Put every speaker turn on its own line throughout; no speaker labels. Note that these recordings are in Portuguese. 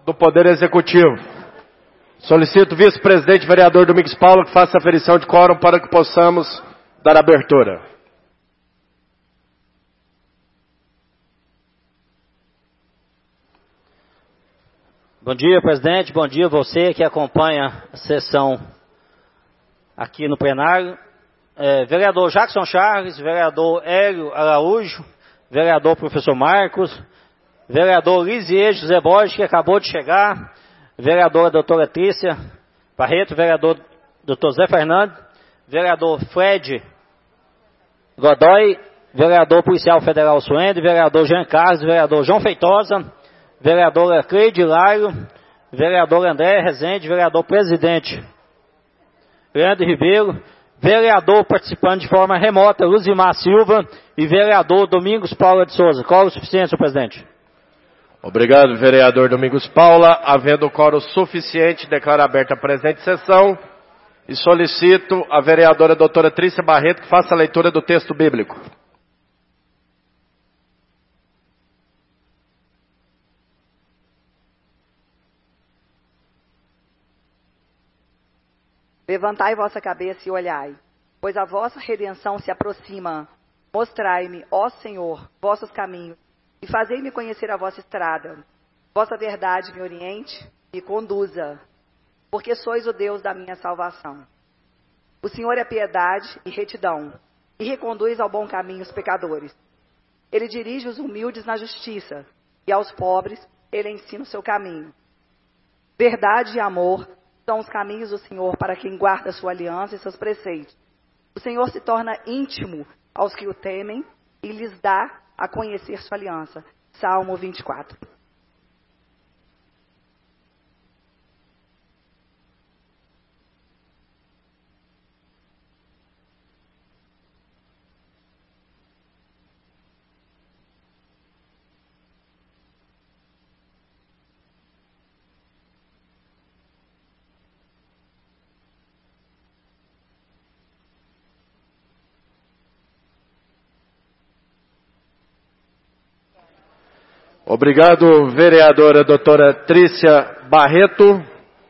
do Poder Executivo. Solicito o vice-presidente vereador Domingos Paula que faça a aferição de quórum para que possamos dar abertura.
Bom dia, presidente. Bom dia você que acompanha a sessão aqui no plenário. Vereador Jackson Charles, vereador Hélio Araújo, vereador professor Marcos, vereador Lisier José Borges, que acabou de chegar, vereadora doutora Trícia Barreto, vereador doutor Zé Fernandes, vereador Fred Godoy, vereador policial federal Suende, vereador Jean Carlos, vereador João Feitosa, vereadora Cleide Hilário, vereador André Rezende, vereador presidente Leandro Ribeiro, vereador participando de forma remota Luzimar Silva e vereador Domingos Paula de Souza. Quórum suficiente, senhor presidente.
Obrigado, vereador Domingos Paula. Havendo quórum suficiente, declaro aberta a presente sessão e solicito a vereadora doutora Trícia Barreto que faça a leitura do texto bíblico.
Levantai vossa cabeça e olhai, pois a vossa redenção se aproxima. Mostrai-me, ó Senhor, vossos caminhos, e fazei-me conhecer a vossa estrada. Vossa verdade me oriente, me conduza, porque sois o Deus da minha salvação. O Senhor é piedade e retidão, e reconduz ao bom caminho os pecadores. Ele dirige os humildes na justiça, e aos pobres ele ensina o seu caminho. Verdade e amor são os caminhos do Senhor para quem guarda sua aliança e seus preceitos. O Senhor se torna íntimo aos que o temem e lhes dá a conhecer sua aliança. Salmo 24.
Obrigado, vereadora doutora Trícia Barreto.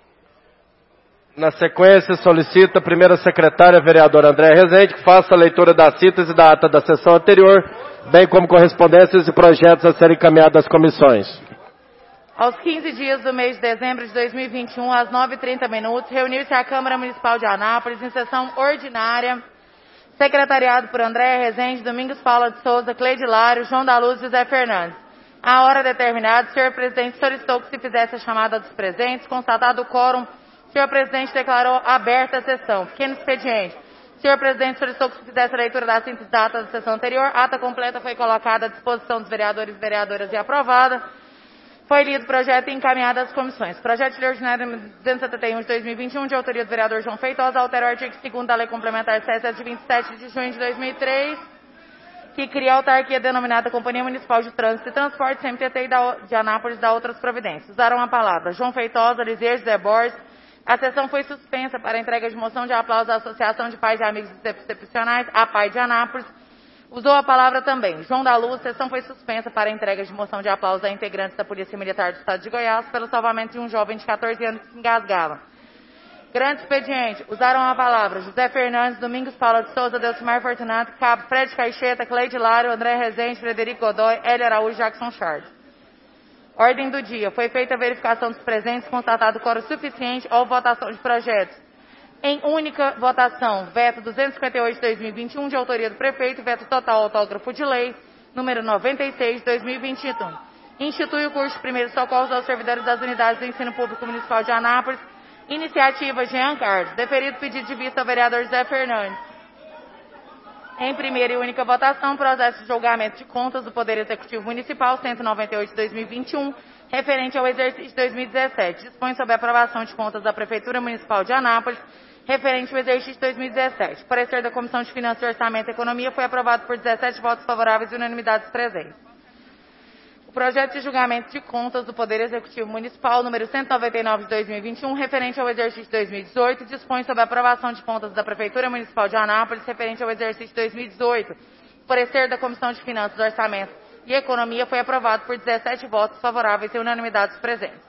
Na sequência, solicito a primeira secretária, vereadora André Rezende, que faça a leitura da síntese da ata da sessão anterior, bem como correspondências e projetos a serem encaminhados às comissões.
Aos 15 dias do mês de dezembro de 2021, às 9h30, reuniu-se a Câmara Municipal de Anápolis em sessão ordinária, secretariado por André Rezende, Domingos Paula de Souza, Cleide Hilário, João da Luz e José Fernandes. À hora determinada, o senhor presidente solicitou que se fizesse a chamada dos presentes. Constatado o quórum, o senhor presidente declarou aberta a sessão. Pequeno expediente. O senhor presidente solicitou que se fizesse a leitura da síntese da ata da sessão anterior. A ata completa foi colocada à disposição dos vereadores e vereadoras e aprovada. Foi lido o projeto e encaminhado às comissões. Projeto de lei ordinária 271 de 2021, de autoria do vereador João Feitosa, altera o artigo 2º da Lei Complementar 7 de 27 de junho de 2003, que cria a autarquia denominada Companhia Municipal de Trânsito e Transporte, CMTT de Anápolis, da outras providências. Usaram a palavra João Feitosa, Lisier José Borges. A sessão foi suspensa para a entrega de moção de aplauso à Associação de Pais e Amigos Excepcionais, a PAI de Anápolis. Usou a palavra também João da Luz. A sessão foi suspensa para a entrega de moção de aplauso a integrantes da Polícia Militar do Estado de Goiás pelo salvamento de um jovem de 14 anos que se engasgava. Grande expediente. Usaram a palavra José Fernandes, Domingos Paula de Souza, Delcimar Fortunato, Cabo, Fred Caixeta, Cleide Hilário, André Rezende, Frederico Godoy, Hélio Araújo e Jackson Charles. Ordem do dia. Foi feita a verificação dos presentes, constatado quórum suficiente ou votação de projetos. Em única votação, veto 258 de 2021, de autoria do prefeito, veto total autógrafo de lei, número 96 de 2021. Institui o curso de primeiros socorros aos servidores das unidades do ensino público municipal de Anápolis. Iniciativa Jean Carlos. Deferido pedido de vista ao vereador José Fernandes. Em primeira e única votação, processo de julgamento de contas do Poder Executivo Municipal 198 de 2021, referente ao exercício de 2017. Dispõe sobre a aprovação de contas da Prefeitura Municipal de Anápolis, referente ao exercício de 2017. O parecer da Comissão de Finanças, Orçamento e Economia foi aprovado por 17 votos favoráveis e unanimidade dos presentes. O projeto de julgamento de contas do Poder Executivo Municipal, número 199 de 2021, referente ao exercício de 2018, dispõe sobre a aprovação de contas da Prefeitura Municipal de Anápolis, referente ao exercício de 2018. O parecer da Comissão de Finanças, Orçamento e Economia foi aprovado por 17 votos favoráveis e unanimidade dos presentes.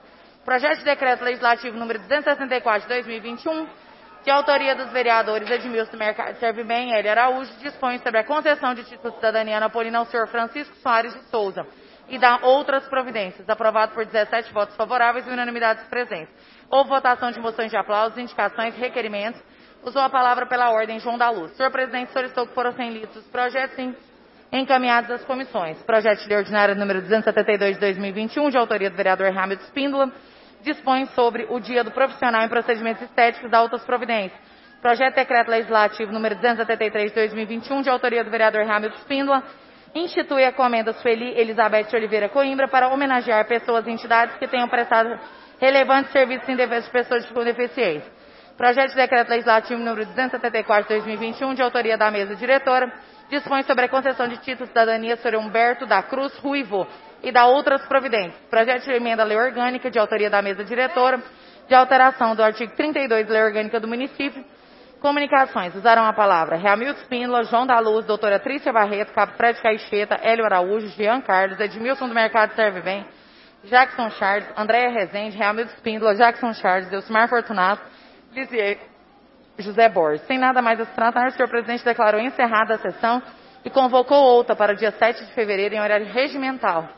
Projeto de decreto legislativo número 264 de 2021, de autoria dos vereadores Edmilson Mercado Servibem e Hélio Araújo, dispõe sobre a concessão de título de cidadania napolina ao senhor Francisco Soares de Souza e dá outras providências. Aprovado por 17 votos favoráveis e unanimidade dos presentes. Houve votação de moções de aplausos, indicações e requerimentos. Usou a palavra pela ordem João da Luz. Senhor presidente, solicitou que fossem lidos os projetos encaminhados às comissões. Projeto de lei ordinária número 272 de 2021, de autoria do vereador Hamilton Spíndola, dispõe sobre o dia do profissional em procedimentos estéticos da outras providências. Projeto de decreto legislativo número 273 de 2021, de autoria do vereador Hamilton Spíndola, institui a comenda Sueli Elizabeth de Oliveira Coimbra para homenagear pessoas e entidades que tenham prestado relevantes serviços em defesa de pessoas com deficiência. Projeto de decreto legislativo número 274 de 2021, de autoria da mesa diretora, dispõe sobre a concessão de título de cidadania Sr. Humberto da Cruz Ruivo e da outras providências. Projeto de emenda à lei orgânica, de autoria da mesa diretora, de alteração do artigo 32 da lei orgânica do município. Comunicações. Usaram a palavra Hamilton Spíndola, João da Luz, doutora Trícia Barreto, Fred Caixeta, Hélio Araújo, Jean Carlos, Edmilson do Mercado Servibem, Jackson Charles, Andréia Rezende, Hamilton Spíndola, Jackson Charles, Delcimar Fortunato, Lisier José Borges. Sem nada mais a se tratar, o senhor presidente declarou encerrada a sessão e convocou outra para o dia 7 de fevereiro em horário regimental.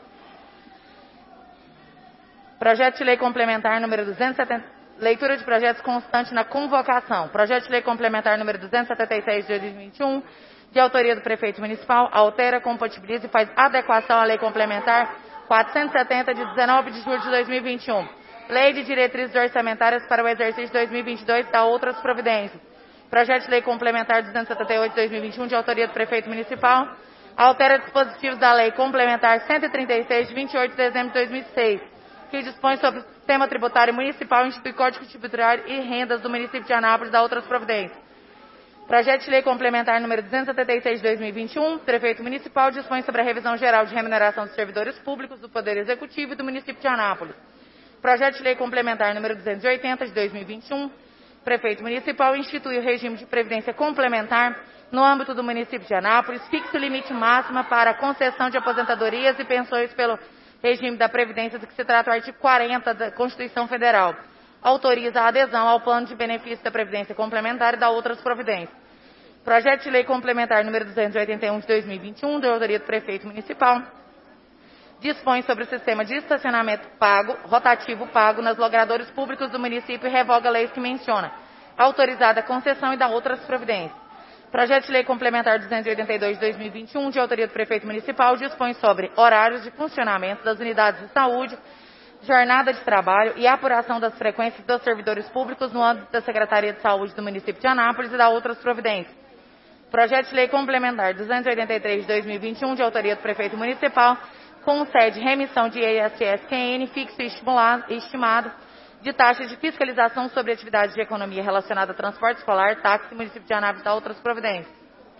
Projeto de lei complementar número 270, leitura de projetos constante na convocação. Projeto de lei complementar número 276 de 2021, de autoria do prefeito municipal, altera, compatibiliza e faz adequação à lei complementar 470 de 19 de julho de 2021. Lei de diretrizes orçamentárias para o exercício de 2022 da outras providências. Projeto de lei complementar 278 de 2021, de autoria do prefeito municipal, altera dispositivos da lei complementar 136 de 28 de dezembro de 2006, que dispõe sobre o sistema tributário municipal, institui código tributário e rendas do município de Anápolis da outras providências. Projeto de lei complementar número 276 de 2021, prefeito municipal dispõe sobre a revisão geral de remuneração dos servidores públicos do Poder Executivo e do município de Anápolis. Projeto de lei complementar número 280 de 2021, prefeito municipal institui o regime de previdência complementar no âmbito do município de Anápolis, fixa o limite máximo para a concessão de aposentadorias e pensões pelo regime da Previdência, do que se trata o artigo 40 da Constituição Federal. Autoriza a adesão ao plano de benefício da Previdência Complementar e da outras providências. Projeto de lei complementar número 281 de 2021, de autoria do prefeito municipal, dispõe sobre o sistema de estacionamento pago, rotativo pago nas logradouros públicos do município e revoga leis que menciona. Autorizada a concessão e da outras providências. Projeto de lei complementar 282 de 2021, de autoria do prefeito municipal, dispõe sobre horários de funcionamento das unidades de saúde, jornada de trabalho e apuração das frequências dos servidores públicos no âmbito da Secretaria de Saúde do município de Anápolis e da outras providências. Projeto de lei complementar 283 de 2021, de autoria do prefeito municipal, concede remissão de ISS-QN fixo e estimado de taxas de fiscalização sobre atividades de economia relacionada a transporte escolar, táxi, município de Anápolis e outras providências.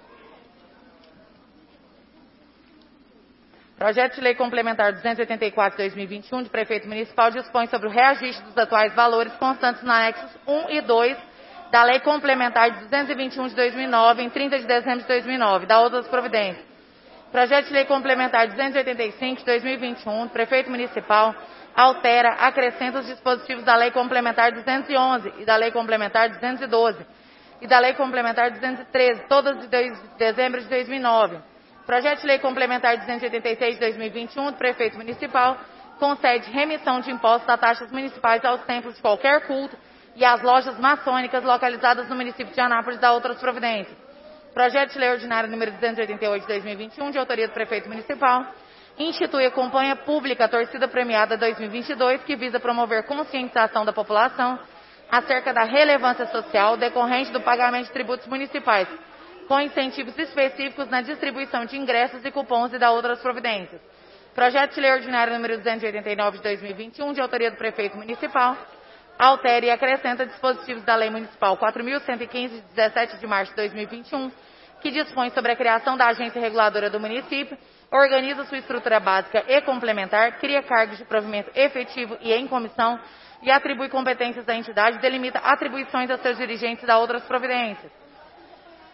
Projeto de lei complementar 284 de 2021, de prefeito municipal, dispõe sobre o reajuste dos atuais valores constantes nos anexos 1 e 2 da lei complementar de 221 de 2009, em 30 de dezembro de 2009, da outras providências. Projeto de lei complementar 285 de 2021, do prefeito municipal, altera, acrescenta os dispositivos da lei complementar 211 e da lei complementar 212 e da lei complementar 213, todas de dezembro de 2009. Projeto de lei complementar 286 de 2021, do prefeito municipal, concede remissão de impostos a taxas municipais aos templos de qualquer culto e às lojas maçônicas localizadas no município de Anápolis e da outras providências. Projeto de lei ordinário número 288 de 2021, de autoria do prefeito municipal, institui a campanha pública Torcida Premiada 2022, que visa promover conscientização da população acerca da relevância social decorrente do pagamento de tributos municipais, com incentivos específicos na distribuição de ingressos e cupons e da outras providências. Projeto de lei ordinário número 289 de 2021, de autoria do prefeito municipal, altera e acrescenta dispositivos da Lei Municipal 4.115, de 17 de março de 2021, que dispõe sobre a criação da agência reguladora do município, organiza sua estrutura básica e complementar, cria cargos de provimento efetivo e em comissão e atribui competências à entidade, delimita atribuições a seus dirigentes e a outras providências.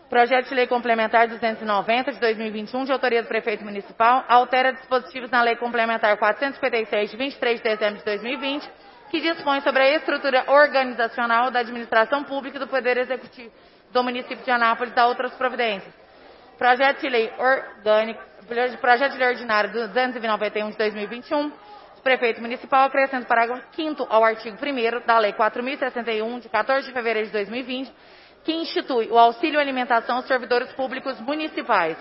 Projeto de Lei Complementar 290 de 2021, de autoria do Prefeito Municipal, altera dispositivos na Lei Complementar 456 de 23 de dezembro de 2020, que dispõe sobre a estrutura organizacional da administração pública e do Poder Executivo do município de Anápolis, da outras providências. Projeto de Lei Ordinário 291 de 2021, do Prefeito Municipal, acrescenta o parágrafo 5º ao artigo 1º da Lei 4.061, de 14 de fevereiro de 2020, que institui o auxílio alimentação aos servidores públicos municipais.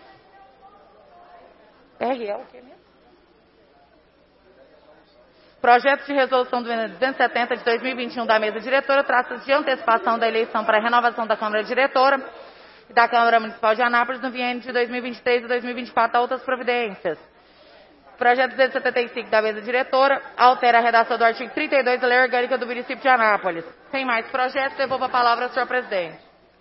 RL, o que mesmo? Projeto de resolução 270 de 2021 da mesa diretora trata de antecipação da eleição para a renovação da Câmara Diretora e da Câmara Municipal de Anápolis no biênio de 2023 e 2024 a outras providências. Projeto 275 da mesa diretora altera a redação do artigo 32 da Lei Orgânica do município de Anápolis. Sem mais projetos, devolvo a palavra ao senhor presidente.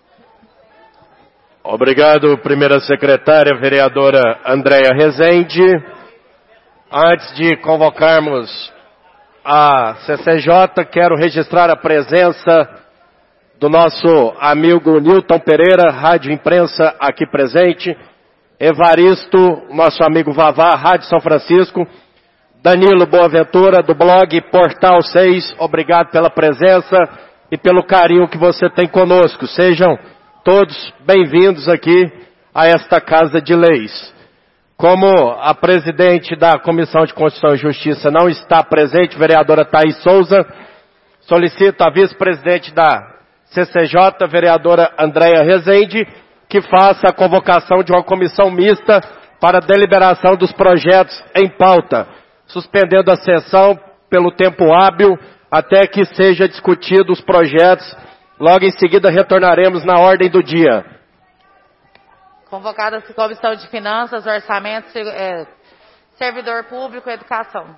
Obrigado, primeira secretária, vereadora Andréia Rezende. Antes de convocarmos a CCJ, quero registrar a presença do nosso amigo Nilton Pereira, Rádio Imprensa, aqui presente. Evaristo, nosso amigo Vavá, Rádio São Francisco. Danilo Boaventura, do blog Portal 6, obrigado pela presença e pelo carinho que você tem conosco. Sejam todos bem-vindos aqui a esta Casa de Leis. Como a presidente da Comissão de Constituição e Justiça não está presente, vereadora Thaís Souza, solicito a vice-presidente da CCJ, vereadora Andréia Rezende, que faça a convocação de uma comissão mista para deliberação dos projetos em pauta, suspendendo a sessão pelo tempo hábil até que seja discutido os projetos. Logo em seguida retornaremos na ordem do dia.
Convocada a Comissão de Finanças, Orçamento, Servidor Público e Educação.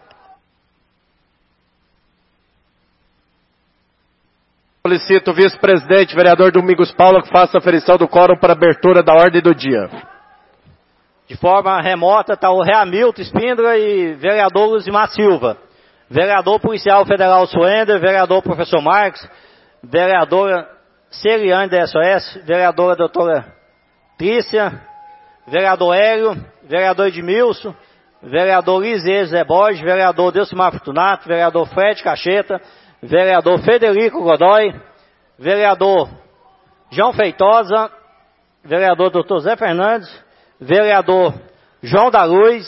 Solicito o vice-presidente, vereador Domingos Paulo, que faça a aferição do quórum para abertura da ordem do dia.
De forma remota está o Hamilton Espíndola e vereador Luzimar Silva. Vereador Policial Federal Suender, vereador Professor Marcos, vereadora Celiane da SOS, vereadora doutora Trícia, vereador Hélio, vereador Edmilson, vereador Lisê Zé Borges, vereador Delcimar Fortunato, vereador Fred Cacheta, vereador Federico Godoy, vereador João Feitosa, vereador Dr. Zé Fernandes, vereador João da Luz,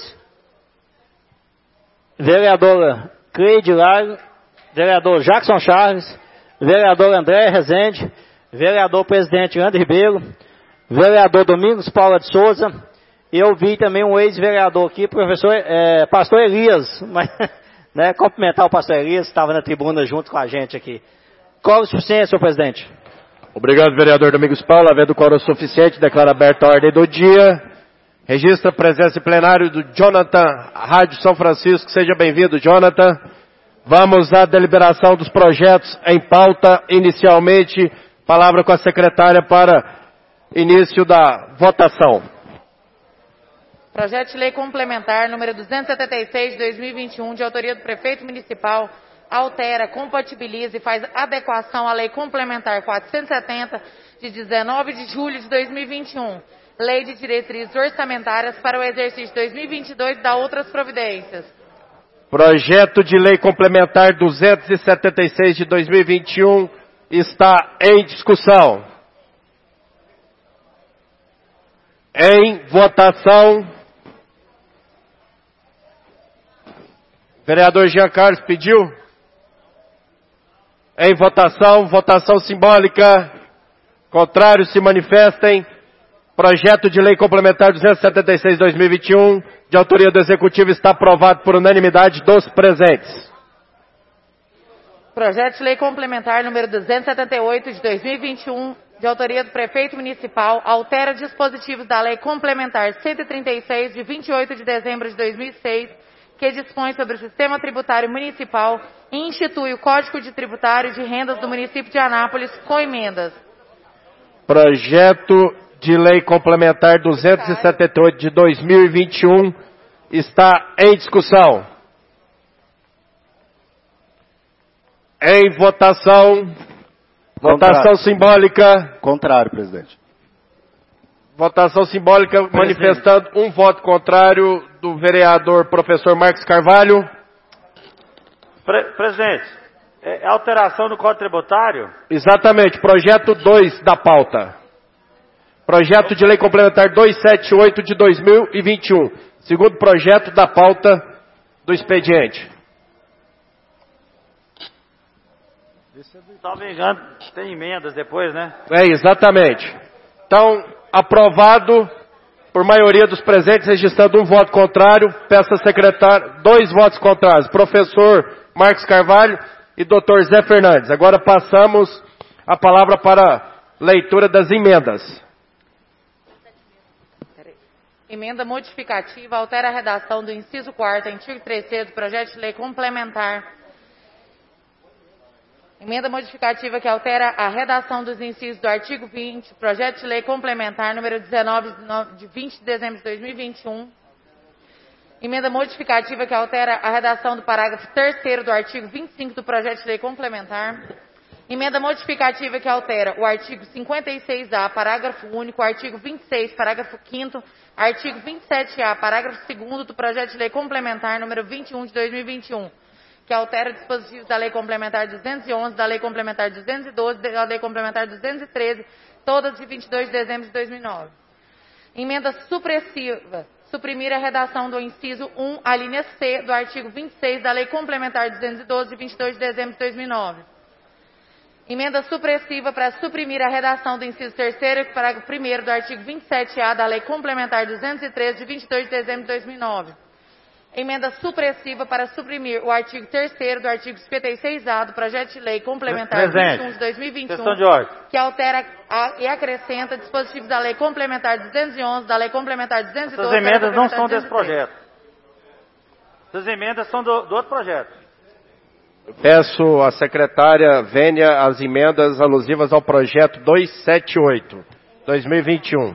vereadora Cleide Lago, vereador Jackson Charles, vereador André Rezende, vereador presidente André Ribeiro, vereador Domingos Paula de Souza. Eu vi também um ex-vereador aqui, pastor Elias, mas, né, cumprimentar o pastor Elias, que estava na tribuna junto com a gente aqui. Quórum suficiente, senhor presidente.
Obrigado, vereador Domingos Paulo. Havendo quórum suficiente, declaro aberta a ordem do dia. Registra a presença em plenário do Jonathan, Rádio São Francisco. Seja bem-vindo, Jonathan. Vamos à deliberação dos projetos em pauta. Inicialmente, palavra com a secretária para início da votação.
Projeto de Lei Complementar número 276 de 2021, de autoria do Prefeito Municipal, altera, compatibiliza e faz adequação à Lei Complementar 470 de 19 de julho de 2021, Lei de Diretrizes Orçamentárias para o exercício 2022 da outras providências.
Projeto de Lei Complementar 276 de 2021 está em discussão. Em votação. Vereador Jean Carlos pediu. Em votação, votação simbólica. Contrários se manifestem. Projeto de Lei Complementar 276 de 2021, de autoria do Executivo, está aprovado por unanimidade dos presentes.
Projeto de Lei Complementar número 278 de 2021, de autoria do Prefeito Municipal, altera dispositivos da Lei Complementar 136 de 28 de dezembro de 2006, que dispõe sobre o Sistema Tributário Municipal e institui o Código de Tributário de Rendas do município de Anápolis, com emendas.
Projeto de Lei Complementar 278 de 2021 está em discussão. Em votação. Votação simbólica.
Contrário, presidente.
Votação simbólica manifestando um voto contrário do vereador professor Marcos Carvalho.
Presidente, é alteração do Código Tributário?
Exatamente, projeto 2 da pauta. Projeto de Lei Complementar 278 de 2021. Segundo projeto da pauta do expediente.
Só me engano, tem emendas depois, né?
Exatamente. Então, aprovado por maioria dos presentes, registrando um voto contrário. Peço ao secretário, 2 votos contrários. Professor Marcos Carvalho e doutor Zé Fernandes. Agora passamos a palavra para leitura das emendas.
Emenda modificativa altera a redação do inciso 4º, artigo 3º do projeto de lei complementar. Emenda modificativa que altera a redação dos incisos do artigo 20, projeto de lei complementar número 19, de 20 de dezembro de 2021. Emenda modificativa que altera a redação do parágrafo 3º do artigo 25 do projeto de lei complementar. Emenda modificativa que altera o artigo 56A, parágrafo único, artigo 26, parágrafo 5º, artigo 27A, parágrafo 2º do projeto de lei complementar número 21 de 2021, que altera dispositivos da Lei Complementar 211, da Lei Complementar 212, da Lei Complementar 213, todas de 22 de dezembro de 2009. Emenda supressiva, suprimir a redação do inciso 1, a linha C, do artigo 26 da Lei Complementar 212, de 22 de dezembro de 2009. Emenda supressiva para suprimir a redação do inciso 3º, parágrafo 1º do artigo 27A da Lei Complementar 213, de 22 de dezembro de 2009. Emenda supressiva para suprimir o artigo 3º do artigo 56A do projeto de lei complementar 21 de 2021,
questão de ordem,
que altera e acrescenta dispositivos da Lei Complementar 211, da Lei Complementar 212...
Essas emendas não são desse projeto. Essas emendas são do outro projeto.
Peço à secretária venha as emendas alusivas ao projeto 278, 2021.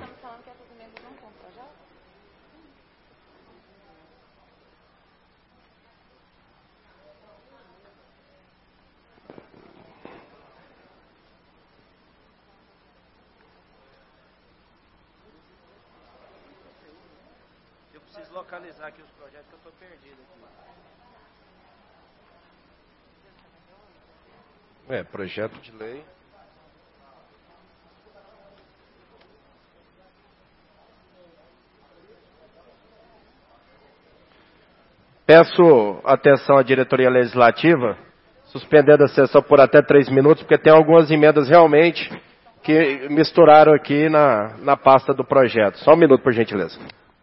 Eu preciso localizar aqui os projetos que eu estou perdido aqui.
Projeto de lei. Peço atenção à diretoria legislativa, suspendendo a sessão por até 3 minutos, porque tem algumas emendas realmente que misturaram aqui na pasta do projeto. Só um minuto, por gentileza.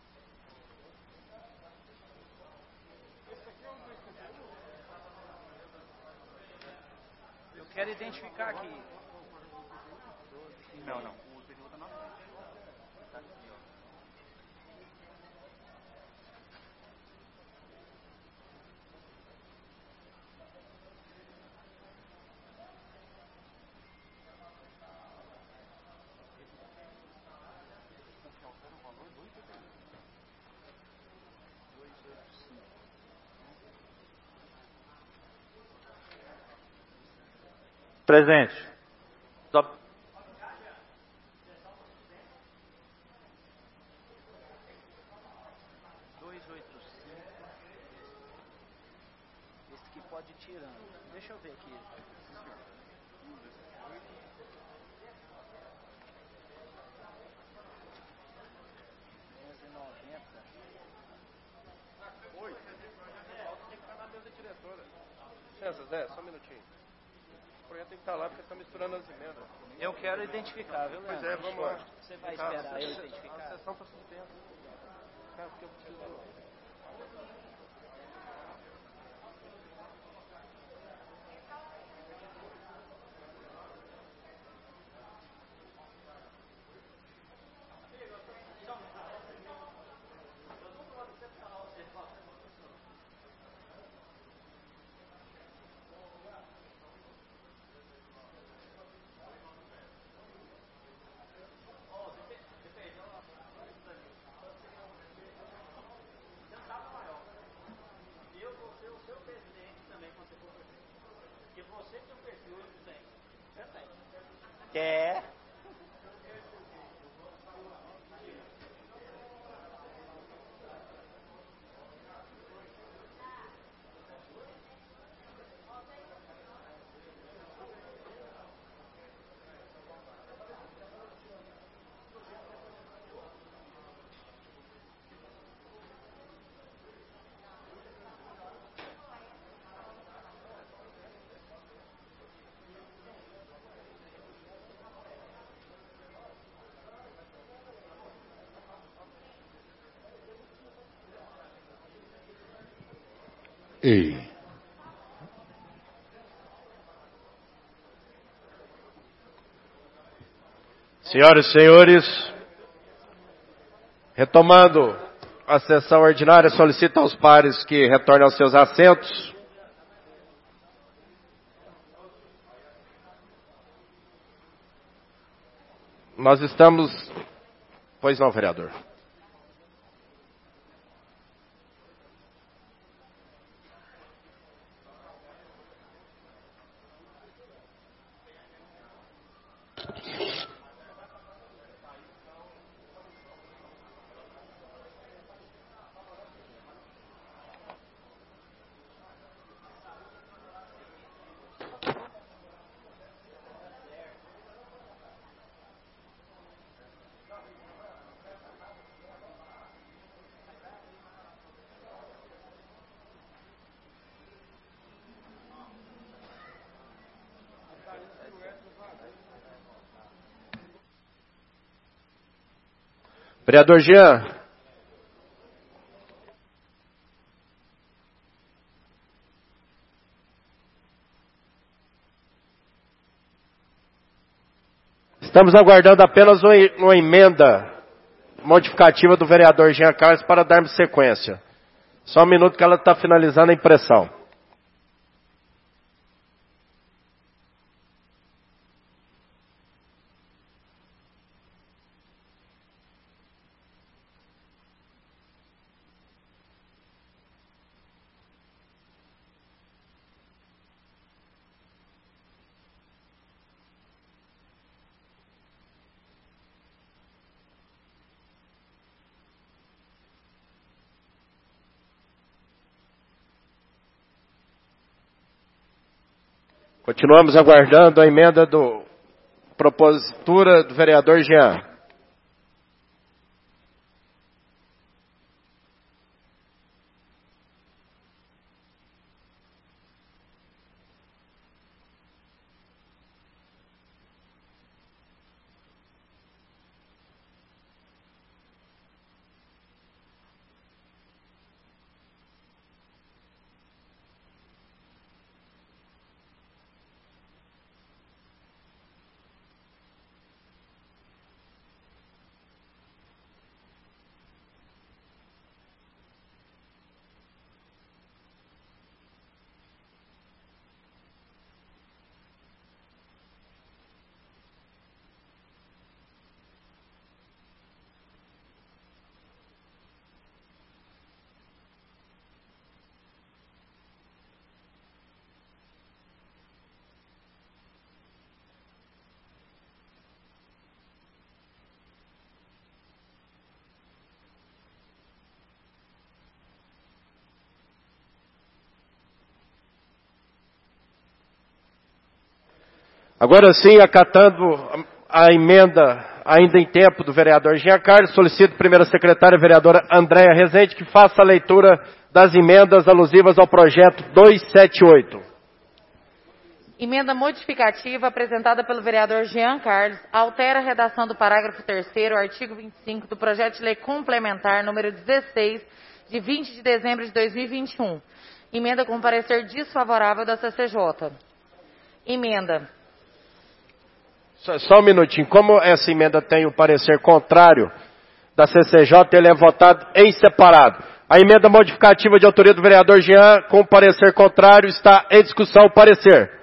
Eu quero identificar aqui. Não.
Presidente. Só...
Esse aqui pode ir tirando. Deixa eu ver aqui.
Licença, Zé, só um minutinho. O projeto tem que estar lá porque está misturando as emendas.
Eu quero identificar, viu, Leandro?
Pois é, vamos lá.
Você vai esperar eu identificar?
A sessão está suspensa. Porque eu preciso...
Quer?
Ei.
Senhoras e senhores, retomando a sessão ordinária, solicito aos pares que retornem aos seus assentos. Nós estamos... Pois não, vereador. Vereador Jean. Estamos aguardando apenas uma emenda modificativa do vereador Jean Carlos para darmos sequência. Só um minuto que ela está finalizando a impressão. Continuamos aguardando a emenda do propositura do vereador Jean. Agora sim, acatando a emenda ainda em tempo do vereador Jean Carlos, solicito primeira secretária, vereadora Andréia Rezende, que faça a leitura das emendas alusivas ao projeto 278.
Emenda modificativa apresentada pelo vereador Jean Carlos altera a redação do parágrafo 3º, artigo 25 do projeto de lei complementar número 16, de 20 de dezembro de 2021. Emenda com parecer desfavorável da CCJ. Emenda.
Só um minutinho. Como essa emenda tem o parecer contrário da CCJ, ele é votado em separado. A emenda modificativa de autoria do vereador Jean, com parecer contrário, está em discussão o parecer.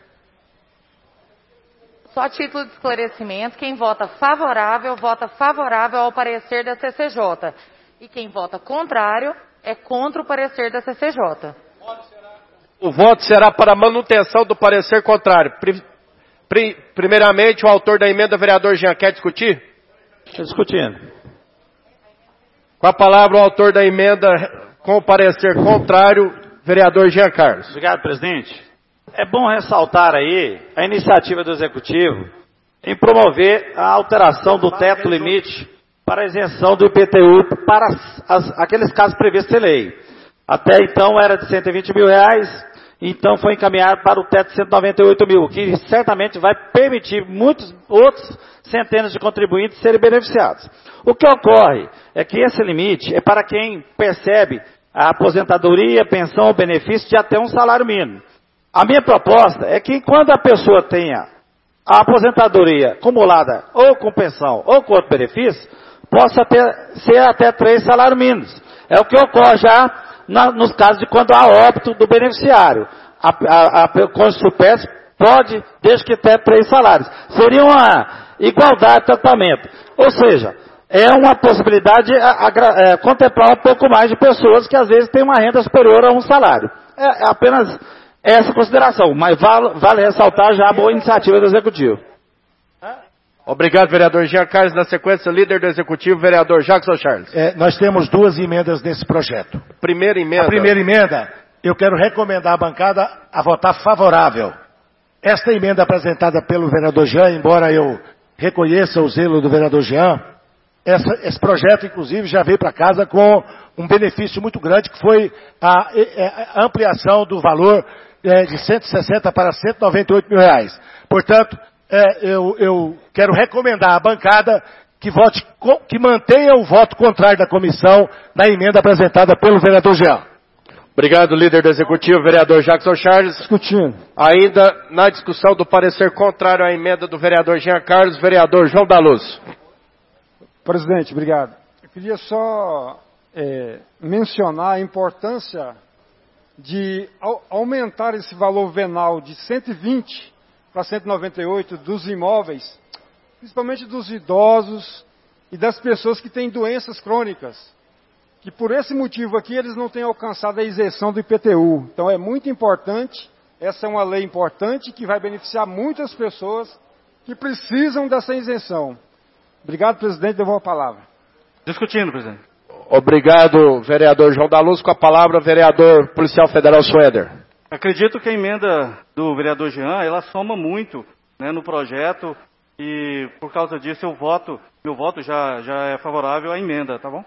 Só a título de esclarecimento, quem vota favorável ao parecer da CCJ. E quem vota contrário é contra o parecer da CCJ.
O voto será para manutenção do parecer contrário. Primeiramente, o autor da emenda, vereador Jean, quer discutir?
Estou discutindo.
Com a palavra, o autor da emenda com o parecer contrário, vereador Jean Carlos.
Obrigado, presidente. É bom ressaltar aí a iniciativa do Executivo em promover a alteração do teto limite para a isenção do IPTU para aqueles casos previstos em lei. Até então era de R$120 mil, então foi encaminhado para o teto de 198 mil, que certamente vai permitir muitos outros centenas de contribuintes serem beneficiados. O que ocorre é que esse limite é para quem percebe a aposentadoria, pensão ou benefício de até um salário mínimo. A minha proposta é que quando a pessoa tenha a aposentadoria acumulada ou com pensão ou com outro benefício, possa ser até 3 salários mínimos. É o que ocorre já nos casos de quando há óbito do beneficiário. A cônjuge supérstite pode, desde que tenha 3 salários. Seria uma igualdade de tratamento. Ou seja, é uma possibilidade de contemplar um pouco mais de pessoas que às vezes têm uma renda superior a um salário. É apenas essa consideração, mas vale ressaltar já a boa iniciativa do Executivo.
Obrigado, vereador Jean Carlos. Na sequência, líder do Executivo, vereador Jackson Charles.
Nós temos 2 emendas nesse projeto.
Primeira emenda.
A primeira emenda, eu quero recomendar à bancada a votar favorável. Esta emenda apresentada pelo vereador Jean, embora eu reconheça o zelo do vereador Jean, esse projeto, inclusive, já veio para casa com um benefício muito grande, que foi a ampliação do valor de 160 para 198 mil reais. Portanto, eu quero recomendar à bancada que mantenha o voto contrário da comissão na emenda apresentada pelo vereador Jean.
Obrigado, líder do Executivo, vereador Jackson Charles.
Discutindo.
Ainda na discussão do parecer contrário à emenda do vereador Jean Carlos, vereador João da Luz.
Presidente, obrigado. Eu queria só mencionar a importância de aumentar esse valor venal de 120 para 198 dos imóveis, principalmente dos idosos e das pessoas que têm doenças crônicas, que por esse motivo aqui eles não têm alcançado a isenção do IPTU. Então é muito importante, essa é uma lei importante que vai beneficiar muitas pessoas que precisam dessa isenção. Obrigado, presidente, devolvo a palavra.
Discutindo, presidente.
Obrigado, vereador João da Luz. Com a palavra, vereador policial federal Suéder.
Acredito que a emenda do vereador Jean, ela soma muito, né, no projeto, e por causa disso meu voto já é favorável à emenda, tá bom?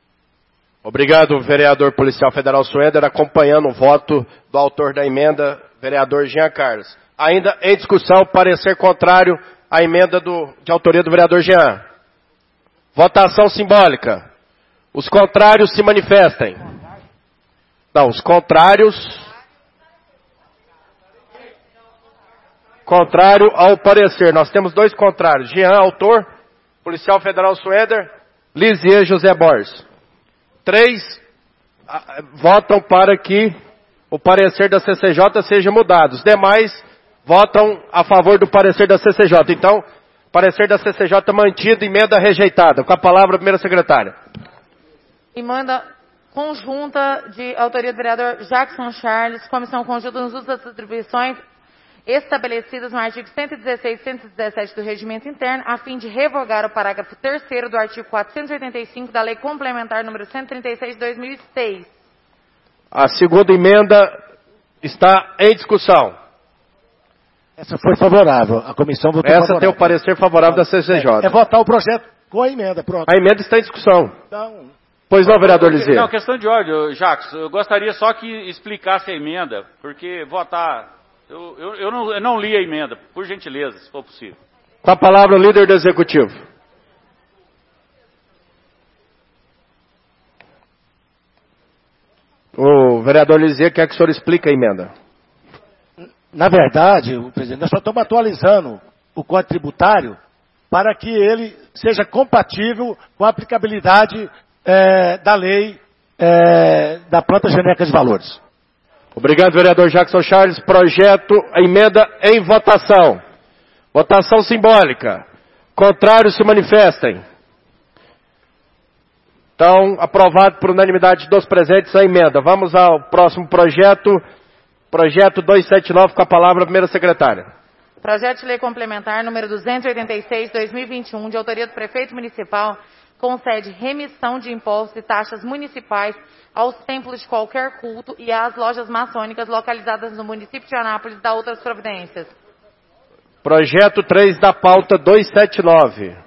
Obrigado, vereador policial federal Suéder, acompanhando o voto do autor da emenda, vereador Jean Carlos. Ainda em discussão, parecer contrário à emenda de autoria do vereador Jean. Votação simbólica. Os contrários se manifestem. Não, os contrários. Contrário ao parecer. Nós temos 2 contrários. Jean, autor. Policial federal Suéder. Lisier José Borges. 3 votam para que o parecer da CCJ seja mudado. Os demais votam a favor do parecer da CCJ. Então, parecer da CCJ mantido, emenda rejeitada. Com a palavra, a primeira secretária.
Emenda conjunta de autoria do vereador Jackson Charles, comissão conjunta nos usos das atribuições estabelecidas no artigo 116 e 117 do Regimento Interno, a fim de revogar o parágrafo 3º do artigo 485 da Lei Complementar número 136 de 2006.
A segunda emenda está em discussão.
Essa foi favorável. A comissão votou favorável.
Essa tem o parecer favorável da CCJ.
É votar o projeto com a emenda, pronto.
A emenda está em discussão.
Então,
pois não, vereador Lisier.
Não, questão de ordem, Jacques. Eu gostaria só que explicasse a emenda, porque votar... Eu não li a emenda, por gentileza, se for possível.
Com a palavra, o líder do Executivo. O vereador Lisier quer que o senhor explique a emenda.
Na verdade, presidente, nós só estamos atualizando o Código Tributário para que ele seja compatível com a aplicabilidade da lei da planta genérica de valores.
Obrigado, vereador Jackson Charles. Projeto, a emenda em votação. Votação simbólica. Contrários se manifestem. Então, aprovado por unanimidade dos presentes a emenda. Vamos ao próximo projeto. Projeto 279, com a palavra a primeira secretária.
Projeto de Lei Complementar número 286/2021, de autoria do Prefeito Municipal, concede remissão de impostos e taxas municipais aos templos de qualquer culto e às lojas maçônicas localizadas no município de Anápolis, da outras providências.
Projeto 3 da pauta 279.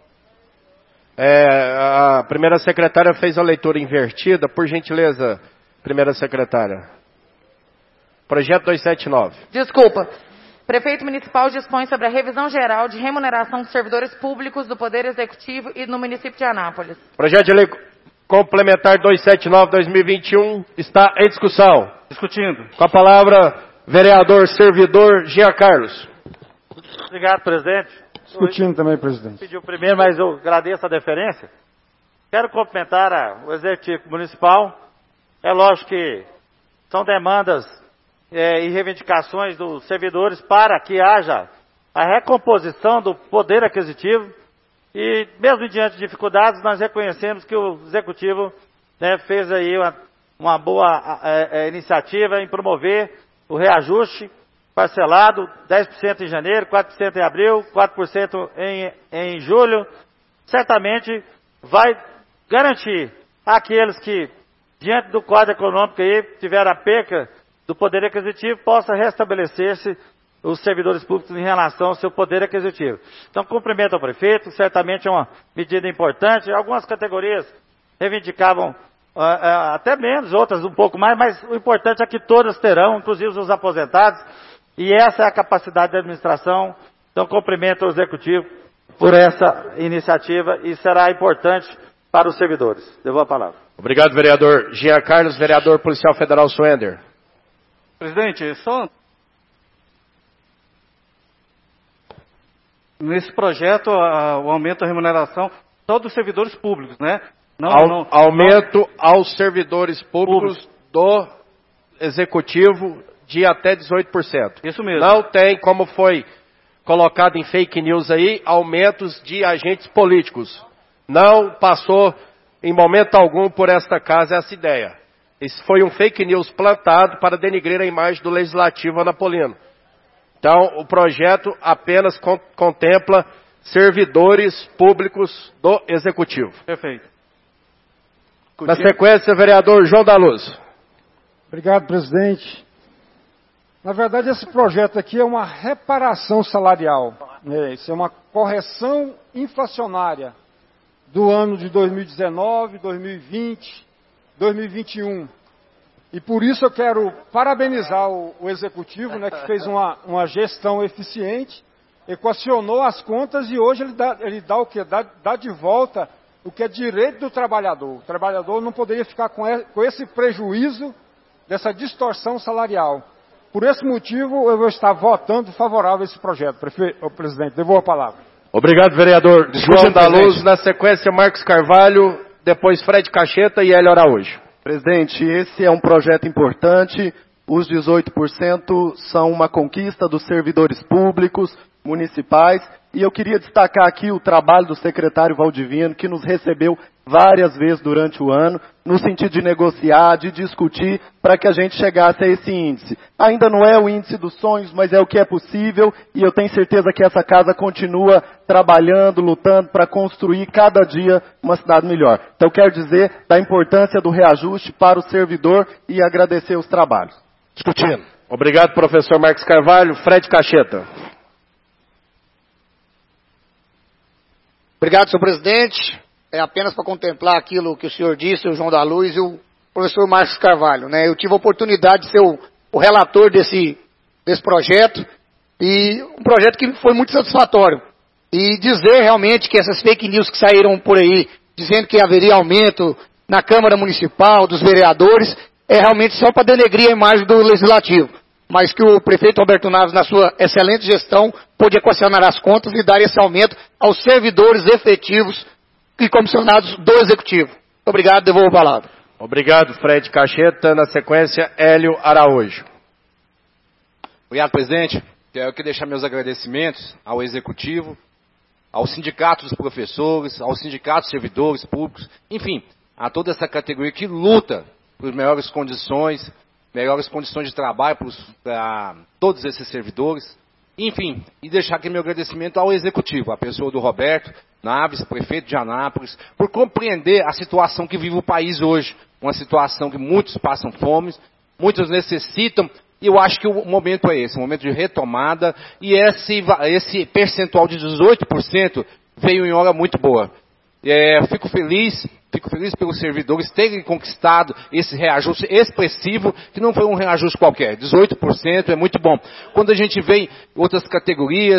A primeira secretária fez a leitura invertida. Por gentileza, primeira secretária. Projeto 279.
Desculpa. Prefeito Municipal dispõe sobre a revisão geral de remuneração dos servidores públicos do Poder Executivo e no município de Anápolis.
Projeto de lei complementar 279/2021 está em discussão.
Discutindo.
Com a palavra, vereador servidor Jean Carlos.
Obrigado, presidente.
Discutindo também, presidente.
Pediu primeiro, mas eu agradeço a deferência. Quero cumprimentar o Executivo Municipal. É lógico que são demandas e reivindicações dos servidores para que haja a recomposição do poder aquisitivo. E mesmo diante de dificuldades, nós reconhecemos que o Executivo fez aí uma boa iniciativa em promover o reajuste parcelado, 10% em janeiro, 4% em abril, 4% em julho. Certamente vai garantir àqueles que, diante do quadro econômico aí, tiveram a perca do poder aquisitivo, possa restabelecer-se os servidores públicos em relação ao seu poder aquisitivo. Então, cumprimento ao prefeito, certamente é uma medida importante. Algumas categorias reivindicavam até menos, outras um pouco mais, mas o importante é que todas terão, inclusive os aposentados, e essa é a capacidade da administração. Então, cumprimento o Executivo por essa iniciativa e será importante para os servidores. Devolvo a palavra.
Obrigado, vereador Jean Carlos. Vereador Policial Federal Suender.
Presidente, só nesse projeto o aumento da remuneração só dos servidores públicos, né?
Aumento aos servidores públicos do Executivo de até 18%.
Isso mesmo.
Não tem, como foi colocado em fake news aí, aumentos de agentes políticos. Não passou em momento algum por esta casa essa ideia. Isso foi um fake news plantado para denigrir a imagem do Legislativo anapolino. Então, o projeto apenas contempla servidores públicos do Executivo.
Perfeito.
Na sequência, vereador João da Luz.
Obrigado, presidente. Na verdade, esse projeto aqui é uma reparação salarial. Isso é uma correção inflacionária do ano de 2019, 2020, 2021. E por isso eu quero parabenizar o Executivo, que fez uma gestão eficiente, equacionou as contas e hoje ele dá o quê? Dá de volta o que é direito do trabalhador. O trabalhador não poderia ficar com esse prejuízo dessa distorção salarial. Por esse motivo, eu vou estar votando favorável a esse projeto. Presidente, devolvo a palavra.
Obrigado, vereador João da Luz. Na sequência, Marcos Carvalho, depois Fred Cacheta e Hélio Araújo.
Presidente, esse é um projeto importante. Os 18% são uma conquista dos servidores públicos, municipais. E eu queria destacar aqui o trabalho do secretário Valdivino, que nos recebeu várias vezes durante o ano, no sentido de negociar, de discutir, para que a gente chegasse a esse índice. Ainda não é o índice dos sonhos, mas é o que é possível, e eu tenho certeza que essa casa continua trabalhando, lutando para construir cada dia uma cidade melhor. Então eu quero dizer da importância do reajuste para o servidor e agradecer os trabalhos.
Discutindo. Obrigado, professor Marcos Carvalho. Fred Cacheta.
Obrigado, senhor presidente. É apenas para contemplar aquilo que o senhor disse, o João da Luz e o professor Marcos Carvalho. Eu tive a oportunidade de ser o relator desse projeto, e um projeto que foi muito satisfatório. E dizer realmente que essas fake news que saíram por aí, dizendo que haveria aumento na Câmara Municipal, dos vereadores, é realmente só para denegrir a imagem do Legislativo. Mas que o prefeito Roberto Naves, na sua excelente gestão, pôde equacionar as contas e dar esse aumento aos servidores efetivos e comissionados do Executivo. Obrigado, devolvo a palavra.
Obrigado, Fred Cacheta. Na sequência, Hélio Araújo.
Obrigado, presidente. Quero aqui deixar meus agradecimentos ao Executivo, aos sindicatos dos professores, aos sindicatos dos servidores públicos, enfim, a toda essa categoria que luta por melhores condições de trabalho para todos esses servidores. Enfim, e deixar aqui meu agradecimento ao Executivo, a pessoa do Roberto Naves, prefeito de Anápolis, por compreender a situação que vive o país hoje. Uma situação que muitos passam fome, muitos necessitam, e eu acho que o momento é esse, um momento de retomada, e esse percentual de 18% veio em hora muito boa. Fico feliz pelos servidores terem conquistado esse reajuste expressivo, que não foi um reajuste qualquer. 18% é muito bom. Quando a gente vê outras categorias,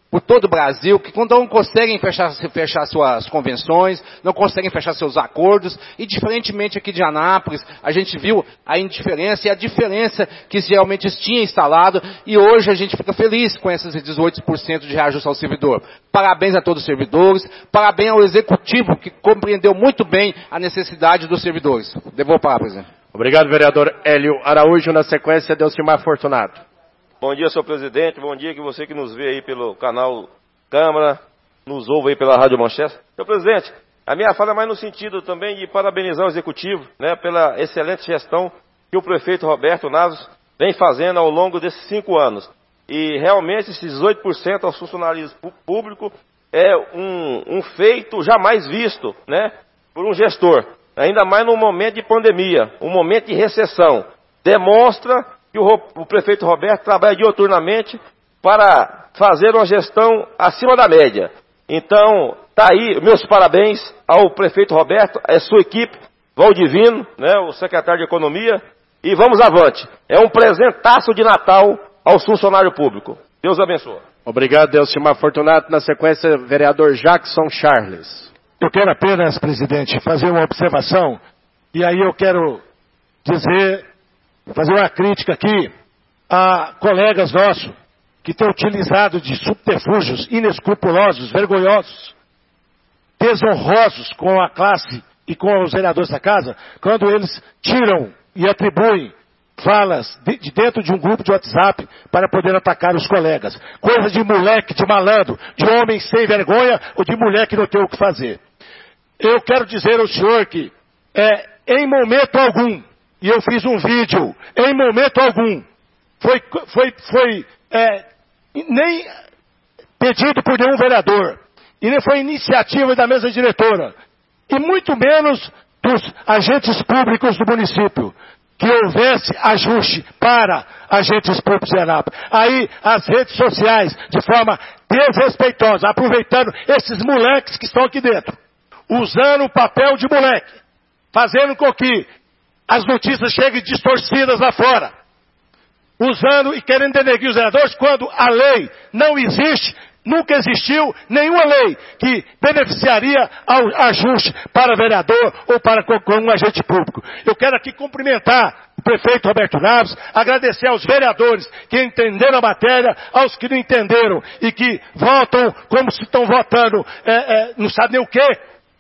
por todo o Brasil, que quando não conseguem fechar suas convenções, não conseguem fechar seus acordos, e diferentemente aqui de Anápolis, a gente viu a indiferença e a diferença que realmente tinha instalado, e hoje a gente fica feliz com esses 18% de reajuste ao servidor. Parabéns a todos os servidores, parabéns ao Executivo, que compreendeu muito bem a necessidade dos servidores. Devolvo a palavra, presidente.
Obrigado, vereador Hélio Araújo. Na sequência, Delcimar Fortunato.
Bom dia, senhor presidente. Bom dia que você que nos vê aí pelo canal Câmara, nos ouve aí pela Rádio Manchester. Senhor presidente, a minha fala é mais no sentido também de parabenizar o Executivo, né, pela excelente gestão que o prefeito Roberto Naves vem fazendo ao longo desses 5 anos. E realmente esses 18% aos funcionários públicos é um feito jamais visto, né, por um gestor. Ainda mais num momento de pandemia, um momento de recessão. Demonstra que o prefeito Roberto trabalha diuturnamente para fazer uma gestão acima da média. Então, tá aí, meus parabéns ao prefeito Roberto, a sua equipe, Valdivino, né, o secretário de Economia, e vamos avante. É um presentaço de Natal aos funcionários públicos. Deus abençoe.
Obrigado, Delcimar Fortunato. Na sequência, vereador Jackson Charles.
Eu quero apenas, presidente, fazer uma observação, e aí eu quero fazer uma crítica aqui a colegas nossos que têm utilizado de subterfúgios inescrupulosos, vergonhosos, desonrosos com a classe e com os vereadores da casa, quando eles tiram e atribuem falas de dentro de um grupo de WhatsApp para poder atacar os colegas. Coisa de moleque, de malandro, de homem sem vergonha ou de mulher que não tem o que fazer. Eu quero dizer ao senhor que, em momento algum, e eu fiz um vídeo, em momento algum, foi nem pedido por nenhum vereador, e nem foi iniciativa da mesa diretora, e muito menos dos agentes públicos do município, que houvesse ajuste para agentes públicos de Anápolis. Aí as redes sociais, de forma desrespeitosa, aproveitando esses moleques que estão aqui dentro, usando o papel de moleque, fazendo com que as notícias cheguem distorcidas lá fora, usando e querendo denegrir os vereadores, quando a lei não existe, nunca existiu nenhuma lei que beneficiaria ao ajuste para vereador ou para um agente público. Eu quero aqui cumprimentar o prefeito Roberto Naves, agradecer aos vereadores que entenderam a matéria, aos que não entenderam e que votam como se estão votando, não sabe nem o quê.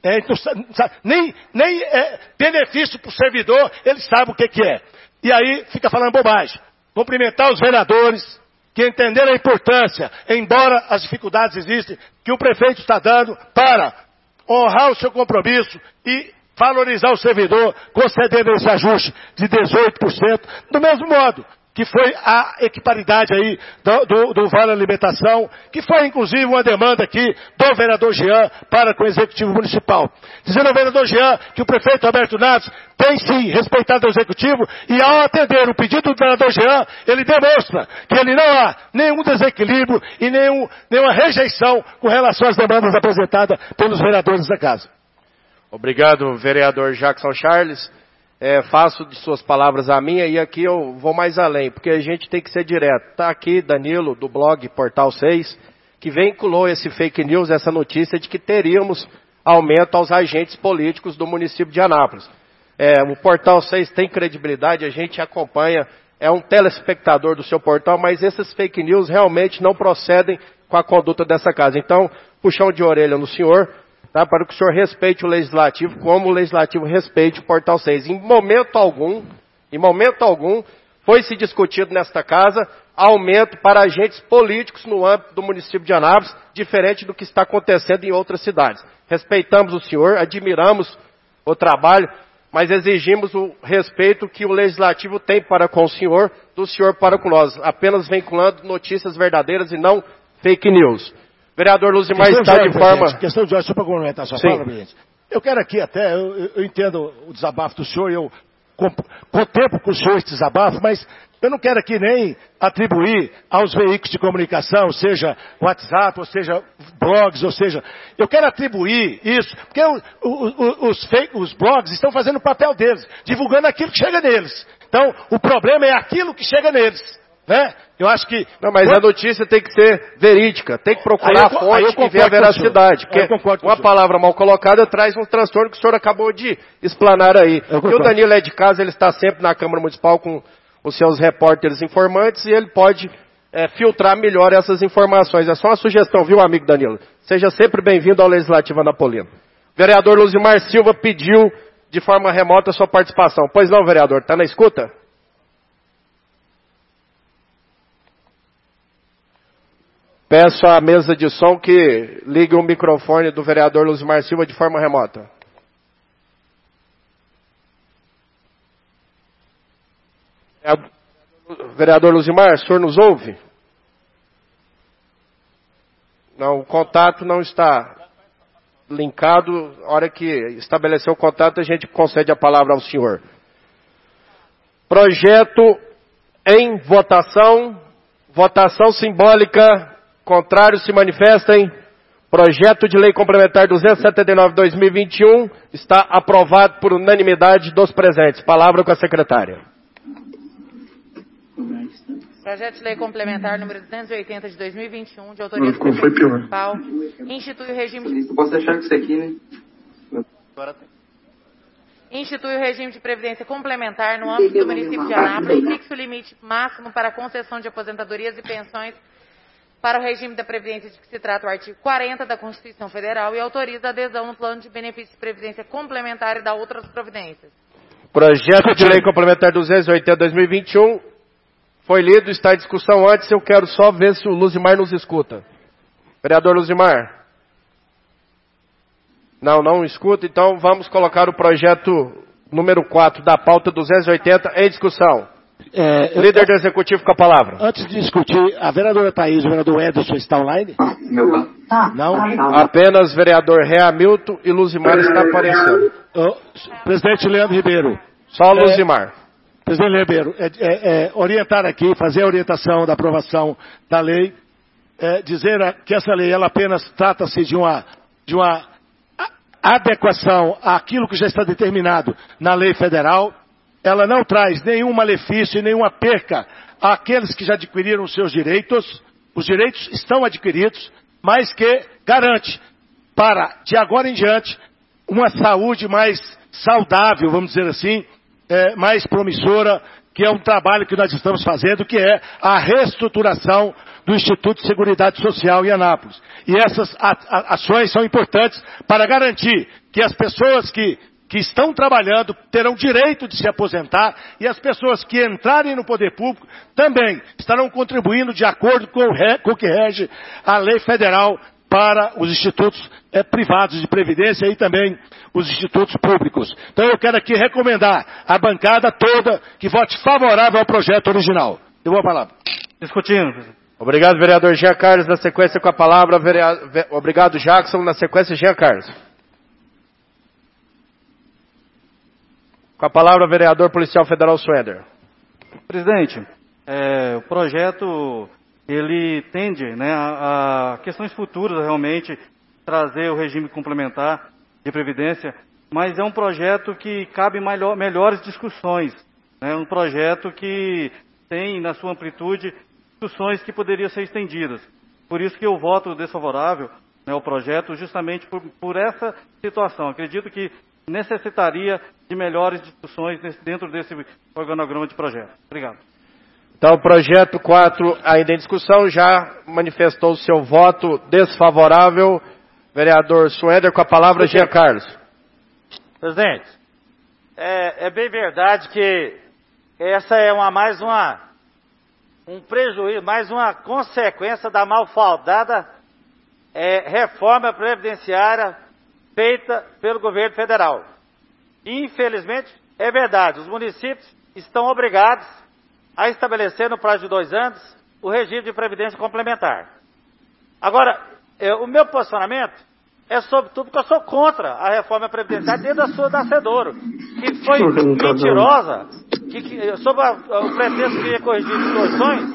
Nem benefício para o servidor, ele sabe o que é. E aí fica falando bobagem. Cumprimentar os vereadores que entenderam a importância, embora as dificuldades existem, que o prefeito está dando para honrar o seu compromisso e valorizar o servidor, concedendo esse ajuste de 18%, do mesmo modo que foi a equiparidade aí do Vale Alimentação, que foi inclusive uma demanda aqui do vereador Jean para com o Executivo Municipal. Dizendo ao vereador Jean que o prefeito Roberto Naves tem sim respeitado o Executivo e ao atender o pedido do vereador Jean, ele demonstra que ele não há nenhum desequilíbrio e nenhuma rejeição com relação às demandas apresentadas pelos vereadores da casa.
Obrigado, vereador Jackson Charles. Faço de suas palavras a minha e aqui eu vou mais além, porque a gente tem que ser direto. Está aqui Danilo, do blog Portal 6, que vinculou esse fake news, essa notícia de que teríamos aumento aos agentes políticos do município de Anápolis. O Portal 6 tem credibilidade, a gente acompanha, é um telespectador do seu portal, mas esses fake news realmente não procedem com a conduta dessa casa. Então, puxão de orelha no senhor, tá, para que o senhor respeite o Legislativo, como o Legislativo respeite o Portal 6. Em momento algum, foi se discutido nesta casa aumento para agentes políticos no âmbito do município de Anápolis, diferente do que está acontecendo em outras cidades. Respeitamos o senhor, admiramos o trabalho, mas exigimos o respeito que o Legislativo tem para com o senhor, do senhor para com nós, apenas vinculando notícias verdadeiras e não fake news. Vereador Luzimar está de forma...
Questão de ordem, só para complementar a sua fala, presidente. Eu quero aqui até, eu entendo o desabafo do senhor, eu contemplo com o senhor esse desabafo, mas eu não quero aqui nem atribuir aos veículos de comunicação, seja WhatsApp, ou seja blogs, ou seja... Eu quero atribuir isso, porque os blogs estão fazendo o papel deles, divulgando aquilo que chega neles. Então, o problema é aquilo que chega neles. Né? Eu acho que...
Não, mas a notícia tem que ser verídica, tem que procurar a fonte e ver a veracidade. Porque uma palavra mal colocada traz um transtorno que o senhor acabou de explanar aí. E o Danilo é de casa, ele está sempre na Câmara Municipal com os seus repórteres informantes e ele pode filtrar melhor essas informações. É só uma sugestão, viu, amigo Danilo? Seja sempre bem-vindo ao Legislativo Anapolino. O vereador Luzimar Silva pediu de forma remota a sua participação. Pois não, vereador, está na escuta? Peço à mesa de som que ligue o microfone do vereador Luzimar Silva de forma remota. Vereador Luzimar, o senhor nos ouve? Não, o contato não está linkado. A hora que estabelecer o contato, a gente concede a palavra ao senhor. Projeto em votação. Votação simbólica. Contrários se manifestem. Projeto de lei complementar 279/2021 está aprovado por unanimidade dos presentes. Palavra com a secretária.
Projeto de lei complementar número 280 de 2021, de autoria do prefeito municipal, institui o regime de...
Eu posso deixar com isso aqui, né?
Institui o regime de previdência complementar no âmbito do município de Anápolis, fixa o limite máximo para a concessão de aposentadorias e pensões para o regime da Previdência de que se trata o artigo 40 da Constituição Federal e autoriza a adesão no plano de benefício de previdência complementar e da outras providências.
Projeto de lei complementar 280/2021 foi lido, está em discussão. Antes eu quero só ver se o Luzimar nos escuta. Vereador Luzimar? Não escuta, então vamos colocar o projeto número 4 da pauta 280 em discussão. Líder do Executivo com a palavra.
Antes de discutir, a vereadora Thaís e o vereador Edson estão online? Não?
Apenas vereador Hamilton e Luzimar está aparecendo.
Presidente Leandro Ribeiro.
Só Luzimar.
Presidente Ribeiro, orientar aqui, fazer a orientação da aprovação da lei, dizer que essa lei ela apenas trata-se de uma adequação àquilo que já está determinado na lei federal. Ela não traz nenhum malefício e nenhuma perca àqueles que já adquiriram os seus direitos. Os direitos estão adquiridos, mas que garante para, de agora em diante, uma saúde mais saudável, vamos dizer assim, mais promissora, que é um trabalho que nós estamos fazendo, que é a reestruturação do Instituto de Seguridade Social em Anápolis. E essas ações são importantes para garantir que as pessoas que estão trabalhando terão direito de se aposentar e as pessoas que entrarem no poder público também estarão contribuindo de acordo com o que rege a lei federal para os institutos privados de previdência e também os institutos públicos. Então eu quero aqui recomendar à bancada toda que vote favorável ao projeto original. Eu vou falar.
Discutindo.
Obrigado, vereador Jean Carlos. Na sequência com a palavra, obrigado, Jackson. Na sequência, Jean Carlos. Com a palavra, vereador policial federal Sueder.
Presidente, o projeto ele tende, né, a questões futuras realmente trazer o regime complementar de previdência, mas é um projeto que cabe melhores discussões, né, um projeto que tem na sua amplitude discussões que poderiam ser estendidas. Por isso que eu voto desfavorável, né, ao projeto, justamente por essa situação. Acredito que necessitaria de melhores discussões dentro desse organograma de projeto. Obrigado.
Então, o projeto 4 ainda em discussão, já manifestou o seu voto desfavorável. Vereador Sueder, com a palavra, Jean Carlos.
Presidente, é bem verdade que essa é um prejuízo, mais uma consequência da malfadada reforma previdenciária feita pelo governo federal. Infelizmente, é verdade, os municípios estão obrigados a estabelecer no prazo de 2 anos o regime de previdência complementar. Agora, o meu posicionamento é sobretudo porque eu sou contra a reforma previdenciária desde a sua nascedouro, que foi mentirosa, sob o pretexto que ia corrigir distorções,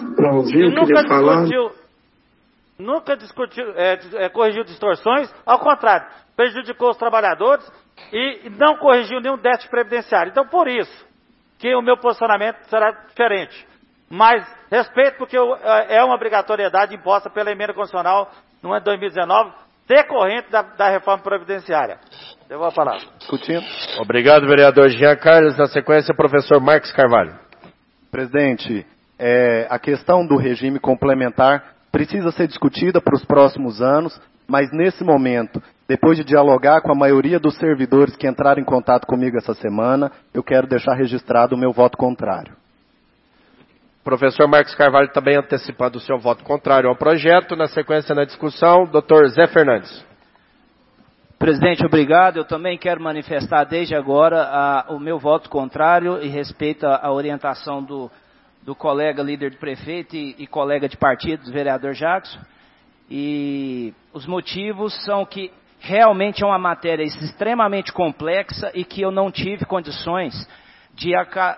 e nunca corrigiu distorções, ao contrário, prejudicou os trabalhadores e não corrigiu nenhum déficit previdenciário. Então, por isso que o meu posicionamento será diferente. Mas respeito porque é uma obrigatoriedade imposta pela emenda constitucional no ano de 2019, decorrente da reforma previdenciária. Devolvo a palavra.
Discutindo.
Obrigado, vereador Jean Carlos. Na sequência, professor Marcos Carvalho.
Presidente, a questão do regime complementar precisa ser discutida para os próximos anos, mas nesse momento, depois de dialogar com a maioria dos servidores que entraram em contato comigo essa semana, eu quero deixar registrado o meu voto contrário.
Professor Marcos Carvalho também antecipando o seu voto contrário ao projeto. Na sequência, na discussão, doutor Zé Fernandes.
Presidente, obrigado. Eu também quero manifestar desde agora o meu voto contrário e respeito à orientação do colega líder de prefeito e colega de partido, vereador Jackson. E os motivos são que realmente é uma matéria extremamente complexa e que eu não tive condições de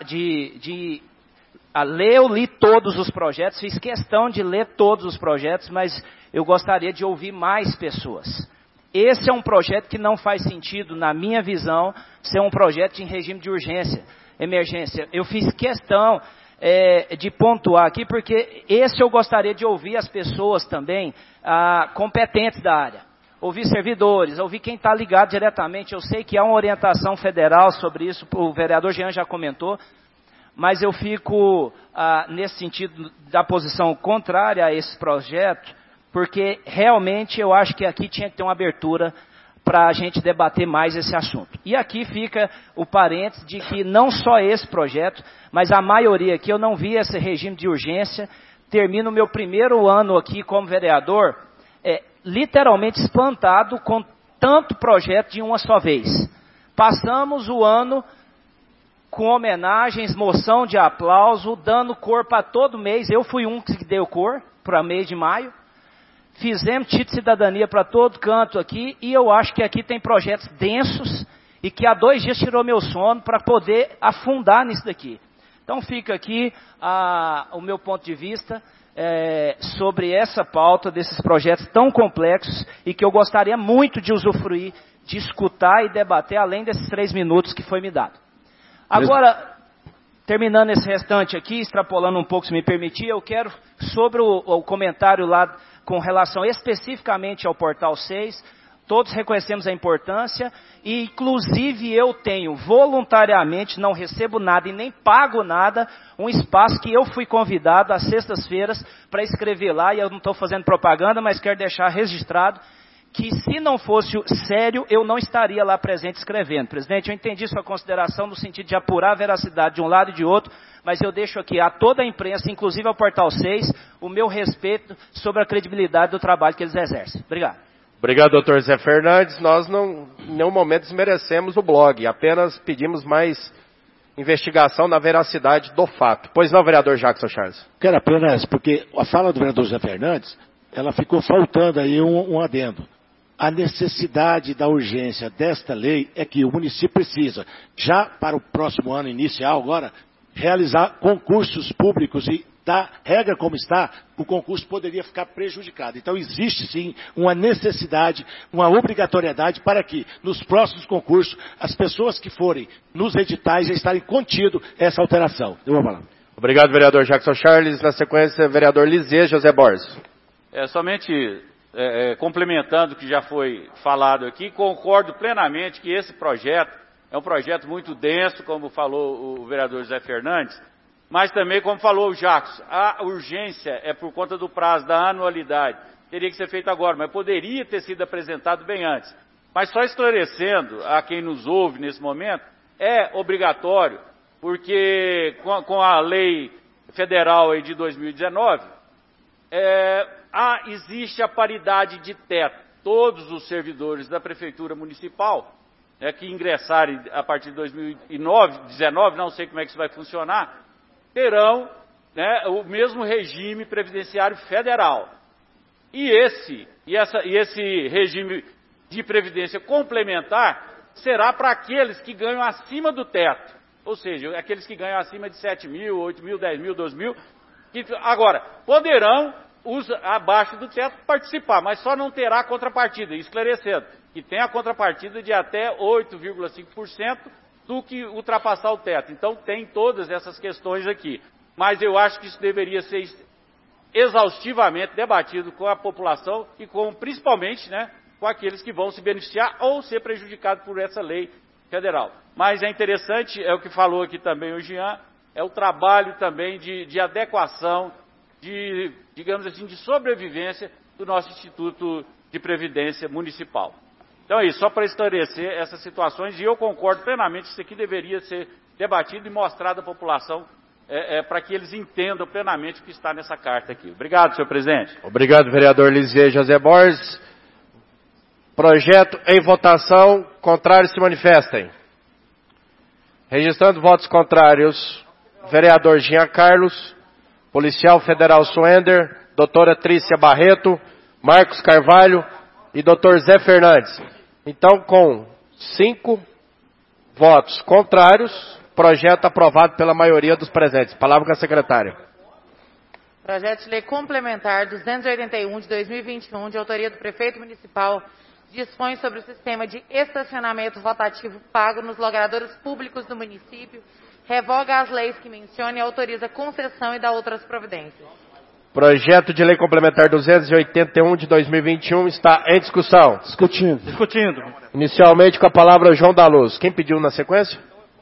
ler. Eu li todos os projetos, fiz questão de ler todos os projetos, mas eu gostaria de ouvir mais pessoas. Esse é um projeto que não faz sentido, na minha visão, ser um projeto em regime de urgência, emergência. Eu fiz questão de pontuar aqui, porque esse eu gostaria de ouvir as pessoas também competentes da área. Ouvir servidores, ouvir quem está ligado diretamente. Eu sei que há uma orientação federal sobre isso, o vereador Jean já comentou, mas eu fico, nesse sentido, da posição contrária a esse projeto, porque realmente eu acho que aqui tinha que ter uma abertura para a gente debater mais esse assunto. E aqui fica o parênteses de que não só esse projeto, mas a maioria aqui, eu não vi esse regime de urgência. Termino o meu primeiro ano aqui como vereador, literalmente espantado com tanto projeto de uma só vez. Passamos o ano com homenagens, moção de aplauso, dando cor para todo mês. Eu fui um que deu cor para mês de maio. Fizemos título de cidadania para todo canto aqui, e eu acho que aqui tem projetos densos, e que há 2 dias tirou meu sono para poder afundar nisso daqui. Então fica aqui o meu ponto de vista sobre essa pauta desses projetos tão complexos, e que eu gostaria muito de usufruir, de escutar e debater, além desses 3 minutos que foi me dado. Agora, terminando esse restante aqui, extrapolando um pouco, se me permitir, eu quero, sobre o comentário lá, com relação especificamente ao Portal 6, todos reconhecemos a importância, e inclusive eu tenho voluntariamente, não recebo nada e nem pago nada, um espaço que eu fui convidado às sextas-feiras para escrever lá, e eu não estou fazendo propaganda, mas quero deixar registrado, que se não fosse sério, eu não estaria lá presente escrevendo. Presidente, eu entendi sua consideração no sentido de apurar a veracidade de um lado e de outro, mas eu deixo aqui a toda a imprensa, inclusive ao Portal 6, o meu respeito sobre a credibilidade do trabalho que eles exercem. Obrigado.
Obrigado, doutor Zé Fernandes. Nós não, em nenhum momento, desmerecemos o blog, apenas pedimos mais investigação na veracidade do fato. Pois não, vereador Jackson Charles?
Quero apenas, porque a fala do vereador Zé Fernandes, ela ficou faltando aí um adendo. A necessidade da urgência desta lei é que o município precisa, já para o próximo ano inicial agora, realizar concursos públicos, e da regra como está, o concurso poderia ficar prejudicado. Então existe sim uma necessidade, uma obrigatoriedade para que nos próximos concursos as pessoas que forem nos editais já estarem contido essa alteração. Eu vou falar.
Obrigado, vereador Jackson Charles. Na sequência, vereador Lisê José Borges.
Somente complementando o que já foi falado aqui, concordo plenamente que esse projeto é um projeto muito denso, como falou o vereador Zé Fernandes, mas também, como falou o Jackson, a urgência é por conta do prazo da anualidade. Teria que ser feito agora, mas poderia ter sido apresentado bem antes. Mas só esclarecendo a quem nos ouve nesse momento, é obrigatório, porque com a lei federal aí de 2019, existe a paridade de teto. Todos os servidores da Prefeitura Municipal que ingressarem a partir de 2019, não sei como é que isso vai funcionar, terão o mesmo regime previdenciário federal. E esse regime de previdência complementar será para aqueles que ganham acima do teto. Ou seja, aqueles que ganham acima de 7 mil, 8 mil, 10 mil, 12 mil, que agora poderão, abaixo do teto, participar, mas só não terá contrapartida, esclarecendo, que tem a contrapartida de até 8,5% do que ultrapassar o teto. Então tem todas essas questões aqui. mas eu acho que isso deveria ser exaustivamente debatido com a população e principalmente, né, com aqueles que vão se beneficiar ou ser prejudicados por essa lei federal. Mas é interessante, é o que falou aqui também o Jean, é o trabalho também de adequação, digamos assim, de sobrevivência do nosso Instituto de Previdência Municipal. Então é isso, só para esclarecer essas situações, e eu concordo plenamente que isso aqui deveria ser debatido e mostrado à população, para que eles entendam plenamente o que está nessa carta aqui. Obrigado, senhor presidente.
Obrigado, vereador Lisier José Borges. Projeto em votação, contrários se manifestem. Registrando votos contrários, vereador Jean Carlos, policial federal Suender, doutora Trícia Barreto, Marcos Carvalho e doutor Zé Fernandes. Então, com 5 votos contrários, projeto aprovado pela maioria dos presentes. Palavra com a secretária.
Projeto de Lei Complementar 281 de 2021, de autoria do Prefeito Municipal, dispõe sobre o sistema de estacionamento rotativo pago nos logradouros públicos do município, revoga as leis que menciona e autoriza concessão e dá outras providências.
Projeto de Lei Complementar 281 de 2021 está em discussão.
Discutindo.
Inicialmente com a palavra João da Luz. Quem pediu na sequência?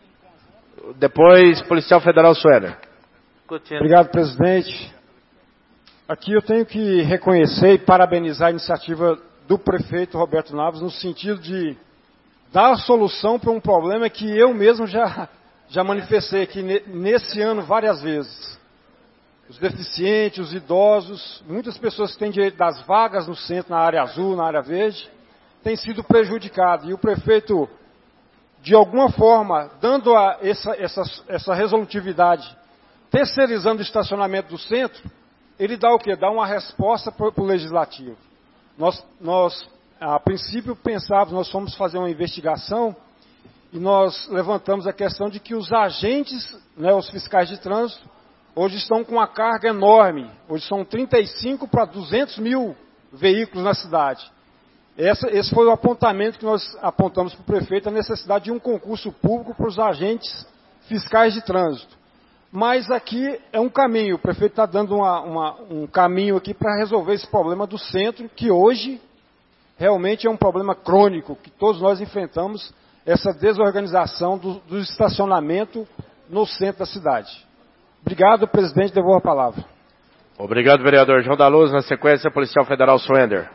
Depois, policial federal Sueder.
Obrigado, presidente. Aqui eu tenho que reconhecer e parabenizar a iniciativa do prefeito Roberto Naves no sentido de dar solução para um problema que eu mesmo já manifestei aqui nesse ano várias vezes. Os deficientes, os idosos, muitas pessoas que têm direito das vagas no centro, na área azul, na área verde, têm sido prejudicados. E o prefeito, de alguma forma, dando essa resolutividade, terceirizando o estacionamento do centro, ele dá o quê? Dá uma resposta para o legislativo. Nós, a princípio, pensávamos, nós fomos fazer uma investigação e nós levantamos a questão de que os agentes, né, os fiscais de trânsito, hoje estão com uma carga enorme. Hoje são 35 para 200 mil veículos na cidade. Esse foi o apontamento que nós apontamos para o prefeito, a necessidade de um concurso público para os agentes fiscais de trânsito. Mas aqui é um caminho, o prefeito está dando um caminho aqui para resolver esse problema do centro, que hoje realmente é um problema crônico, que todos nós enfrentamos, essa desorganização do estacionamento no centro da cidade. Obrigado, presidente, devolvo a palavra.
Obrigado, vereador João da Luz. Na sequência, policial federal Suender.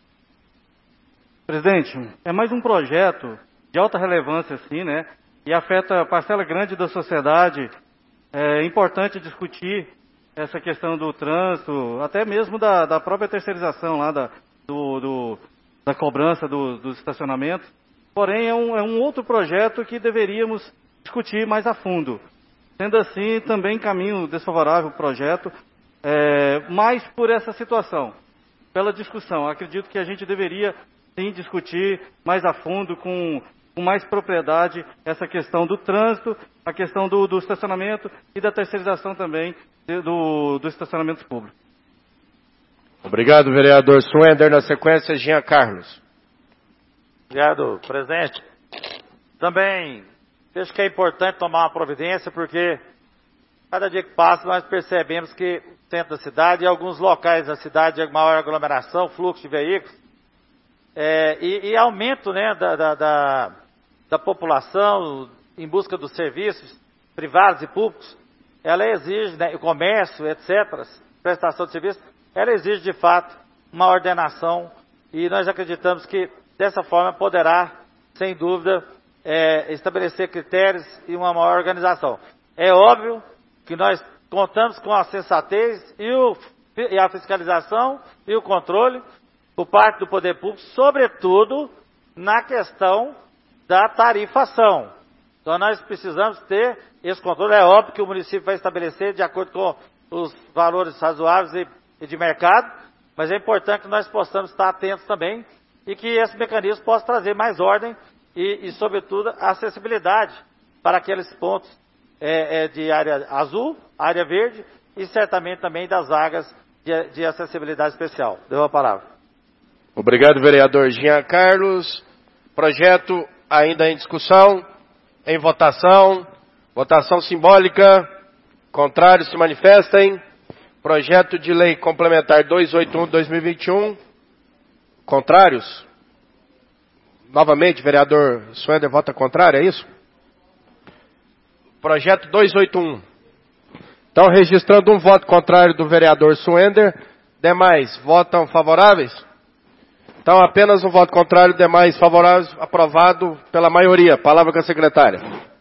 Presidente, é mais um projeto de alta relevância, assim, né? E afeta parcela grande da sociedade. É importante discutir essa questão do trânsito, até mesmo da própria terceirização lá, da cobrança dos estacionamentos. Porém, é um outro projeto que deveríamos discutir mais a fundo. Sendo assim, também caminho desfavorável o projeto, mais por essa situação, pela discussão. Acredito que a gente deveria, sim, discutir mais a fundo, com mais propriedade, essa questão do trânsito, a questão do estacionamento e da terceirização também do estacionamento público.
Obrigado, vereador Suender. Na sequência, Jean Carlos.
Obrigado, presidente. Também acho que é importante tomar uma providência, porque cada dia que passa nós percebemos que o centro da cidade e alguns locais da cidade de maior aglomeração, fluxo de veículos, e aumento, né, da população em busca dos serviços privados e públicos, ela exige, né, o comércio, etc., prestação de serviços, ela exige de fato uma ordenação, e nós acreditamos que dessa forma poderá, sem dúvida, estabelecer critérios e uma maior organização. É óbvio que nós contamos com a sensatez e a fiscalização e o controle por parte do poder público, sobretudo na questão da tarifação. Então nós precisamos ter esse controle. É óbvio que o município vai estabelecer de acordo com os valores razoáveis e de mercado, mas é importante que nós possamos estar atentos também e que esse mecanismo possa trazer mais ordem e sobretudo, acessibilidade para aqueles pontos de área azul, área verde e certamente também das vagas de acessibilidade especial. Deu a palavra.
Obrigado, vereador Jean Carlos. Projeto ainda em discussão, em votação, votação simbólica. Contrários se manifestem. Projeto de lei complementar 281/2021. Contrários? Novamente, vereador Suender vota contrário, é isso? Projeto 281. Então, registrando um voto contrário do vereador Suender, demais votam favoráveis? Então, apenas um voto contrário, demais favoráveis, aprovado pela maioria. Palavra com a secretária.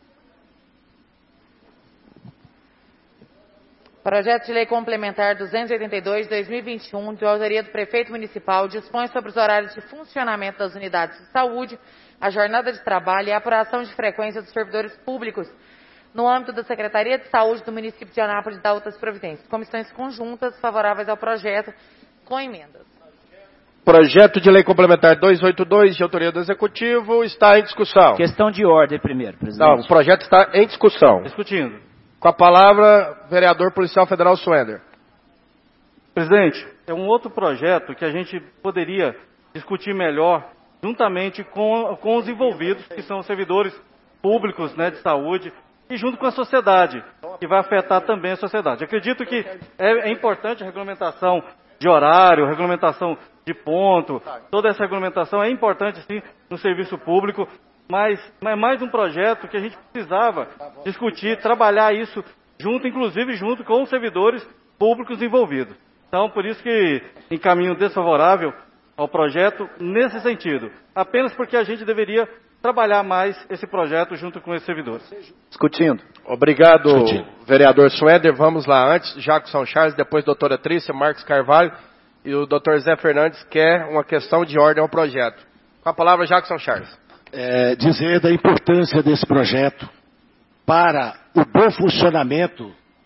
Projeto de lei complementar 282/2021, de autoria do prefeito municipal, dispõe sobre os horários de funcionamento das unidades de saúde, a jornada de trabalho e a apuração de frequência dos servidores públicos no âmbito da Secretaria de Saúde do município de Anápolis e da outras providências. Comissões conjuntas favoráveis ao projeto, com emendas.
Projeto de lei complementar 282, de autoria do Executivo, está em discussão.
Questão de ordem primeiro, presidente.
Não, o projeto está em discussão.
Discutindo.
Com a palavra, vereador policial federal Suender.
Presidente, é um outro projeto que a gente poderia discutir melhor, juntamente com os envolvidos, que são os servidores públicos, né, de saúde, e junto com a sociedade, que vai afetar também a sociedade. Acredito que é importante a regulamentação de horário, regulamentação de ponto, toda essa regulamentação é importante, sim, no serviço público, mas é mais um projeto que a gente precisava discutir, trabalhar isso junto, inclusive junto com os servidores públicos envolvidos. Então, por isso que encaminho desfavorável ao projeto nesse sentido. Apenas porque a gente deveria trabalhar mais esse projeto junto com esses servidores.
Discutindo.
Obrigado, vereador Suender. Vamos lá. Antes, Jackson Charles, depois doutora Trícia, Marcos Carvalho e o doutor Zé Fernandes quer uma questão de ordem ao projeto. Com a palavra, Jackson Charles.
Dizer da importância desse projeto para o bom funcionamento,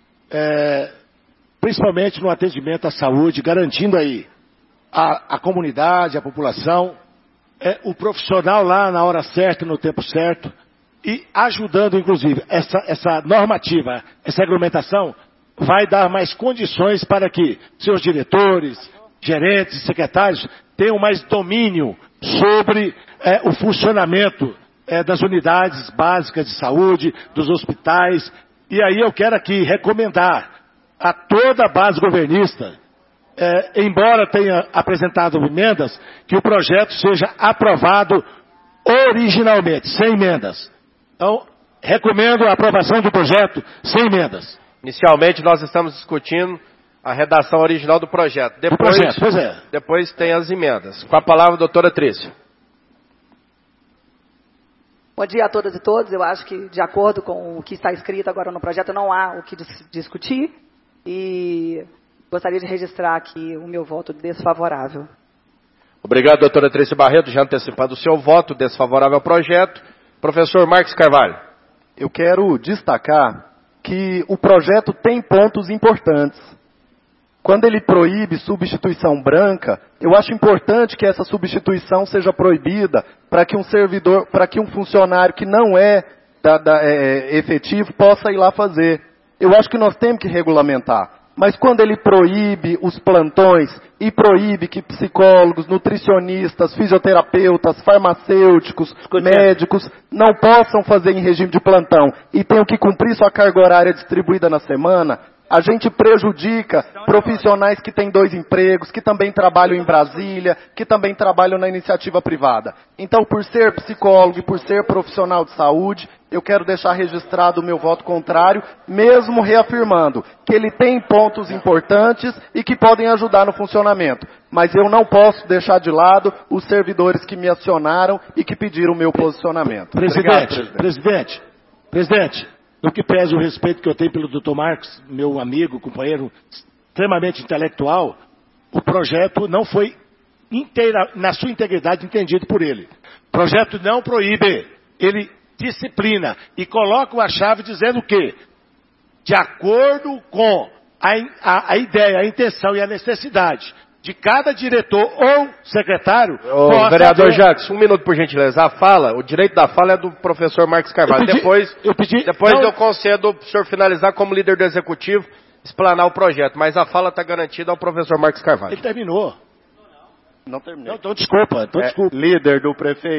principalmente no atendimento à saúde, garantindo aí a comunidade, a população, o profissional lá na hora certa, no tempo certo, e ajudando, inclusive, essa normativa, essa regulamentação, vai dar mais condições para que seus diretores, gerentes e secretários tenham mais domínio sobre o funcionamento das unidades básicas de saúde, dos hospitais. E aí eu quero aqui recomendar a toda a base governista, embora tenha apresentado emendas, que o projeto seja aprovado originalmente, sem emendas. Então, recomendo a aprovação do projeto sem emendas.
Inicialmente, nós estamos discutindo a redação original do projeto. Depois tem as emendas. Com a palavra, doutora Trícia.
Bom dia a todas e todos. Eu acho que, de acordo com o que está escrito agora no projeto, não há o que discutir. E gostaria de registrar aqui o meu voto desfavorável.
Obrigado, doutora Trícia Barreto, já antecipando o seu voto desfavorável ao projeto. Professor Marcos Carvalho.
Eu quero destacar que o projeto tem pontos importantes. Quando ele proíbe substituição branca, eu acho importante que essa substituição seja proibida para que um funcionário que não é efetivo possa ir lá fazer. Eu acho que nós temos que regulamentar. Mas quando ele proíbe os plantões e proíbe que psicólogos, nutricionistas, fisioterapeutas, farmacêuticos, médicos não possam fazer em regime de plantão e tenham que cumprir sua carga horária distribuída na semana, a gente prejudica profissionais que têm 2 empregos, que também trabalham em Brasília, que também trabalham na iniciativa privada. Então, por ser psicólogo e por ser profissional de saúde, eu quero deixar registrado o meu voto contrário, mesmo reafirmando que ele tem pontos importantes e que podem ajudar no funcionamento. Mas eu não posso deixar de lado os servidores que me acionaram e que pediram o meu posicionamento.
Presidente, no que pesa o respeito que eu tenho pelo Dr. Marcos, meu amigo, companheiro, extremamente intelectual, o projeto não foi na sua integridade entendido por ele. O projeto não proíbe, ele disciplina e coloca a chave dizendo que, de acordo com a ideia, a intenção e a necessidade de cada diretor ou secretário...
Vereador Jacques, 1 minuto por gentileza. O direito da fala é do professor Marcos Carvalho. Depois eu concedo para o senhor finalizar como líder do Executivo, explanar o projeto. Mas a fala está garantida ao professor Marcos Carvalho.
Ele terminou.
Não terminou.
Então desculpa.
Líder do prefeito.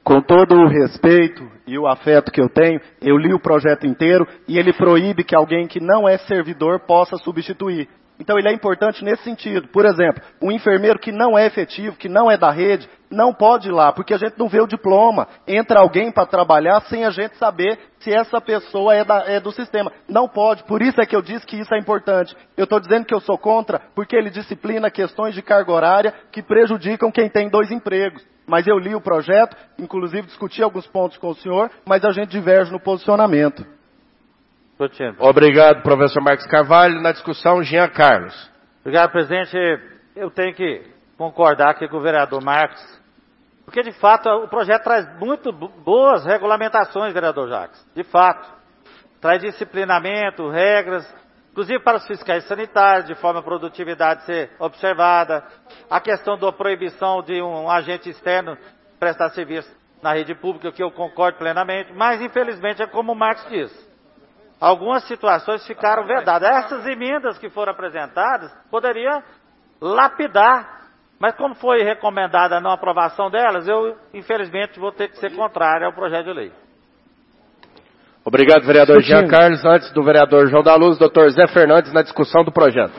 Com todo o respeito e o afeto que eu tenho, eu li o projeto inteiro e ele proíbe que alguém que não é servidor possa substituir. Então ele é importante nesse sentido. Por exemplo, um enfermeiro que não é efetivo, que não é da rede, não pode ir lá, porque a gente não vê o diploma. Entra alguém para trabalhar sem a gente saber se essa pessoa é do sistema. Não pode, por isso é que eu disse que isso é importante. Eu estou dizendo que eu sou contra, porque ele disciplina questões de carga horária que prejudicam quem tem 2 empregos. Mas eu li o projeto, inclusive discuti alguns pontos com o senhor, mas a gente diverge no posicionamento.
Obrigado, professor Marcos Carvalho. Na discussão, Jean Carlos.
Obrigado, presidente. Eu tenho que concordar aqui com o vereador Marcos, porque de fato o projeto traz muito boas regulamentações, vereador Jacques. De fato, traz disciplinamento, regras, inclusive para os fiscais sanitários, de forma a produtividade ser observada, a questão da proibição de um agente externo prestar serviço na rede pública, que eu concordo plenamente, mas infelizmente é como o Marcos disse. Algumas situações ficaram vedadas. Essas emendas que foram apresentadas poderia lapidar, mas como foi recomendada a não aprovação delas, eu infelizmente vou ter que ser contrário ao projeto de lei.
Obrigado, vereador Jean Carlos. Antes do vereador João da Luz, doutor Zé Fernandes na discussão do projeto.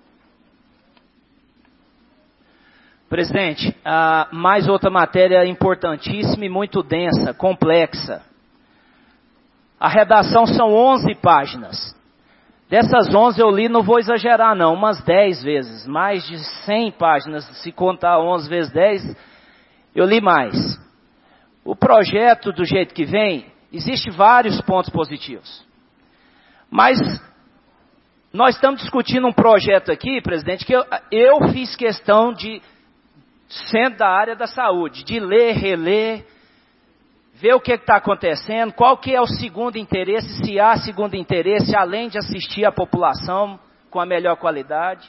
Presidente, mais outra matéria importantíssima e muito densa, complexa. A redação são 11 páginas. Dessas 11 eu li, não vou exagerar não, umas 10 vezes. Mais de 100 páginas, se contar 11 vezes 10, eu li mais. O projeto, do jeito que vem, existem vários pontos positivos. Mas nós estamos discutindo um projeto aqui, presidente, que eu fiz questão de, sendo da área da saúde, de ler, reler, ver o que está acontecendo, qual que é o segundo interesse, se há segundo interesse, além de assistir a população com a melhor qualidade.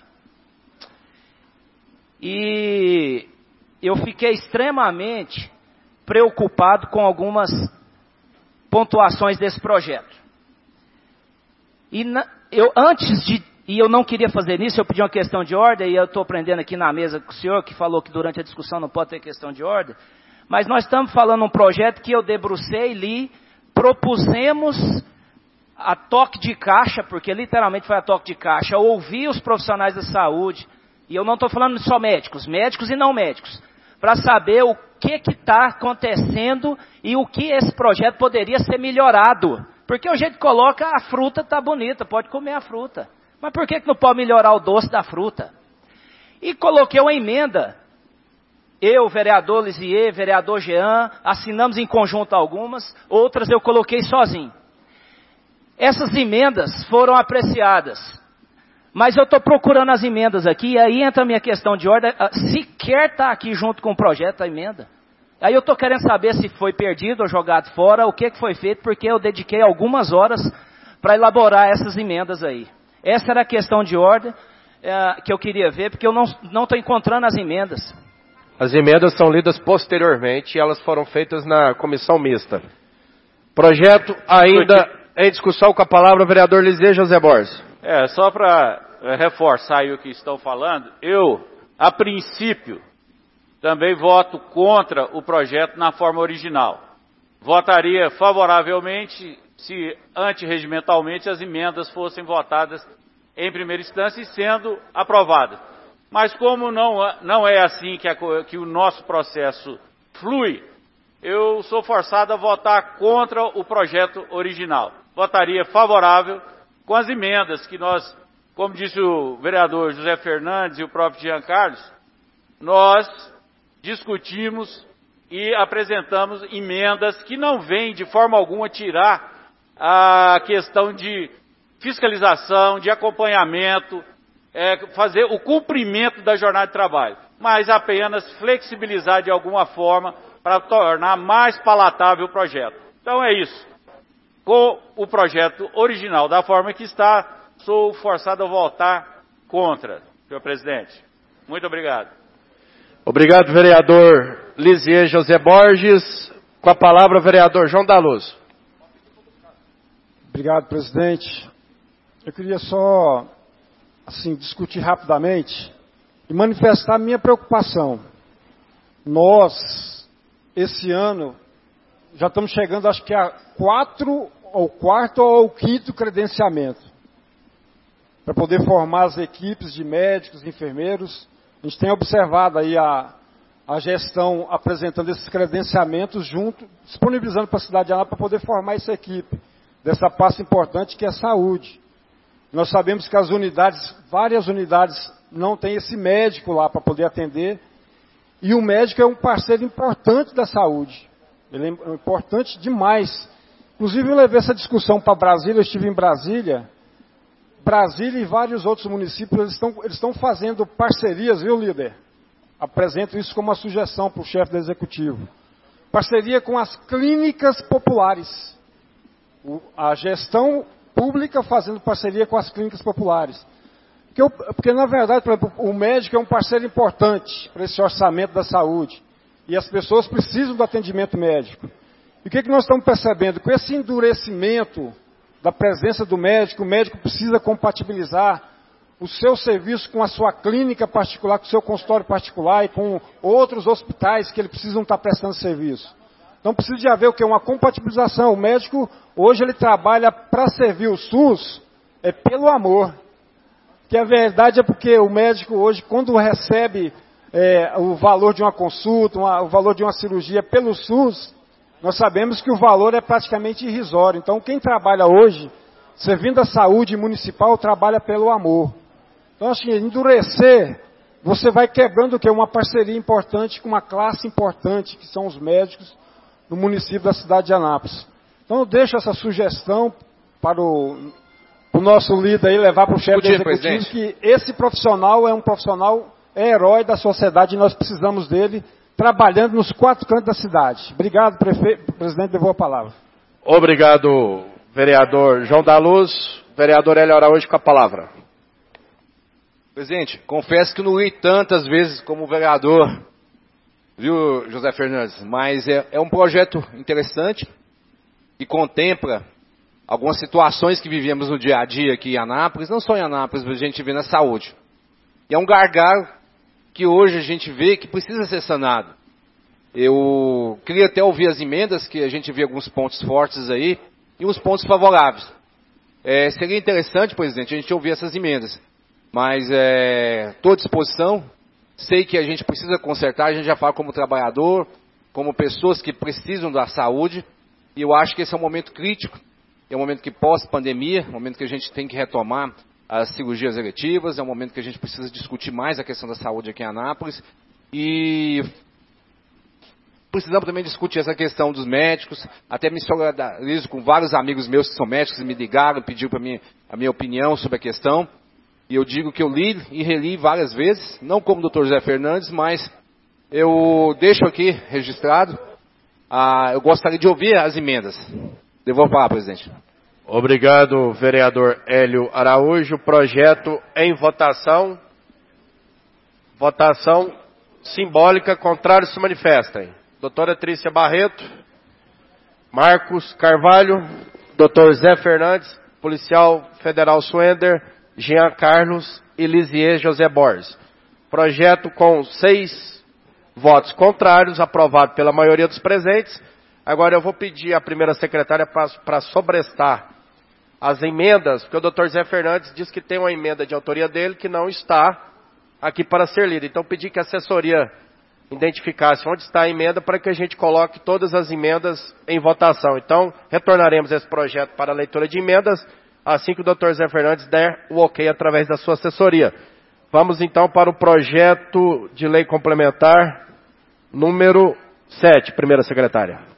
E eu fiquei extremamente preocupado com algumas pontuações desse projeto. E eu não queria fazer isso, eu pedi uma questão de ordem, e eu estou aprendendo aqui na mesa com o senhor, que falou que durante a discussão não pode ter questão de ordem. Mas nós estamos falando um projeto que eu debrucei, li, propusemos a toque de caixa, porque literalmente foi a toque de caixa, ouvi os profissionais da saúde, e eu não estou falando só médicos, médicos e não médicos, para saber o que está acontecendo e o que esse projeto poderia ser melhorado. Porque o jeito que coloca, a fruta está bonita, pode comer a fruta. Mas por que não pode melhorar o doce da fruta? E coloquei uma emenda. Eu, vereador Lisier, vereador Jean, assinamos em conjunto algumas, outras eu coloquei sozinho. Essas emendas foram apreciadas, mas eu estou procurando as emendas aqui, e aí entra a minha questão de ordem, sequer está aqui junto com o projeto a emenda. Aí eu estou querendo saber se foi perdido ou jogado fora, o que foi feito, porque eu dediquei algumas horas para elaborar essas emendas aí. Essa era a questão de ordem que eu queria ver, porque eu não estou encontrando as emendas.
As emendas são lidas posteriormente e elas foram feitas na comissão mista. Projeto ainda em discussão, com a palavra o vereador Lisier José Borges.
Só para reforçar aí o que estão falando, eu, a princípio, também voto contra o projeto na forma original. Votaria favoravelmente se antirregimentalmente as emendas fossem votadas em primeira instância e sendo aprovadas. Mas como não é assim que o nosso processo flui, eu sou forçado a votar contra o projeto original. Votaria favorável com as emendas que nós, como disse o vereador José Fernandes e o próprio Jean Carlos, nós discutimos e apresentamos emendas que não vêm de forma alguma tirar a questão de fiscalização, de acompanhamento, fazer o cumprimento da jornada de trabalho, mas apenas flexibilizar de alguma forma para tornar mais palatável o projeto. Então é isso. Com o projeto original da forma que está, sou forçado a votar contra, senhor presidente. Muito obrigado.
Obrigado, vereador Lisier José Borges. Com a palavra, o vereador João da Luz.
Obrigado, presidente. Eu queria só discutir rapidamente e manifestar minha preocupação. Nós, esse ano, já estamos chegando, acho que a quarto ou quinto credenciamento, para poder formar as equipes de médicos, enfermeiros. A gente tem observado aí a gestão apresentando esses credenciamentos junto, disponibilizando para a cidade de Anápolis para poder formar essa equipe, dessa pasta importante que é a saúde. Nós sabemos que as unidades, várias unidades, não tem esse médico lá para poder atender, e o médico é um parceiro importante da saúde. Ele é importante demais. Inclusive, eu levei essa discussão para Brasília, eu estive em Brasília. Brasília e vários outros municípios, eles estão fazendo parcerias, viu, líder? Apresento isso como uma sugestão para o chefe do executivo. Parceria com as clínicas populares. A gestão pública fazendo parceria com as clínicas populares. Porque, na verdade, por exemplo, o médico é um parceiro importante para esse orçamento da saúde. E as pessoas precisam do atendimento médico. E o que nós estamos percebendo? Com esse endurecimento da presença do médico, o médico precisa compatibilizar o seu serviço com a sua clínica particular, com o seu consultório particular e com outros hospitais que ele precisam estar prestando serviço. Então precisa de haver o quê? Uma compatibilização. O médico, hoje, ele trabalha para servir o SUS, pelo amor. Que a verdade é porque o médico hoje, quando recebe o valor de uma consulta, o valor de uma cirurgia pelo SUS, nós sabemos que o valor é praticamente irrisório. Então, quem trabalha hoje, servindo a saúde municipal, trabalha pelo amor. Então, acho que endurecer, você vai quebrando o quê? Uma parceria importante com uma classe importante, que são os médicos no município da cidade de Anápolis. Então, eu deixo essa sugestão para o nosso líder aí, levar para o chefe do executivo, que esse profissional é um profissional, herói da sociedade, e nós precisamos dele, trabalhando nos 4 cantos da cidade. Obrigado, presidente, devolvo a palavra.
Obrigado, vereador João da Luz. Vereador Hélio Araújo, com a palavra.
Presidente, confesso que não li tantas vezes como vereador, viu, José Fernandes, mas é um projeto interessante que contempla algumas situações que vivemos no dia a dia aqui em Anápolis, não só em Anápolis, mas a gente vê na saúde. E é um gargalo que hoje a gente vê que precisa ser sanado. Eu queria até ouvir as emendas, que a gente vê alguns pontos fortes aí, e uns pontos favoráveis. Seria interessante, presidente, a gente ouvir essas emendas. Mas estou à disposição, sei que a gente precisa consertar, a gente já fala como trabalhador, como pessoas que precisam da saúde, e eu acho que esse é um momento crítico, é um momento que pós-pandemia, é um momento que a gente tem que retomar as cirurgias eletivas, é um momento que a gente precisa discutir mais a questão da saúde aqui em Anápolis, e precisamos também discutir essa questão dos médicos, até me solidarizo com vários amigos meus que são médicos e me ligaram, pediram para mim a minha opinião sobre a questão, e eu digo que eu li e reli várias vezes, não como o Dr. José Fernandes, mas eu deixo aqui registrado, eu gostaria de ouvir as emendas. Devolvo a palavra, presidente.
Obrigado, vereador Hélio Araújo. Projeto em votação. Votação simbólica. Contrários se manifestem. Doutora Trícia Barreto, Marcos Carvalho, doutor Zé Fernandes, policial federal Suender, Jean Carlos e Lisier José Borges. Projeto com 6 votos contrários, aprovado pela maioria dos presentes. Agora eu vou pedir à primeira secretária para sobrestar as emendas, porque o doutor Zé Fernandes disse que tem uma emenda de autoria dele que não está aqui para ser lida. Então pedi que a assessoria identificasse onde está a emenda para que a gente coloque todas as emendas em votação. Então retornaremos esse projeto para a leitura de emendas assim que o doutor Zé Fernandes der o ok através da sua assessoria. Vamos então para o projeto de lei complementar número 7, primeira secretária.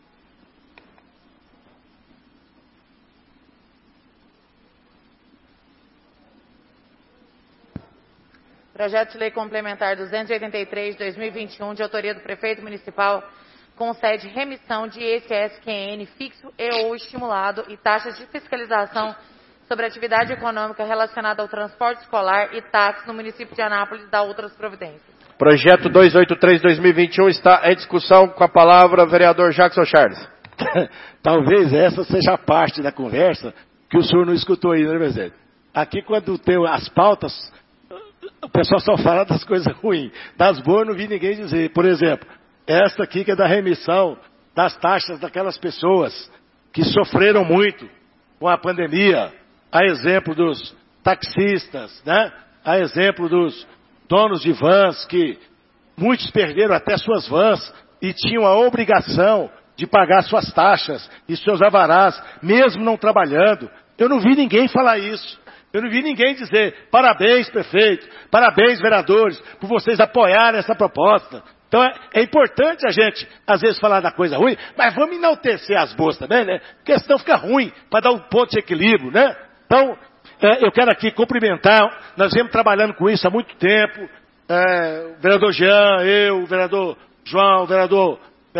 Projeto de Lei Complementar 283 de 2021, de autoria do Prefeito Municipal, concede remissão de ICS-QN fixo e ou estimulado e taxas de fiscalização sobre atividade econômica relacionada ao transporte escolar e táxi no município de Anápolis e da outras providências.
Projeto 283-2021 está em discussão. Com a palavra, vereador Jackson Charles.
Talvez essa seja a parte da conversa que o senhor não escutou aí, né, presidente? Aqui, quando tem as pautas, o pessoal só fala das coisas ruins. Das boas, não vi ninguém dizer. Por exemplo, esta aqui que é da remissão das taxas daquelas pessoas que sofreram muito com a pandemia, a exemplo dos taxistas, né? A exemplo dos donos de vans, que muitos perderam até suas vans e tinham a obrigação de pagar suas taxas e seus alvarás, mesmo não trabalhando. Eu não vi ninguém falar isso. Eu não vi ninguém dizer, parabéns, prefeito, parabéns, vereadores, por vocês apoiarem essa proposta. Então é importante a gente, às vezes, falar da coisa ruim, mas vamos enaltecer as boas também, né? Porque senão fica ruim, para dar um ponto de equilíbrio, né? Então, eu quero aqui cumprimentar, nós viemos trabalhando com isso há muito tempo, o vereador Jean, eu, o vereador João, o vereador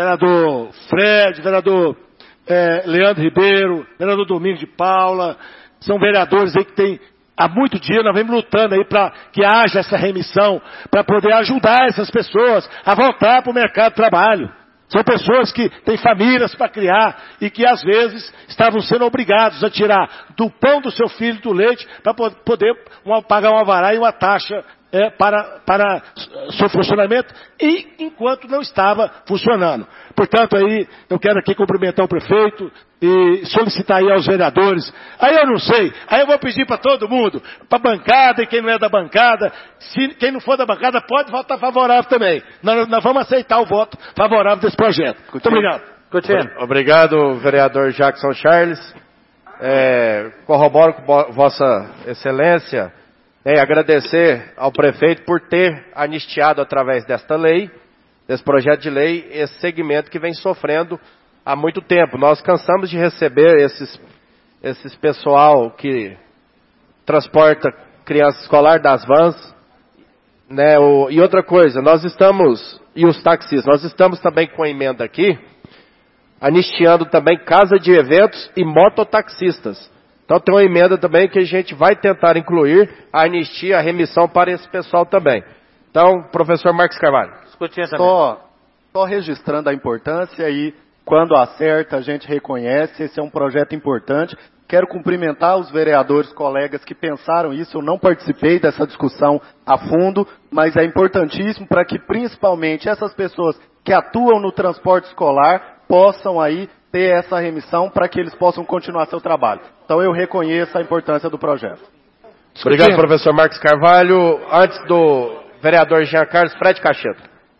Fred, o vereador Leandro Ribeiro, o vereador Domingos de Paula, são vereadores aí que tem há muito dia, nós vemos lutando aí para que haja essa remissão, para poder ajudar essas pessoas a voltar para o mercado de trabalho. São pessoas que têm famílias para criar e que às vezes estavam sendo obrigados a tirar do pão do seu filho do leite para poder pagar um alvará e uma taxa para seu funcionamento, e enquanto não estava funcionando. Portanto, aí eu quero aqui cumprimentar o prefeito e solicitar aí aos vereadores. Aí eu não sei, aí eu vou pedir para todo mundo, para a bancada e quem não é da bancada, quem não for da bancada pode votar favorável também. Nós vamos aceitar o voto favorável desse projeto. Muito obrigado.
Obrigado, vereador Jackson Charles. Corroboro com Vossa Excelência. Agradecer ao prefeito por ter anistiado através desta lei, desse projeto de lei, esse segmento que vem sofrendo há muito tempo. Nós cansamos de receber esses pessoal que transporta criança escolar das vans, né? E outra coisa, e os taxistas, nós estamos também com a emenda aqui, anistiando também casa de eventos e mototaxistas. Então tem uma emenda também que a gente vai tentar incluir a anistia, a remissão para esse pessoal também. Então, professor Marcos Carvalho.
Só registrando a importância e quando acerta a gente reconhece, esse é um projeto importante. Quero cumprimentar os vereadores, colegas que pensaram isso, eu não participei dessa discussão a fundo, mas é importantíssimo para que principalmente essas pessoas que atuam no transporte escolar possam aí ter essa remissão para que eles possam continuar seu trabalho. Então eu reconheço a importância do projeto.
Obrigado, professor Marcos Carvalho. Antes do vereador Jean Carlos, Fred Cacheta.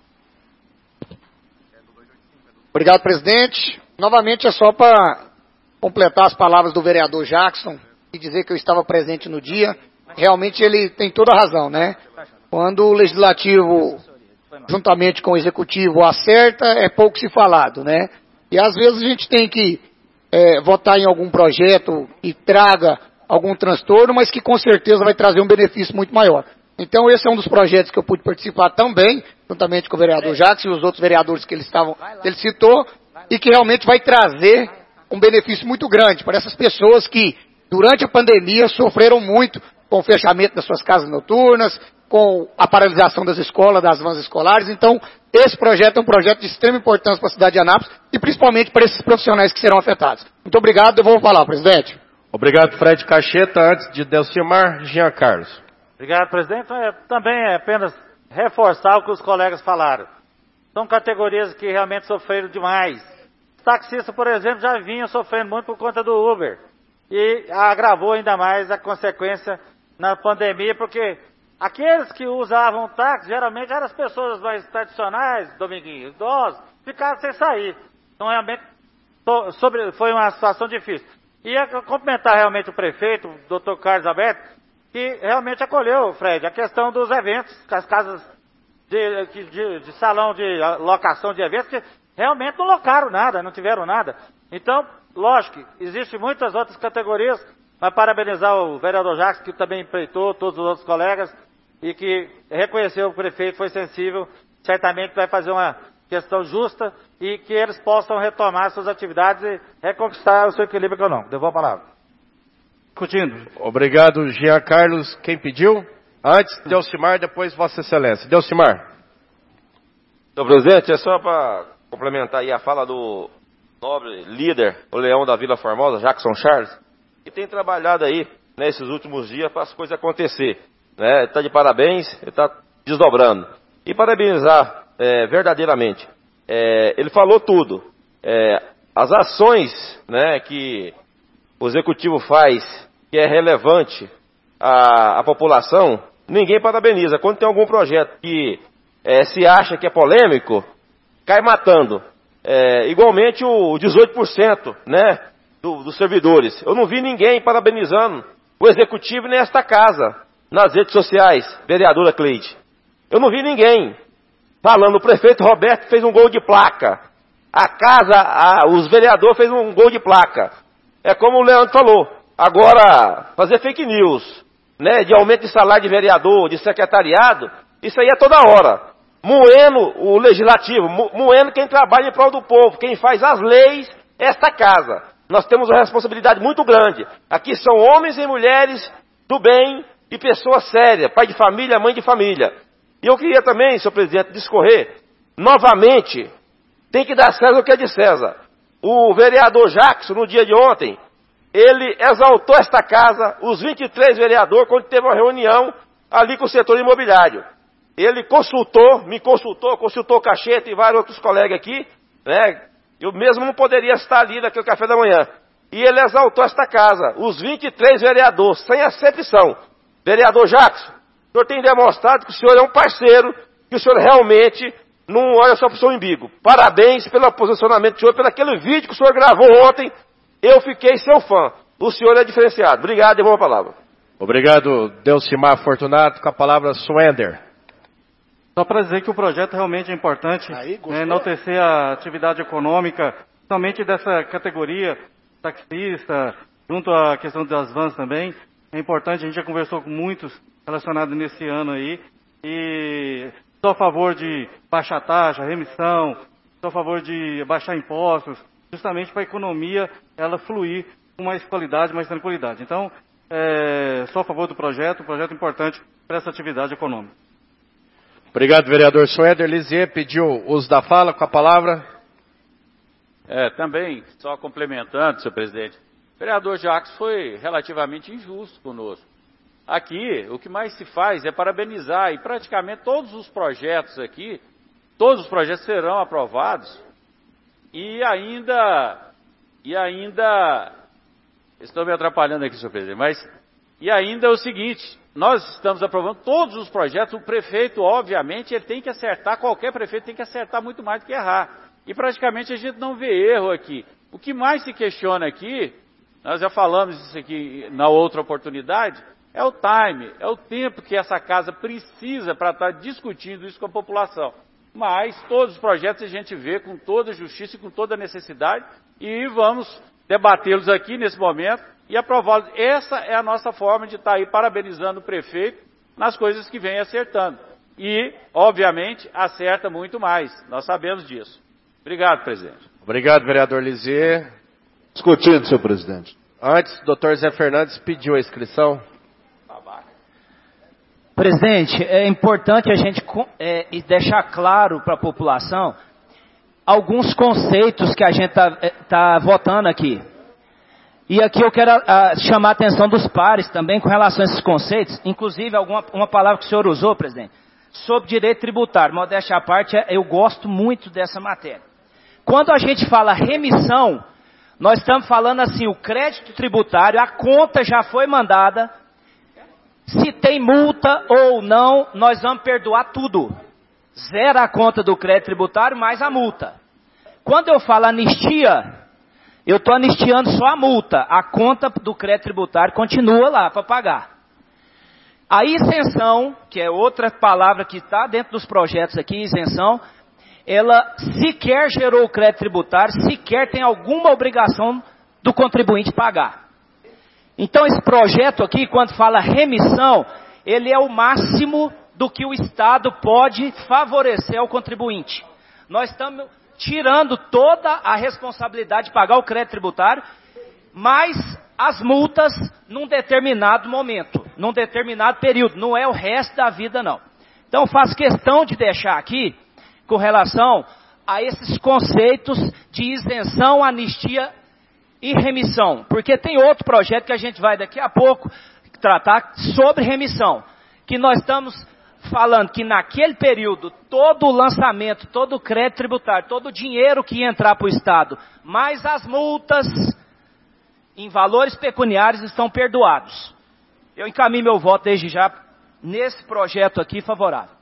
Obrigado, presidente. Novamente é só para completar as palavras do vereador Jackson e dizer que eu estava presente no dia. Realmente ele tem toda a razão, né? Quando o legislativo, juntamente com o executivo, acerta, é pouco se falado, né? E às vezes a gente tem que votar em algum projeto que traga algum transtorno, mas que com certeza vai trazer um benefício muito maior. Então esse é um dos projetos que eu pude participar também, juntamente com o vereador Jacques e os outros vereadores que ele citou, e que realmente vai trazer um benefício muito grande para essas pessoas que, durante a pandemia, sofreram muito com o fechamento das suas casas noturnas, com a paralisação das escolas, das vans escolares. Então, esse projeto é um projeto de extrema importância para a cidade de Anápolis e principalmente para esses profissionais que serão afetados. Muito obrigado, eu vou falar, presidente.
Obrigado, Fred Cacheta. Antes de Delcimar, Jean Carlos.
Obrigado, presidente. Também é apenas reforçar o que os colegas falaram. São categorias que realmente sofreram demais. Os taxistas, por exemplo, já vinham sofrendo muito por conta do Uber. E agravou ainda mais a consequência na pandemia, porque aqueles que usavam táxi, geralmente eram as pessoas mais tradicionais, Dominguinhos, idosos, ficaram sem sair. Então, realmente, foi uma situação difícil. E complementar realmente o prefeito, o doutor Carlos Alberto, que realmente acolheu, Fred, a questão dos eventos, as casas de salão de locação de eventos, que realmente não locaram nada, não tiveram nada. Então, lógico, existem muitas outras categorias, mas parabenizar o vereador Jacques, que também empreitou, todos os outros colegas, e que reconheceu o prefeito, foi sensível, certamente vai fazer uma questão justa e que eles possam retomar suas atividades e reconquistar o seu equilíbrio econômico. Devolvo a palavra.
Discutindo.
Obrigado, Jean Carlos. Quem pediu? Antes, Delcimar, depois Vossa Excelência. Delcimar.
Senhor presidente, é só para complementar aí a fala do nobre líder, o Leão da Vila Formosa, Jackson Charles, que tem trabalhado aí nesses últimos dias para as coisas acontecer. Né? Está de parabéns, ele está desdobrando. E parabenizar verdadeiramente. Ele falou tudo. as ações, né, que o Executivo faz, que é relevante à população, ninguém parabeniza. Quando tem algum projeto que se acha que é polêmico, cai matando. Igualmente o 18%, né, dos servidores. Eu não vi ninguém parabenizando o Executivo nesta casa, nas redes sociais, vereadora Cleide. Eu não vi ninguém falando, o prefeito Roberto fez um gol de placa. Os vereadores fez um gol de placa. É como o Leandro falou. Agora, fazer fake news, né, de aumento de salário de vereador, de secretariado, isso aí é toda hora. Moendo o legislativo, moendo quem trabalha em prol do povo, quem faz as leis, esta casa. Nós temos uma responsabilidade muito grande. Aqui são homens e mulheres do bem e pessoas sérias, pai de família, mãe de família. E eu queria também, senhor presidente, discorrer, novamente, tem que dar César o que é de César. O vereador Jackson, no dia de ontem, ele exaltou esta casa, os 23 vereadores, quando teve uma reunião ali com o setor imobiliário. Ele me consultou o Cacheta e vários outros colegas aqui, né? Eu mesmo não poderia estar ali naquele café da manhã. E ele exaltou esta casa, os 23 vereadores, sem acepção. Vereador Jackson, o senhor tem demonstrado que o senhor é um parceiro, que o senhor realmente não olha só para o seu umbigo. Parabéns pelo posicionamento do senhor, pelo aquele vídeo que o senhor gravou ontem. Eu fiquei seu fã. O senhor é diferenciado. Obrigado e boa palavra.
Obrigado, Delcimar Fortunato. Com a palavra, Suender.
Só para dizer que o projeto realmente é importante, enaltecer a atividade econômica, somente dessa categoria, taxista, junto à questão das vans também. É importante, a gente já conversou com muitos relacionados nesse ano aí, e sou a favor de baixar taxa, remissão, sou a favor de baixar impostos, justamente para a economia ela fluir com mais qualidade, mais tranquilidade. Então, sou a favor do projeto, um projeto importante para essa atividade econômica.
Obrigado, vereador Sueder. Lisier pediu uso da fala, com a palavra.
Também, só complementando, senhor presidente, o vereador Jacques foi relativamente injusto conosco. Aqui, o que mais se faz é parabenizar, e praticamente todos os projetos aqui, todos os projetos serão aprovados, e ainda, estou me atrapalhando aqui, senhor presidente, mas, e ainda é o seguinte, nós estamos aprovando todos os projetos, o prefeito, obviamente, ele tem que acertar, qualquer prefeito tem que acertar muito mais do que errar. E praticamente a gente não vê erro aqui. O que mais se questiona aqui, nós já falamos isso aqui na outra oportunidade, é o time, é o tempo que essa casa precisa para estar discutindo isso com a população. Mas todos os projetos a gente vê com toda a justiça e com toda a necessidade, e vamos debatê-los aqui nesse momento, e aprová-los. Essa é a nossa forma de estar aí parabenizando o prefeito nas coisas que vem acertando. E, obviamente, acerta muito mais. Nós sabemos disso. Obrigado, presidente.
Obrigado, vereador Lisier.
Discutido, senhor presidente.
Antes, o doutor Zé Fernandes pediu a inscrição.
Presidente, é importante a gente deixar claro para a população alguns conceitos que a gente está votando aqui. E aqui eu quero chamar a atenção dos pares também com relação a esses conceitos, inclusive uma palavra que o senhor usou, presidente, sobre direito tributário. Modéstia à parte, eu gosto muito dessa matéria. Quando a gente fala remissão, nós estamos falando assim, o crédito tributário, a conta já foi mandada, se tem multa ou não, nós vamos perdoar tudo. Zero a conta do crédito tributário mais a multa. Quando eu falo anistia, eu estou anistiando só a multa. A conta do crédito tributário continua lá para pagar. A isenção, que é outra palavra que está dentro dos projetos aqui, isenção, ela sequer gerou o crédito tributário, sequer tem alguma obrigação do contribuinte pagar. Então esse projeto aqui, quando fala remissão, ele é o máximo do que o Estado pode favorecer ao contribuinte. Nós estamos tirando toda a responsabilidade de pagar o crédito tributário, mais as multas num determinado momento, num determinado período, não é o resto da vida não. Então faço questão de deixar aqui, com relação a esses conceitos de isenção, anistia e remissão, porque tem outro projeto que a gente vai daqui a pouco tratar sobre remissão, que nós estamos falando que naquele período, todo o lançamento, todo o crédito tributário, todo o dinheiro que ia entrar para o Estado, mais as multas em valores pecuniários estão perdoados. Eu encaminho meu voto desde já nesse projeto aqui favorável.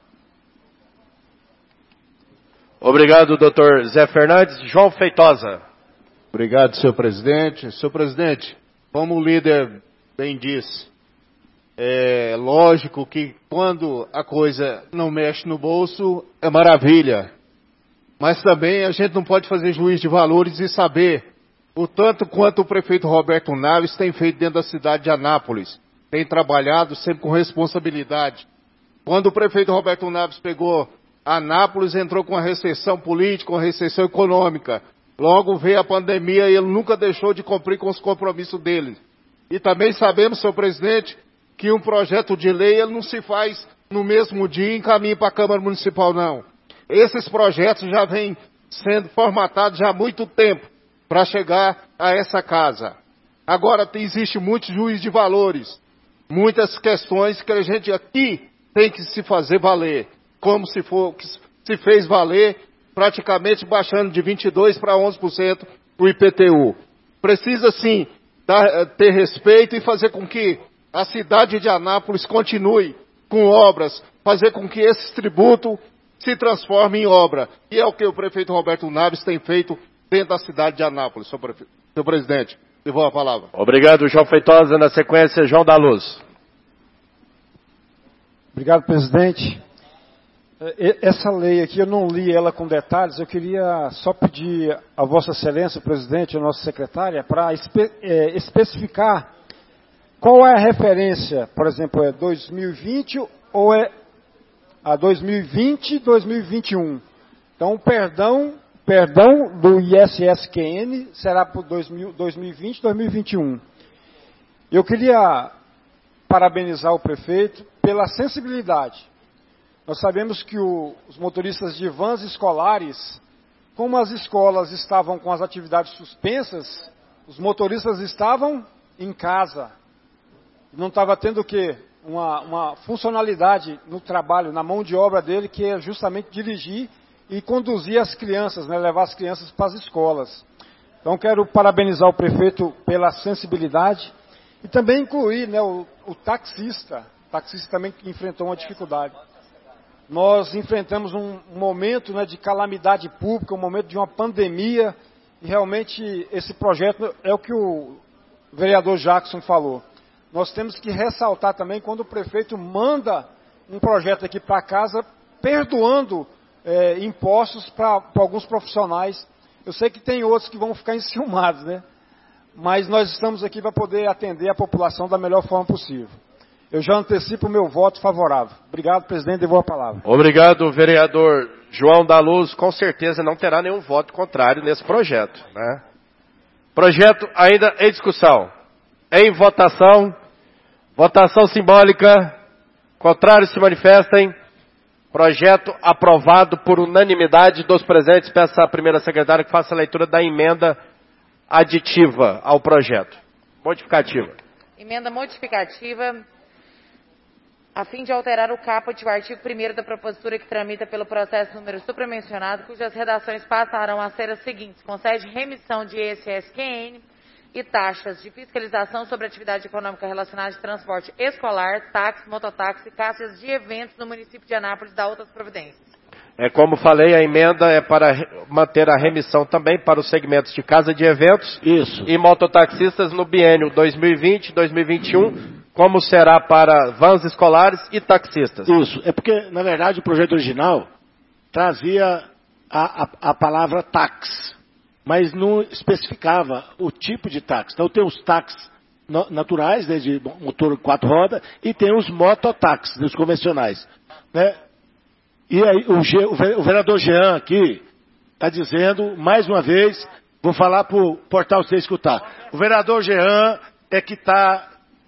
Obrigado, doutor Zé Fernandes. João Feitosa.
Obrigado, senhor presidente. Senhor presidente, como o líder bem disse, é lógico que quando a coisa não mexe no bolso, é maravilha. Mas também a gente não pode fazer juízo de valores e saber o tanto quanto o prefeito Roberto Naves tem feito dentro da cidade de Anápolis. Tem trabalhado sempre com responsabilidade. Quando o prefeito Roberto Naves pegou Anápolis, entrou com uma recessão política, uma recessão econômica. Logo veio a pandemia e ele nunca deixou de cumprir com os compromissos dele. E também sabemos, senhor presidente, que um projeto de lei ele não se faz no mesmo dia e encaminha para a Câmara Municipal, não. Esses projetos já vêm sendo formatados já há muito tempo para chegar a essa casa. Agora, existe muito juízo de valores, muitas questões que a gente aqui tem que se fazer valer, como se fez valer, praticamente baixando de 22% para 11% o IPTU. Precisa, sim, ter respeito e fazer com que a cidade de Anápolis continue com obras, fazer com que esse tributo se transforme em obra. E é o que o prefeito Roberto Naves tem feito dentro da cidade de Anápolis. Senhor presidente, devolvo a palavra.
Obrigado, João Feitosa. Na sequência, João da Luz.
Obrigado, presidente. Essa lei aqui, eu não li ela com detalhes, eu queria só pedir a Vossa Excelência, presidente, a nossa secretária, para especificar qual é a referência, por exemplo, é 2020 ou é a 2020 e 2021. Então, perdão do ISSQN será para 2020 e 2021. Eu queria parabenizar o prefeito pela sensibilidade. Nós sabemos que os motoristas de vans escolares, como as escolas estavam com as atividades suspensas, os motoristas estavam em casa. Não estava tendo o quê? Uma funcionalidade no trabalho, na mão de obra dele, que é justamente dirigir e conduzir as crianças, né, levar as crianças para as escolas. Então quero parabenizar o prefeito pela sensibilidade e também incluir, né, o taxista. O taxista também enfrentou uma dificuldade. Nós enfrentamos um momento, né, de calamidade pública, um momento de uma pandemia, e realmente esse projeto é o que o vereador Jackson falou. Nós temos que ressaltar também quando o prefeito manda um projeto aqui para casa, perdoando impostos para alguns profissionais. Eu sei que tem outros que vão ficar enciumados, né? Mas nós estamos aqui para poder atender a população da melhor forma possível. Eu já antecipo o meu voto favorável. Obrigado, presidente, devolvo a palavra.
Obrigado, vereador João da Luz. Com certeza não terá nenhum voto contrário nesse projeto, né? Projeto ainda em discussão. Em votação. Votação simbólica. Contrários se manifestem. Projeto aprovado por unanimidade dos presentes. Peço à primeira secretária que faça a leitura da emenda aditiva ao projeto. Modificativa.
Emenda modificativa, a fim de alterar o caput do artigo 1º da propositura que tramita pelo processo número supramencionado, cujas redações passarão a ser as seguintes: concede remissão de ISSQN e taxas de fiscalização sobre atividade econômica relacionada de transporte escolar, táxi, mototáxi e caças de eventos no município de Anápolis, da outras providências.
Como falei, a emenda é para manter a remissão também para os segmentos de casa de eventos e mototaxistas no biênio 2020-2021, como será para vans escolares e taxistas.
Isso, é porque, na verdade, o projeto original trazia a palavra táxi, mas não especificava o tipo de táxi. Então tem os táxis naturais, né, de motor 4 rodas, e tem os mototáxis, os convencionais, né? E aí o vereador Jean aqui está dizendo, mais uma vez, vou falar para o portal você escutar. O vereador Jean é que está,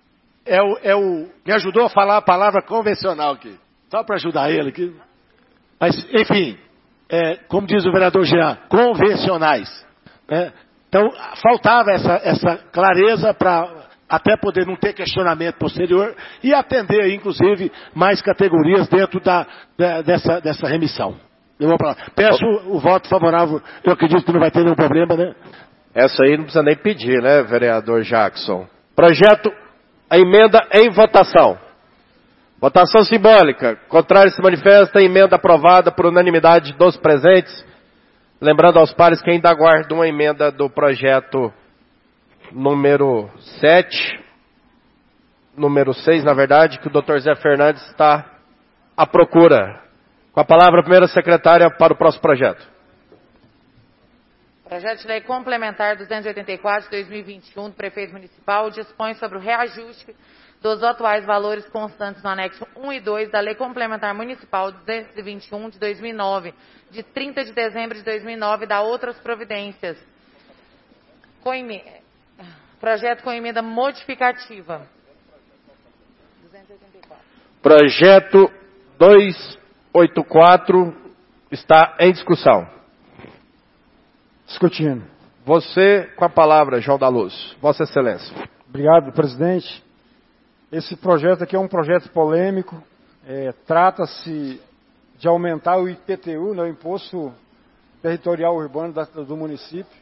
me ajudou a falar a palavra convencional aqui. Só para ajudar ele aqui. Mas, enfim, como diz o vereador Jean, convencionais. Né? Então, faltava essa clareza para até poder não ter questionamento posterior e atender, inclusive, mais categorias dentro dessa remissão. Eu vou falar. Peço o voto favorável, eu acredito que não vai ter nenhum problema, né?
Essa aí não precisa nem pedir, né, vereador Jackson? Projeto, a emenda em votação. Votação simbólica. Contrário se manifesta, emenda aprovada por unanimidade dos presentes. Lembrando aos pares que ainda aguardam uma emenda do projeto número 7, número 6, na verdade, que o Dr. Zé Fernandes está à procura. Com a palavra, a primeira secretária para o próximo projeto.
Projeto de Lei Complementar 284 de 2021 do Prefeito Municipal dispõe sobre o reajuste dos atuais valores constantes no anexo 1 e 2 da Lei Complementar Municipal 221 de 2009, de 30 de dezembro de 2009, da outras providências. Projeto com emenda modificativa. 284.
Projeto 284 está em discussão.
Discutindo.
Você com a palavra, João da Luz. Vossa Excelência.
Obrigado, presidente. Esse projeto aqui é um projeto polêmico. Trata-se de aumentar o IPTU, né, o Imposto Territorial Urbano do município.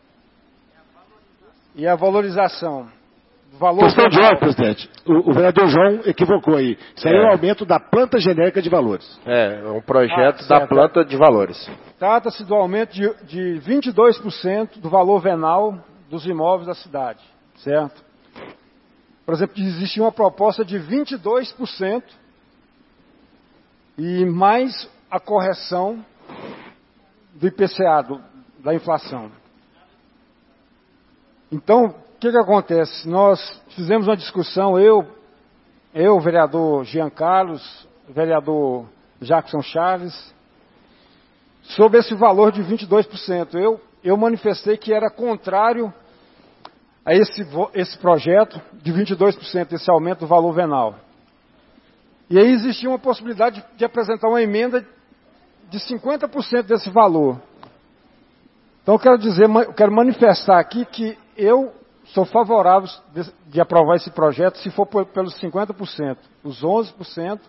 E a valorização do valor...
Questão de ordem, presidente. O vereador João equivocou aí. Isso aí é o aumento da planta genérica de valores.
É um projeto da planta de valores.
Trata-se do aumento de 22% do valor venal dos imóveis da cidade, certo? Por exemplo, existe uma proposta de 22% e mais a correção do IPCA, da inflação. Então, o que acontece? Nós fizemos uma discussão, eu, o vereador Jean Carlos, o vereador Jackson Chaves, sobre esse valor de 22%. Eu manifestei que era contrário a esse projeto de 22%, esse aumento do valor venal. E aí existia uma possibilidade de apresentar uma emenda de 50% desse valor. Então eu quero manifestar aqui que eu sou favorável de aprovar esse projeto se for pelos 50%, os 11%,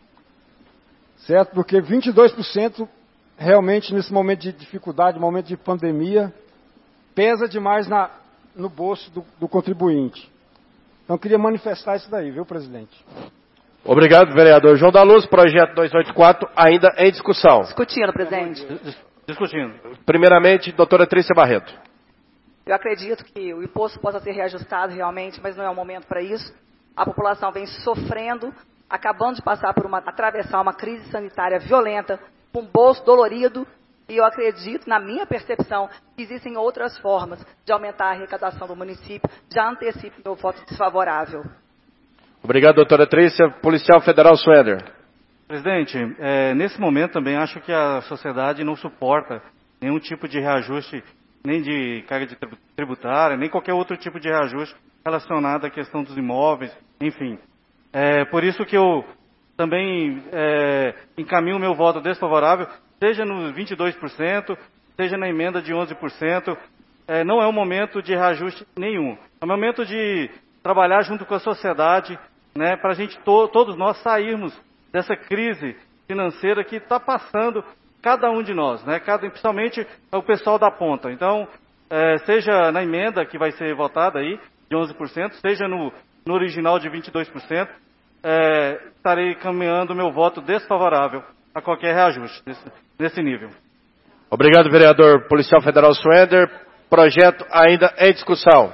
certo? Porque 22% realmente nesse momento de dificuldade, momento de pandemia, pesa demais no bolso do contribuinte. Então eu queria manifestar isso daí, viu, presidente?
Obrigado, vereador João da Luz. Projeto 284 ainda em discussão.
Discutindo, presidente.
Discutindo.
Primeiramente, doutora Trícia Barreto.
Eu acredito que o imposto possa ser reajustado realmente, mas não é o momento para isso. A população vem sofrendo, acabando de atravessar uma crise sanitária violenta, com bolso dolorido, e eu acredito, na minha percepção, que existem outras formas de aumentar a arrecadação do município. Já antecipo meu voto desfavorável.
Obrigado, doutora Trícia. Policial Federal Sueder.
Presidente, nesse momento também acho que a sociedade não suporta nenhum tipo de reajuste, nem de carga tributária, nem qualquer outro tipo de reajuste relacionado à questão dos imóveis, enfim. Por isso que eu também encaminho o meu voto desfavorável, seja nos 22%, seja na emenda de 11%. Não é um momento de reajuste nenhum. É um momento de trabalhar junto com a sociedade, né, para a gente, todos nós, sairmos dessa crise financeira que está passando cada um de nós, né, principalmente o pessoal da ponta. Então, seja na emenda que vai ser votada aí, de 11%, seja no original de 22%, estarei caminhando o meu voto desfavorável a qualquer reajuste nesse nível.
Obrigado, vereador Policial Federal Sueder. Projeto ainda em discussão.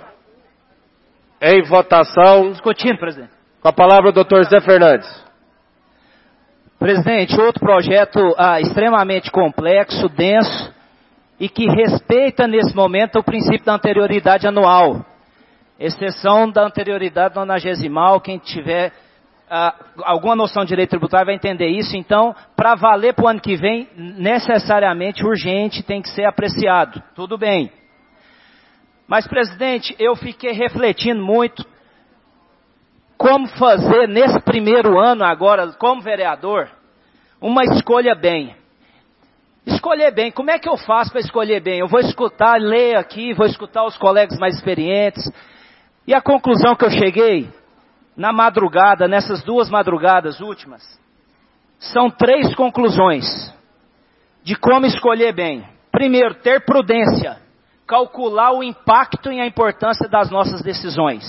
Em votação.
Discutindo, presidente.
Com a palavra o doutor Zé Fernandes.
Presidente, outro projeto extremamente complexo, denso, e que respeita nesse momento o princípio da anterioridade anual. Exceção da anterioridade nonagesimal, quem tiver alguma noção de direito tributário vai entender isso. Então, para valer para o ano que vem, necessariamente urgente, tem que ser apreciado. Tudo bem. Mas, presidente, eu fiquei refletindo muito como fazer nesse primeiro ano agora, como vereador, uma escolha bem. Escolher bem, como é que eu faço para escolher bem? Eu vou escutar, ler aqui, vou escutar os colegas mais experientes. E a conclusão que eu cheguei, na madrugada, nessas 2 madrugadas últimas, são 3 conclusões de como escolher bem. Primeiro, ter prudência, calcular o impacto e a importância das nossas decisões.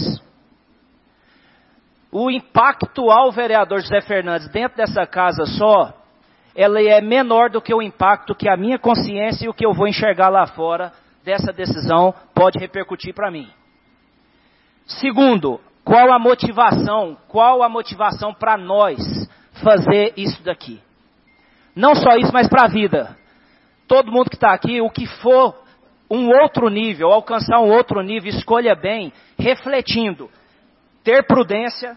O impacto ao vereador José Fernandes dentro dessa casa só, ela é menor do que o impacto que a minha consciência e o que eu vou enxergar lá fora dessa decisão pode repercutir para mim. Segundo, qual a motivação para nós fazer isso daqui? Não só isso, mas para a vida. Todo mundo que está aqui, o que for um outro nível, alcançar um outro nível, escolha bem, refletindo. Ter prudência,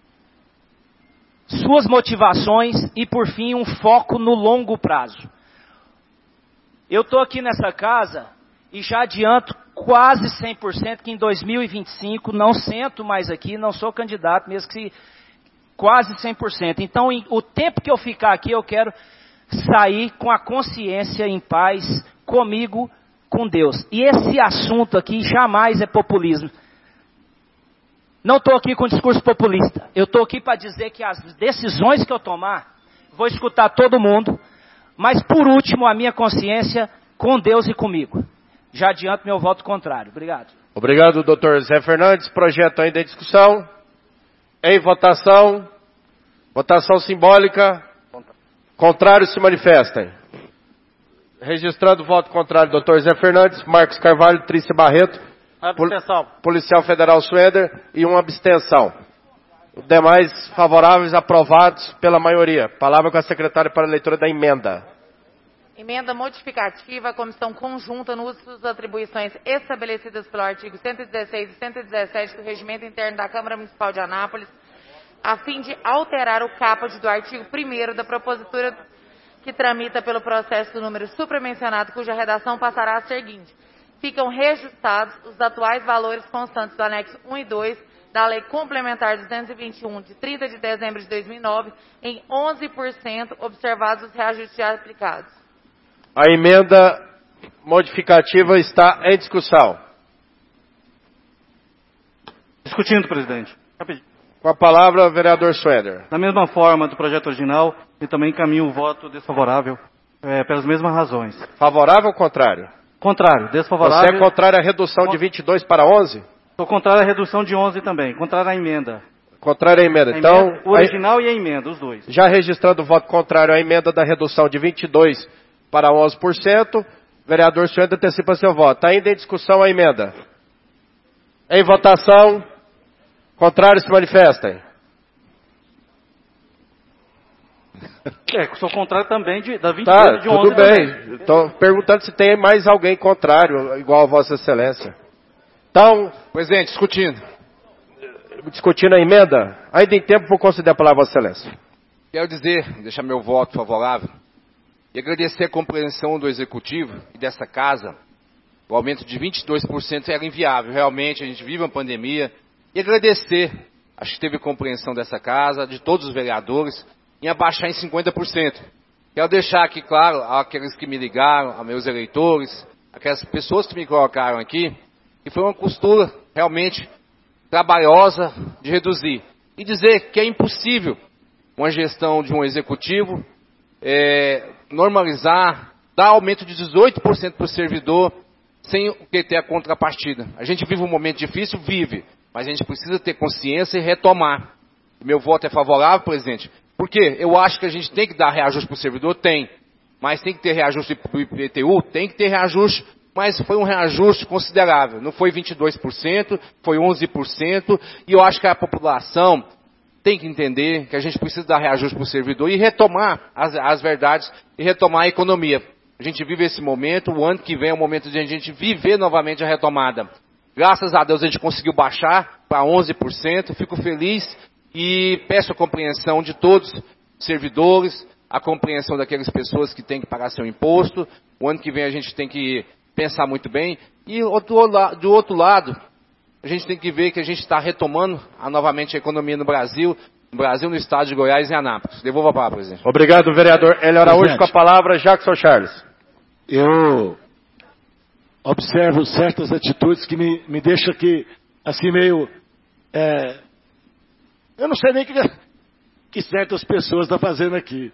suas motivações e, por fim, um foco no longo prazo. Eu estou aqui nessa casa e já adianto quase 100% que em 2025 não sento mais aqui, não sou candidato, mesmo que quase 100%. Então, o tempo que eu ficar aqui, eu quero sair com a consciência em paz comigo, com Deus. E esse assunto aqui jamais é populismo. Não estou aqui com discurso populista. Eu estou aqui para dizer que as decisões que eu tomar, vou escutar todo mundo, mas por último a minha consciência com Deus e comigo. Já adianto meu voto contrário. Obrigado.
Obrigado, doutor Zé Fernandes. Projeto ainda em discussão. Em votação. Votação simbólica. Contrários se manifestem. Registrando o voto contrário, doutor Zé Fernandes, Marcos Carvalho, Trícia Barreto,
Abstenção.
Policial Federal Sueder e uma abstenção. Os demais favoráveis aprovados pela maioria. Palavra com a secretária para a leitura da emenda.
Emenda modificativa à Comissão Conjunta no uso das atribuições estabelecidas pelo artigo 116 e 117 do Regimento Interno da Câmara Municipal de Anápolis, a fim de alterar o caput do artigo 1º da propositura que tramita pelo processo do número supramencionado, cuja redação passará a seguinte: ficam reajustados os atuais valores constantes do anexo 1 e 2 da Lei Complementar 221, de 30 de dezembro de 2009, em 11%, observados os reajustes já aplicados.
A emenda modificativa está em discussão.
Discutindo, presidente. Rapidinho.
Com a palavra, vereador Sueder.
Da mesma forma do projeto original, e também encaminho o voto desfavorável pelas mesmas razões.
Favorável ou contrário?
Contrário, desfavorável.
Você é contrário à redução de 22 para 11?
Sou contrário à redução de 11 também. Contrário à emenda.
Contrário à emenda. Então,
o original e a emenda, os dois.
Já registrando o voto contrário à emenda da redução de 22 para 11%, vereador Sueder antecipa seu voto. Ainda em discussão a emenda. Em votação, contrários se manifestem.
Sou contrário também da 22 de 11
tudo bem. Estou perguntando se tem mais alguém contrário, igual a Vossa Excelência. Então,
presidente,
discutindo a emenda, ainda em tempo vou conceder a palavra a Vossa Excelência.
Quero deixar meu voto favorável e agradecer a compreensão do Executivo e dessa Casa. O aumento de 22% era inviável, realmente, a gente vive uma pandemia. E agradecer, acho que teve compreensão dessa Casa, de todos os vereadores, em abaixar em 50%. Quero deixar aqui claro, aqueles que me ligaram, a meus eleitores, aquelas pessoas que me colocaram aqui, que foi uma costura realmente trabalhosa de reduzir. E dizer que é impossível uma gestão de um executivo normalizar, dar aumento de 18% para o servidor, sem ter a contrapartida. A gente vive um momento difícil, mas a gente precisa ter consciência e retomar. Meu voto é favorável, presidente, porque eu acho que a gente tem que dar reajuste para o servidor, mas tem que ter reajuste para o IPTU, tem que ter reajuste, mas foi um reajuste considerável, não foi 22%, foi 11%, e eu acho que a população tem que entender que a gente precisa dar reajuste para o servidor e retomar as verdades e retomar a economia. A gente vive esse momento, o ano que vem é o momento de a gente viver novamente a retomada. Graças a Deus a gente conseguiu baixar para 11%, fico feliz e peço a compreensão de todos os servidores, a compreensão daquelas pessoas que têm que pagar seu imposto. O ano que vem a gente tem que pensar muito bem. E do outro lado, a gente tem que ver que a gente está retomando novamente a economia no Brasil, no estado de Goiás e Anápolis. Devolvo a palavra, presidente.
Obrigado, vereador Hélio Araújo. Com a palavra, Jackson Charles.
Eu observo certas atitudes que me deixam aqui assim meio... eu não sei nem o que certas pessoas estão fazendo aqui.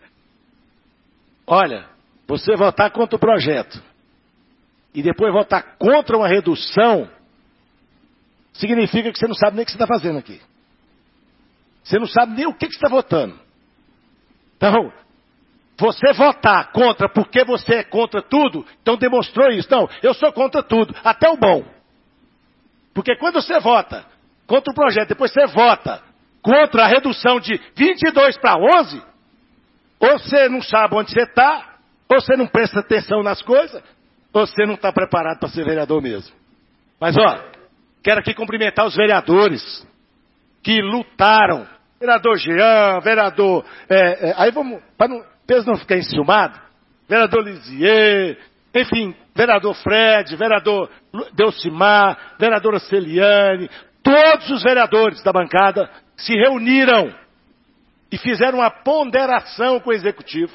Olha, você votar contra o projeto e depois votar contra uma redução, significa que você não sabe nem o que você está fazendo aqui. Você não sabe nem o que você está votando. Então, você votar contra porque você é contra tudo, então demonstrou isso. Não, eu sou contra tudo, até o bom. Porque quando você vota contra o projeto, depois você vota contra a redução de 22 para 11, ou você não sabe onde você está, ou você não presta atenção nas coisas, ou você não está preparado para ser vereador mesmo. Mas, quero aqui cumprimentar os vereadores que lutaram. Vereador Jean, vereador... aí vamos... Para eles não ficarem enciumados, vereador Lisier, enfim, vereador Fred, vereador Delcimar, vereadora Celiane, todos os vereadores da bancada se reuniram e fizeram uma ponderação com o Executivo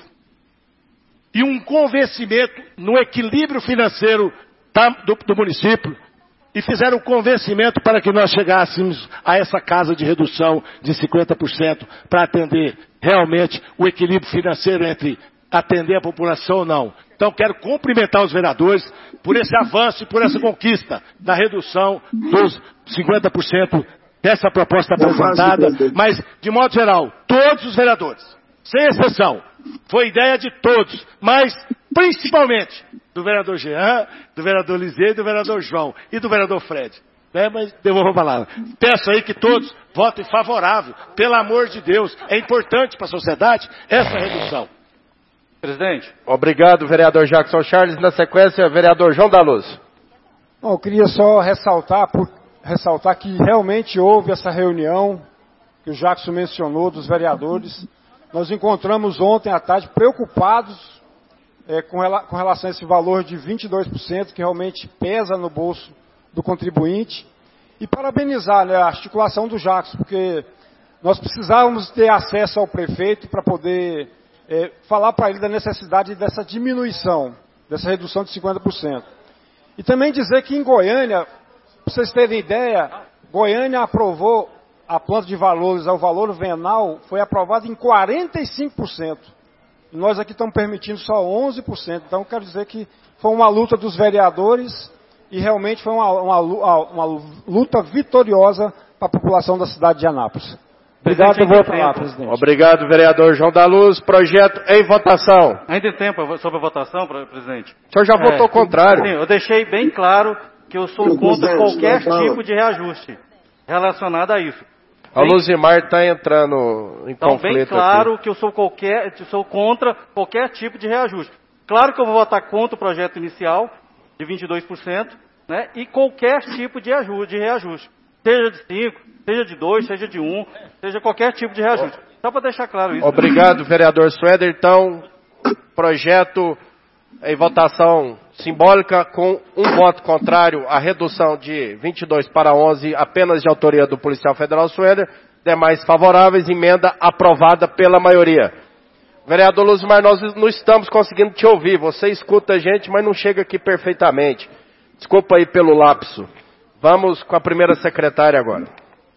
e um convencimento no equilíbrio financeiro do município e fizeram um convencimento para que nós chegássemos a essa casa de redução de 50% para atender realmente o equilíbrio financeiro entre atender a população ou não. Então quero cumprimentar os vereadores por esse avanço e por essa conquista da redução dos 50% dessa proposta apresentada, mas de modo geral, todos os vereadores, sem exceção, foi ideia de todos, mas principalmente do vereador Jean, do vereador Liseu, do vereador João e do vereador Fred. Mas devolvo a palavra. Peço aí que todos votem favorável, pelo amor de Deus. É importante para a sociedade essa redução.
Presidente.
Obrigado, vereador Jackson Charles. Na sequência, vereador João da Luz.
Bom, eu queria só ressaltar que realmente houve essa reunião que o Jackson mencionou dos vereadores. Nós encontramos ontem à tarde preocupados com relação a esse valor de 22%, que realmente pesa no bolso do contribuinte. E parabenizar, a articulação do Jackson, porque nós precisávamos ter acesso ao prefeito para poder falar para ele da necessidade dessa diminuição, dessa redução de 50%. E também dizer que em Goiânia, para vocês terem ideia, Goiânia aprovou a planta de valores, o valor venal, foi aprovado em 45%. E nós aqui estamos permitindo só 11%. Então, quero dizer que foi uma luta dos vereadores e realmente foi uma luta vitoriosa para a população da cidade de Anápolis. Obrigado, eu vou falar, presidente.
Obrigado, vereador João da Luz. Projeto em votação.
Ainda tem tempo sobre a votação, presidente?
O senhor já votou contrário.
Sim, eu deixei bem claro que eu sou contra qualquer tipo de reajuste relacionado a isso.
A Luzimar está entrando em conflito
bem claro
aqui.
Que eu sou contra qualquer tipo de reajuste. Claro que eu vou votar contra o projeto inicial, de 22%, né, e qualquer tipo de reajuste. Seja de 5, seja de 2, seja de 1, seja qualquer tipo de reajuste. Só para deixar claro isso.
Obrigado, vereador Suéder. Então, projeto em votação simbólica com um voto contrário à redução de 22 para 11, apenas de autoria do policial federal Suéder. Demais favoráveis, emenda aprovada pela maioria. Vereador Luzimar, nós não estamos conseguindo te ouvir. Você escuta a gente, mas não chega aqui perfeitamente. Desculpa aí pelo lapso. Vamos com a primeira secretária agora.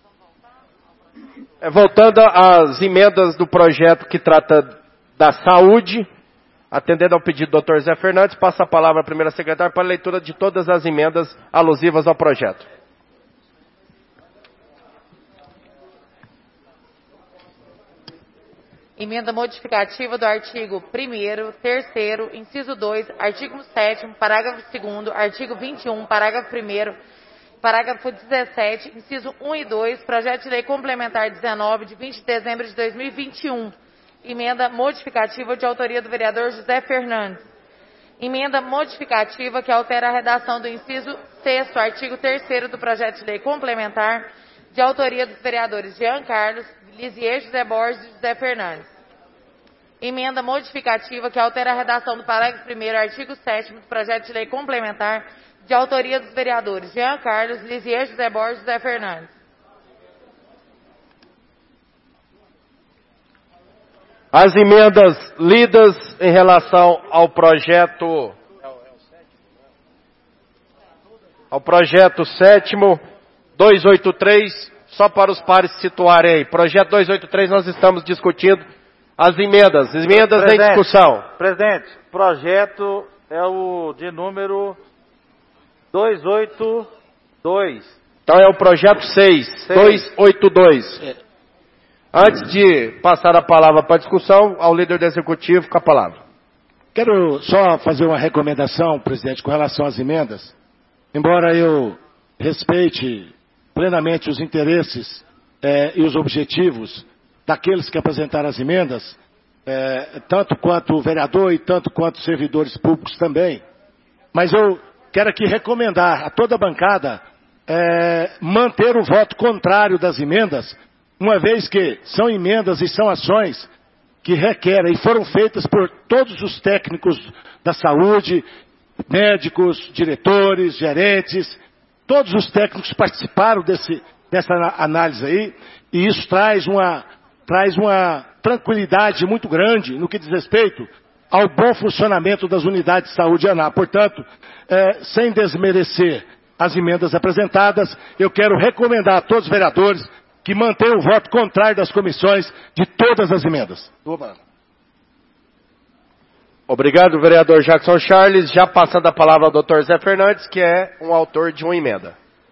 Voltando às emendas do projeto que trata da saúde, atendendo ao pedido do Dr. Zé Fernandes, passa a palavra à primeira secretária para a leitura de todas as emendas alusivas ao projeto.
Emenda modificativa do artigo 1º, 3º, inciso 2, artigo 7º, parágrafo 2º, artigo 21, parágrafo 1º, parágrafo 17, inciso 1 e 2, projeto de lei complementar 19, de 20 de dezembro de 2021. Emenda modificativa de autoria do vereador José Fernandes. Emenda modificativa que altera a redação do inciso 6º, artigo 3º do projeto de lei complementar, de autoria dos vereadores Jean Carlos, Lisier, José Borges e José Fernandes. Emenda modificativa que altera a redação do parágrafo 1º, artigo 7º do projeto de lei complementar, de autoria dos vereadores Jean Carlos, Lisier, José Borges e José Fernandes.
As emendas lidas em relação ao projeto 7º 283, só para os pares se situarem aí. Projeto 283, nós estamos discutindo as emendas em discussão.
Presidente, projeto é o de número 282.
Então é o projeto 282. Antes de passar a palavra para a discussão, ao líder do Executivo, com a palavra.
Quero só fazer uma recomendação, presidente, com relação às emendas. Embora eu respeite plenamente os interesses e os objetivos daqueles que apresentaram as emendas, tanto quanto o vereador e tanto quanto os servidores públicos também. Mas eu quero aqui recomendar a toda a bancada manter o voto contrário das emendas, uma vez que são emendas e são ações que requerem e foram feitas por todos os técnicos da saúde, médicos, diretores, gerentes, todos os técnicos participaram dessa análise aí, e isso traz uma tranquilidade muito grande no que diz respeito ao bom funcionamento das unidades de saúde de Anápolis. Portanto, sem desmerecer as emendas apresentadas, eu quero recomendar a todos os vereadores que mantenham o voto contrário das comissões de todas as emendas.
Obrigado, vereador Jackson Charles. Já passando a palavra ao doutor Zé Fernandes, que é um autor de uma emenda.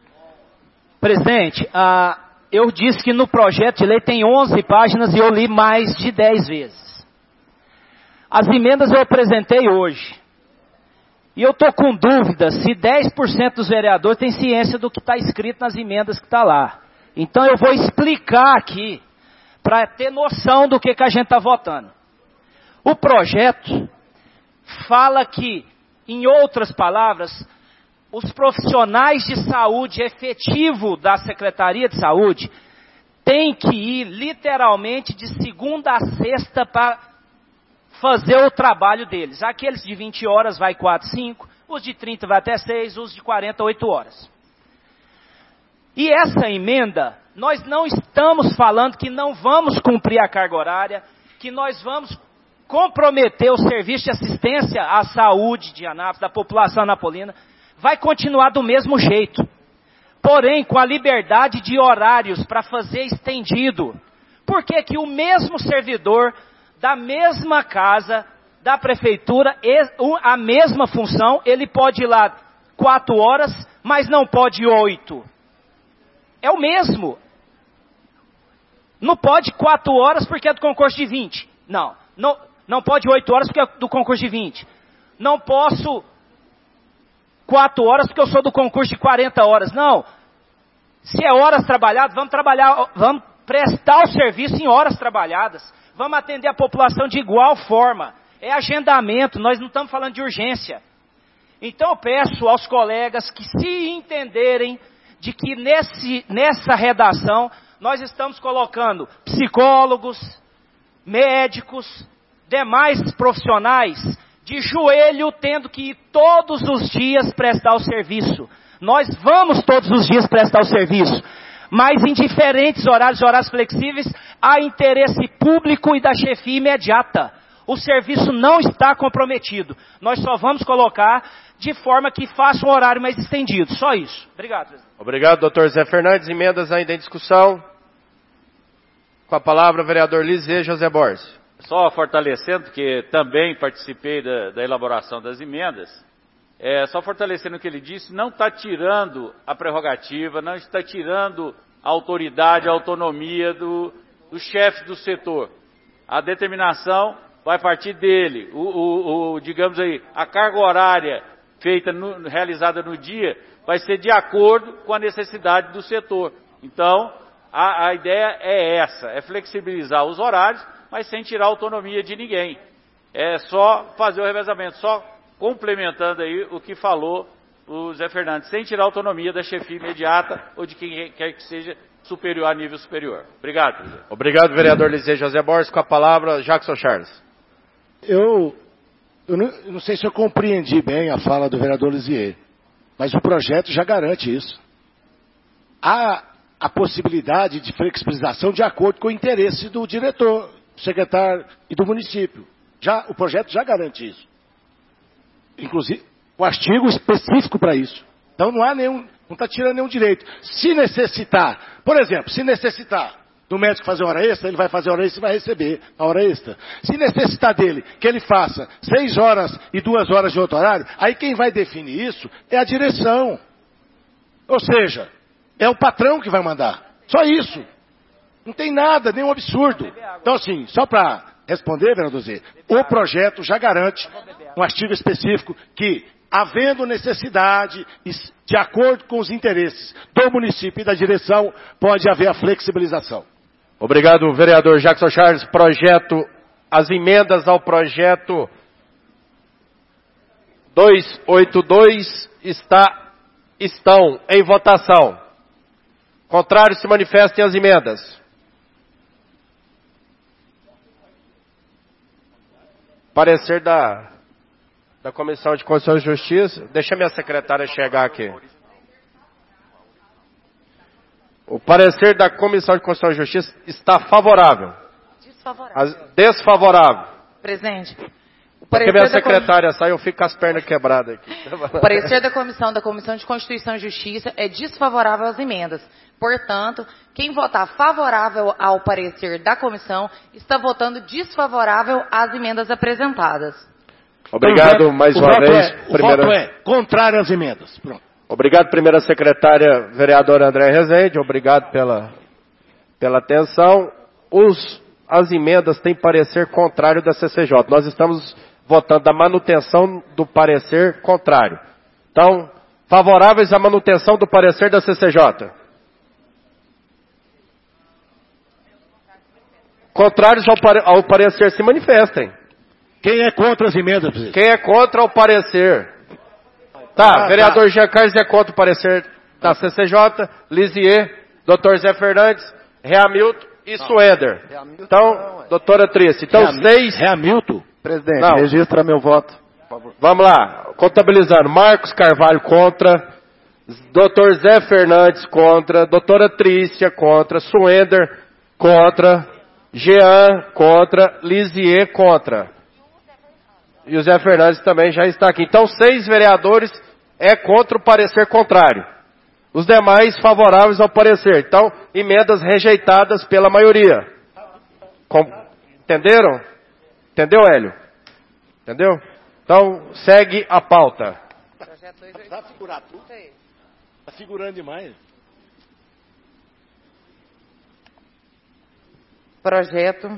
Presidente, eu disse que no projeto de lei tem 11 páginas e eu li mais de 10 vezes. As emendas eu apresentei hoje. E eu estou com dúvida se 10% dos vereadores têm ciência do que está escrito nas emendas que está lá. Então eu vou explicar aqui, para ter noção do que a gente está votando. O projeto fala que, em outras palavras, os profissionais de saúde efetivo da Secretaria de Saúde têm que ir literalmente de segunda a sexta para fazer o trabalho deles. Aqueles de 20 horas vai 4, 5, os de 30 vai até 6, os de 40, 8 horas. E essa emenda, nós não estamos falando que não vamos cumprir a carga horária, que nós vamos comprometer o serviço de assistência à saúde de Anápolis, da população anapolina, vai continuar do mesmo jeito. Porém, com a liberdade de horários para fazer estendido. Por que que o mesmo servidor da mesma casa, da prefeitura, a mesma função, ele pode ir lá 4 horas, mas não pode ir 8? É o mesmo. Não pode 4 horas porque é do concurso de 20. Não pode 8 horas porque é do concurso de 20. Não posso 4 horas porque eu sou do concurso de 40 horas. Não. Se é horas trabalhadas, vamos prestar o serviço em horas trabalhadas. Vamos atender a população de igual forma. É agendamento, nós não estamos falando de urgência. Então eu peço aos colegas que se entenderem de que nessa redação nós estamos colocando psicólogos, médicos, demais profissionais de joelho tendo que ir todos os dias prestar o serviço. Nós vamos todos os dias prestar o serviço, mas em diferentes horários flexíveis, há interesse público e da chefia imediata. O serviço não está comprometido. Nós só vamos colocar de forma que faça um horário mais estendido. Só isso. Obrigado, presidente.
Obrigado, doutor Zé Fernandes. Emendas ainda em discussão. Com a palavra, vereador Lisê José Borges.
Só fortalecendo, porque também participei da elaboração das emendas, só fortalecendo o que ele disse, não está tirando a prerrogativa, não está tirando a autoridade, a autonomia do chefe do setor. A determinação vai partir dele. Digamos aí, a carga horária feita, realizada no dia, vai ser de acordo com a necessidade do setor. Então, a ideia é essa, é flexibilizar os horários, mas sem tirar a autonomia de ninguém. É só fazer o revezamento, só complementando aí o que falou o Zé Fernandes, sem tirar a autonomia da chefia imediata ou de quem quer que seja superior a nível superior. Obrigado, presidente.
Obrigado, vereador Lisê José Borges. Com a palavra, Jackson Charles.
Eu não sei se eu compreendi bem a fala do vereador Lisier, mas o projeto já garante isso. Há a possibilidade de flexibilização de acordo com o interesse do diretor, do secretário e do município. O projeto já garante isso. Inclusive, o artigo específico para isso. Então não há Não está tirando nenhum direito. Se necessitar, por exemplo, se necessitar do médico fazer hora extra, ele vai fazer hora extra e vai receber a hora extra. Se necessitar dele que ele faça 6 horas e 2 horas de outro horário, aí quem vai definir isso é a direção. Ou seja, é o patrão que vai mandar. Só isso. Não tem nada, nenhum absurdo. Então assim, só para responder, vereador Zé, o projeto já garante um artigo específico que, havendo necessidade, de acordo com os interesses do município e da direção, pode haver a flexibilização.
Obrigado, vereador Jackson Charles. As emendas ao projeto 282 estão em votação. Contrários se manifestem as emendas. Parecer da Comissão de Constituição e Justiça. Deixa minha secretária chegar aqui. O parecer da Comissão de Constituição e Justiça está favorável. Desfavorável.
Presidente.
Porque minha secretária sai, eu fico com as pernas quebradas aqui.
O parecer da Comissão de Constituição e Justiça é desfavorável às emendas. Portanto, quem votar favorável ao parecer da comissão está votando desfavorável às emendas apresentadas.
Obrigado mais uma vez.
O voto é contrário às emendas. Pronto.
Obrigado, primeira secretária, vereadora André Rezende. Obrigado pela atenção. As emendas têm parecer contrário da CCJ. Nós estamos votando da manutenção do parecer contrário. Então, favoráveis à manutenção do parecer da CCJ. Contrários ao parecer se manifestem.
Quem é contra as emendas, presidente?
Quem é contra o parecer? Vereador Jean Carlos é contra o parecer da CCJ, Lisier, doutor Zé Fernandes, Reamilton e Sueder. Então, doutora Trícia. Então, 6...
Reamilton?
Presidente, registra meu voto. Por favor.
Vamos lá, contabilizando. Marcos Carvalho contra, doutor Zé Fernandes contra, doutora Trícia contra, Sueder contra, Jean contra, Lisier contra. E o Zé Fernandes também já está aqui. Então, 6 vereadores é contra o parecer contrário. Os demais favoráveis ao parecer. Então, emendas rejeitadas pela maioria. Entenderam? Entendeu, Hélio? Entendeu? Então, segue a pauta.
Vai figurar tudo? Está figurando demais.
Projeto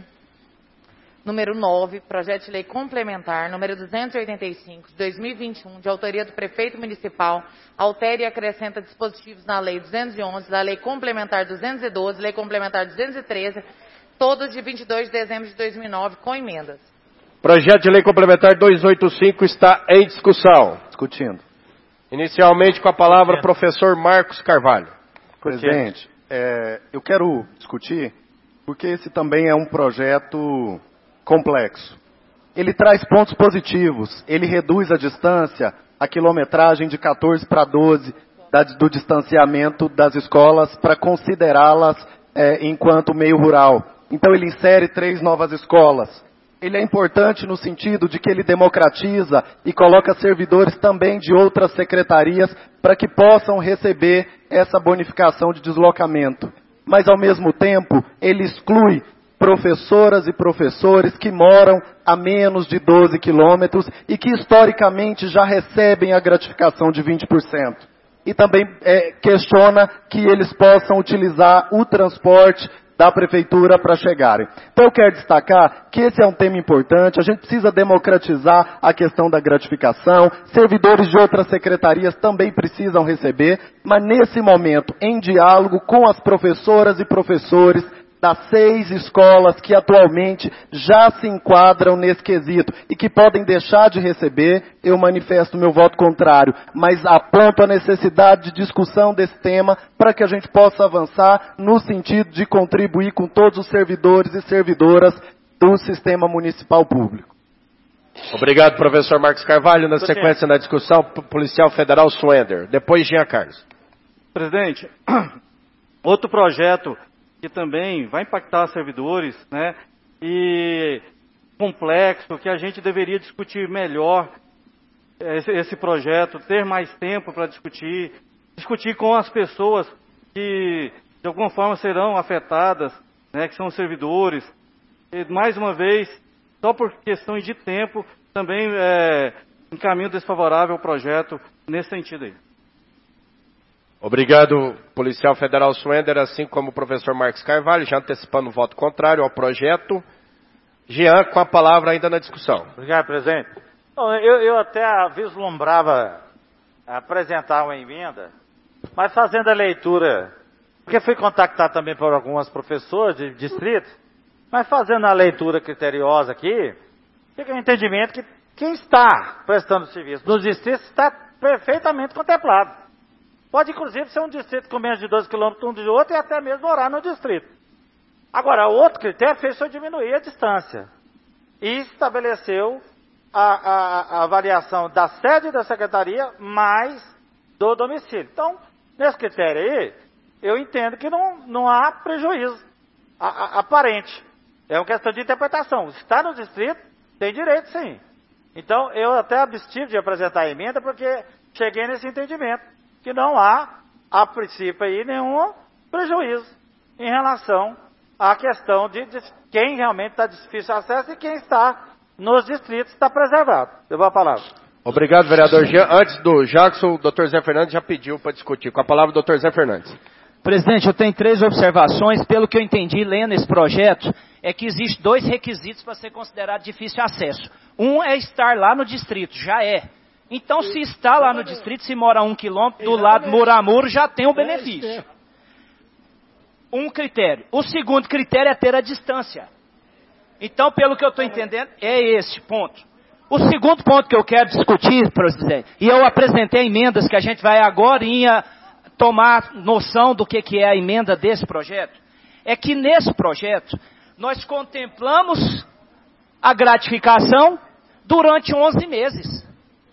número 9, projeto de lei complementar, número 285, de 2021, de autoria do prefeito municipal, altera e acrescenta dispositivos na lei 211, da lei complementar 212, lei complementar 213, todos de 22 de dezembro de 2009, com emendas.
Projeto de lei complementar 285 está em discussão.
Discutindo.
Inicialmente com a palavra professor Marcos Carvalho.
Presidente, eu quero discutir porque esse também é um projeto complexo. Ele traz pontos positivos, ele reduz a distância, a quilometragem de 14 para 12 do distanciamento das escolas para considerá-las enquanto meio rural. Então ele insere 3 novas escolas. Ele é importante no sentido de que ele democratiza e coloca servidores também de outras secretarias para que possam receber essa bonificação de deslocamento. Mas ao mesmo tempo ele exclui professoras e professores que moram a menos de 12 quilômetros e que historicamente já recebem a gratificação de 20%. E também questiona que eles possam utilizar o transporte da prefeitura para chegarem. Então eu quero destacar que esse é um tema importante, a gente precisa democratizar a questão da gratificação, servidores de outras secretarias também precisam receber, mas nesse momento, em diálogo com as professoras e professores das 6 escolas que atualmente já se enquadram nesse quesito e que podem deixar de receber, eu manifesto meu voto contrário, mas aponto a necessidade de discussão desse tema para que a gente possa avançar no sentido de contribuir com todos os servidores e servidoras do sistema municipal público.
Obrigado, professor Marcos Carvalho. Na sequência, na discussão, policial federal Suender. Depois, Jean Carlos.
Presidente, outro projeto que também vai impactar servidores, né, e complexo, que a gente deveria discutir melhor esse projeto, ter mais tempo para discutir, discutir com as pessoas que de alguma forma serão afetadas, né, que são servidores. E, mais uma vez, só por questões de tempo, também encaminho desfavorável ao projeto nesse sentido aí.
Obrigado, policial federal Swender, assim como o professor Marcos Carvalho, já antecipando o voto contrário ao projeto. Jean, com a palavra ainda na discussão.
Obrigado, presidente. Bom, eu até vislumbrava apresentar uma emenda, mas fazendo a leitura, porque fui contactado também por algumas professoras de distrito, mas fazendo a leitura criteriosa aqui, fica o entendimento que quem está prestando serviço nos distritos está perfeitamente contemplado. Pode, inclusive, ser um distrito com menos de 12 quilômetros um do outro e até mesmo morar no distrito. Agora, o outro critério foi diminuir a distância e estabeleceu a avaliação da sede da secretaria mais do domicílio. Então, nesse critério aí, eu entendo que não há prejuízo aparente. É uma questão de interpretação. Se está no distrito, tem direito sim. Então, eu até abstive de apresentar a emenda porque cheguei nesse entendimento que não há, a princípio aí, nenhum prejuízo em relação à questão de quem realmente está de difícil acesso e quem está nos distritos está preservado. Devo a palavra.
Obrigado, vereador Jean. Antes do Jackson, o doutor Zé Fernandes já pediu para discutir. Com a palavra, o doutor Zé Fernandes.
Presidente, eu tenho 3 observações. Pelo que eu entendi lendo esse projeto, é que existem 2 requisitos para ser considerado difícil acesso. Um é estar lá no distrito, já é. Então, se está lá no distrito, se mora a 1 quilômetro, do lado muro a muro, já tem um benefício. Um critério. O segundo critério é ter a distância. Então, pelo que eu estou entendendo, é esse ponto. O segundo ponto que eu quero discutir, presidente, e eu apresentei emendas que a gente vai agorinha tomar noção do que é a emenda desse projeto, é que nesse projeto nós contemplamos a gratificação durante 11 meses.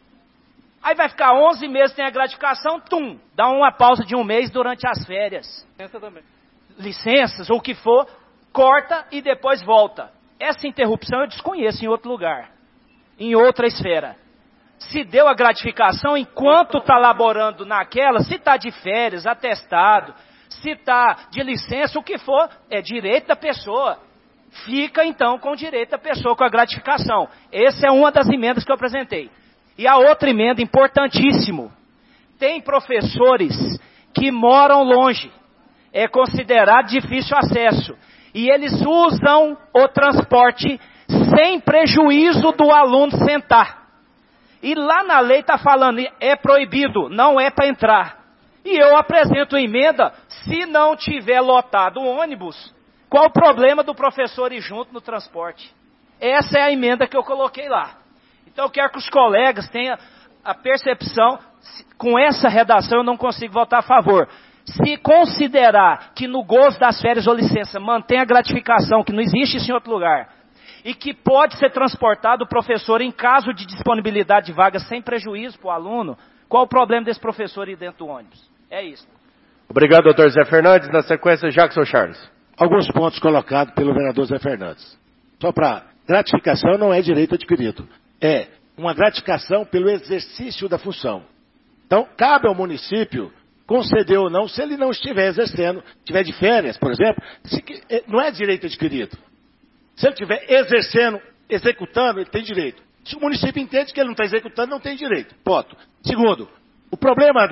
Aí vai ficar 11 meses sem a gratificação, dá uma pausa de 1 mês durante as férias.
Licença também.
Licenças, ou o que for, corta e depois volta. Essa interrupção eu desconheço em outro lugar, em outra esfera. Se deu a gratificação enquanto está laborando naquela, se está de férias, atestado, se está de licença, o que for, é direito da pessoa. Fica então com o direito da pessoa, com a gratificação. Essa é uma das emendas que eu apresentei. E a outra emenda, importantíssimo, tem professores que moram longe, é considerado difícil acesso, e eles usam o transporte sem prejuízo do aluno sentar. E lá na lei está falando, é proibido, não é para entrar. E eu apresento a emenda, se não tiver lotado o ônibus, qual o problema do professor ir junto no transporte? Essa é a emenda que eu coloquei lá. Então eu quero que os colegas tenham a percepção, com essa redação eu não consigo votar a favor. Se considerar que no gozo das férias ou licença mantém a gratificação, que não existe isso em outro lugar, e que pode ser transportado o professor em caso de disponibilidade de vagas sem prejuízo para o aluno, qual o problema desse professor ir dentro do ônibus? É isso.
Obrigado, doutor Zé Fernandes. Na sequência, Jackson Charles.
Alguns pontos colocados pelo vereador Zé Fernandes. Só para gratificação não é direito adquirido. É uma gratificação pelo exercício da função. Então, cabe ao município conceder ou não, se ele não estiver exercendo, estiver de férias, por exemplo, não é direito adquirido. Se ele estiver exercendo, executando, ele tem direito. Se o município entende que ele não está executando, não tem direito. Ponto. Segundo, o problema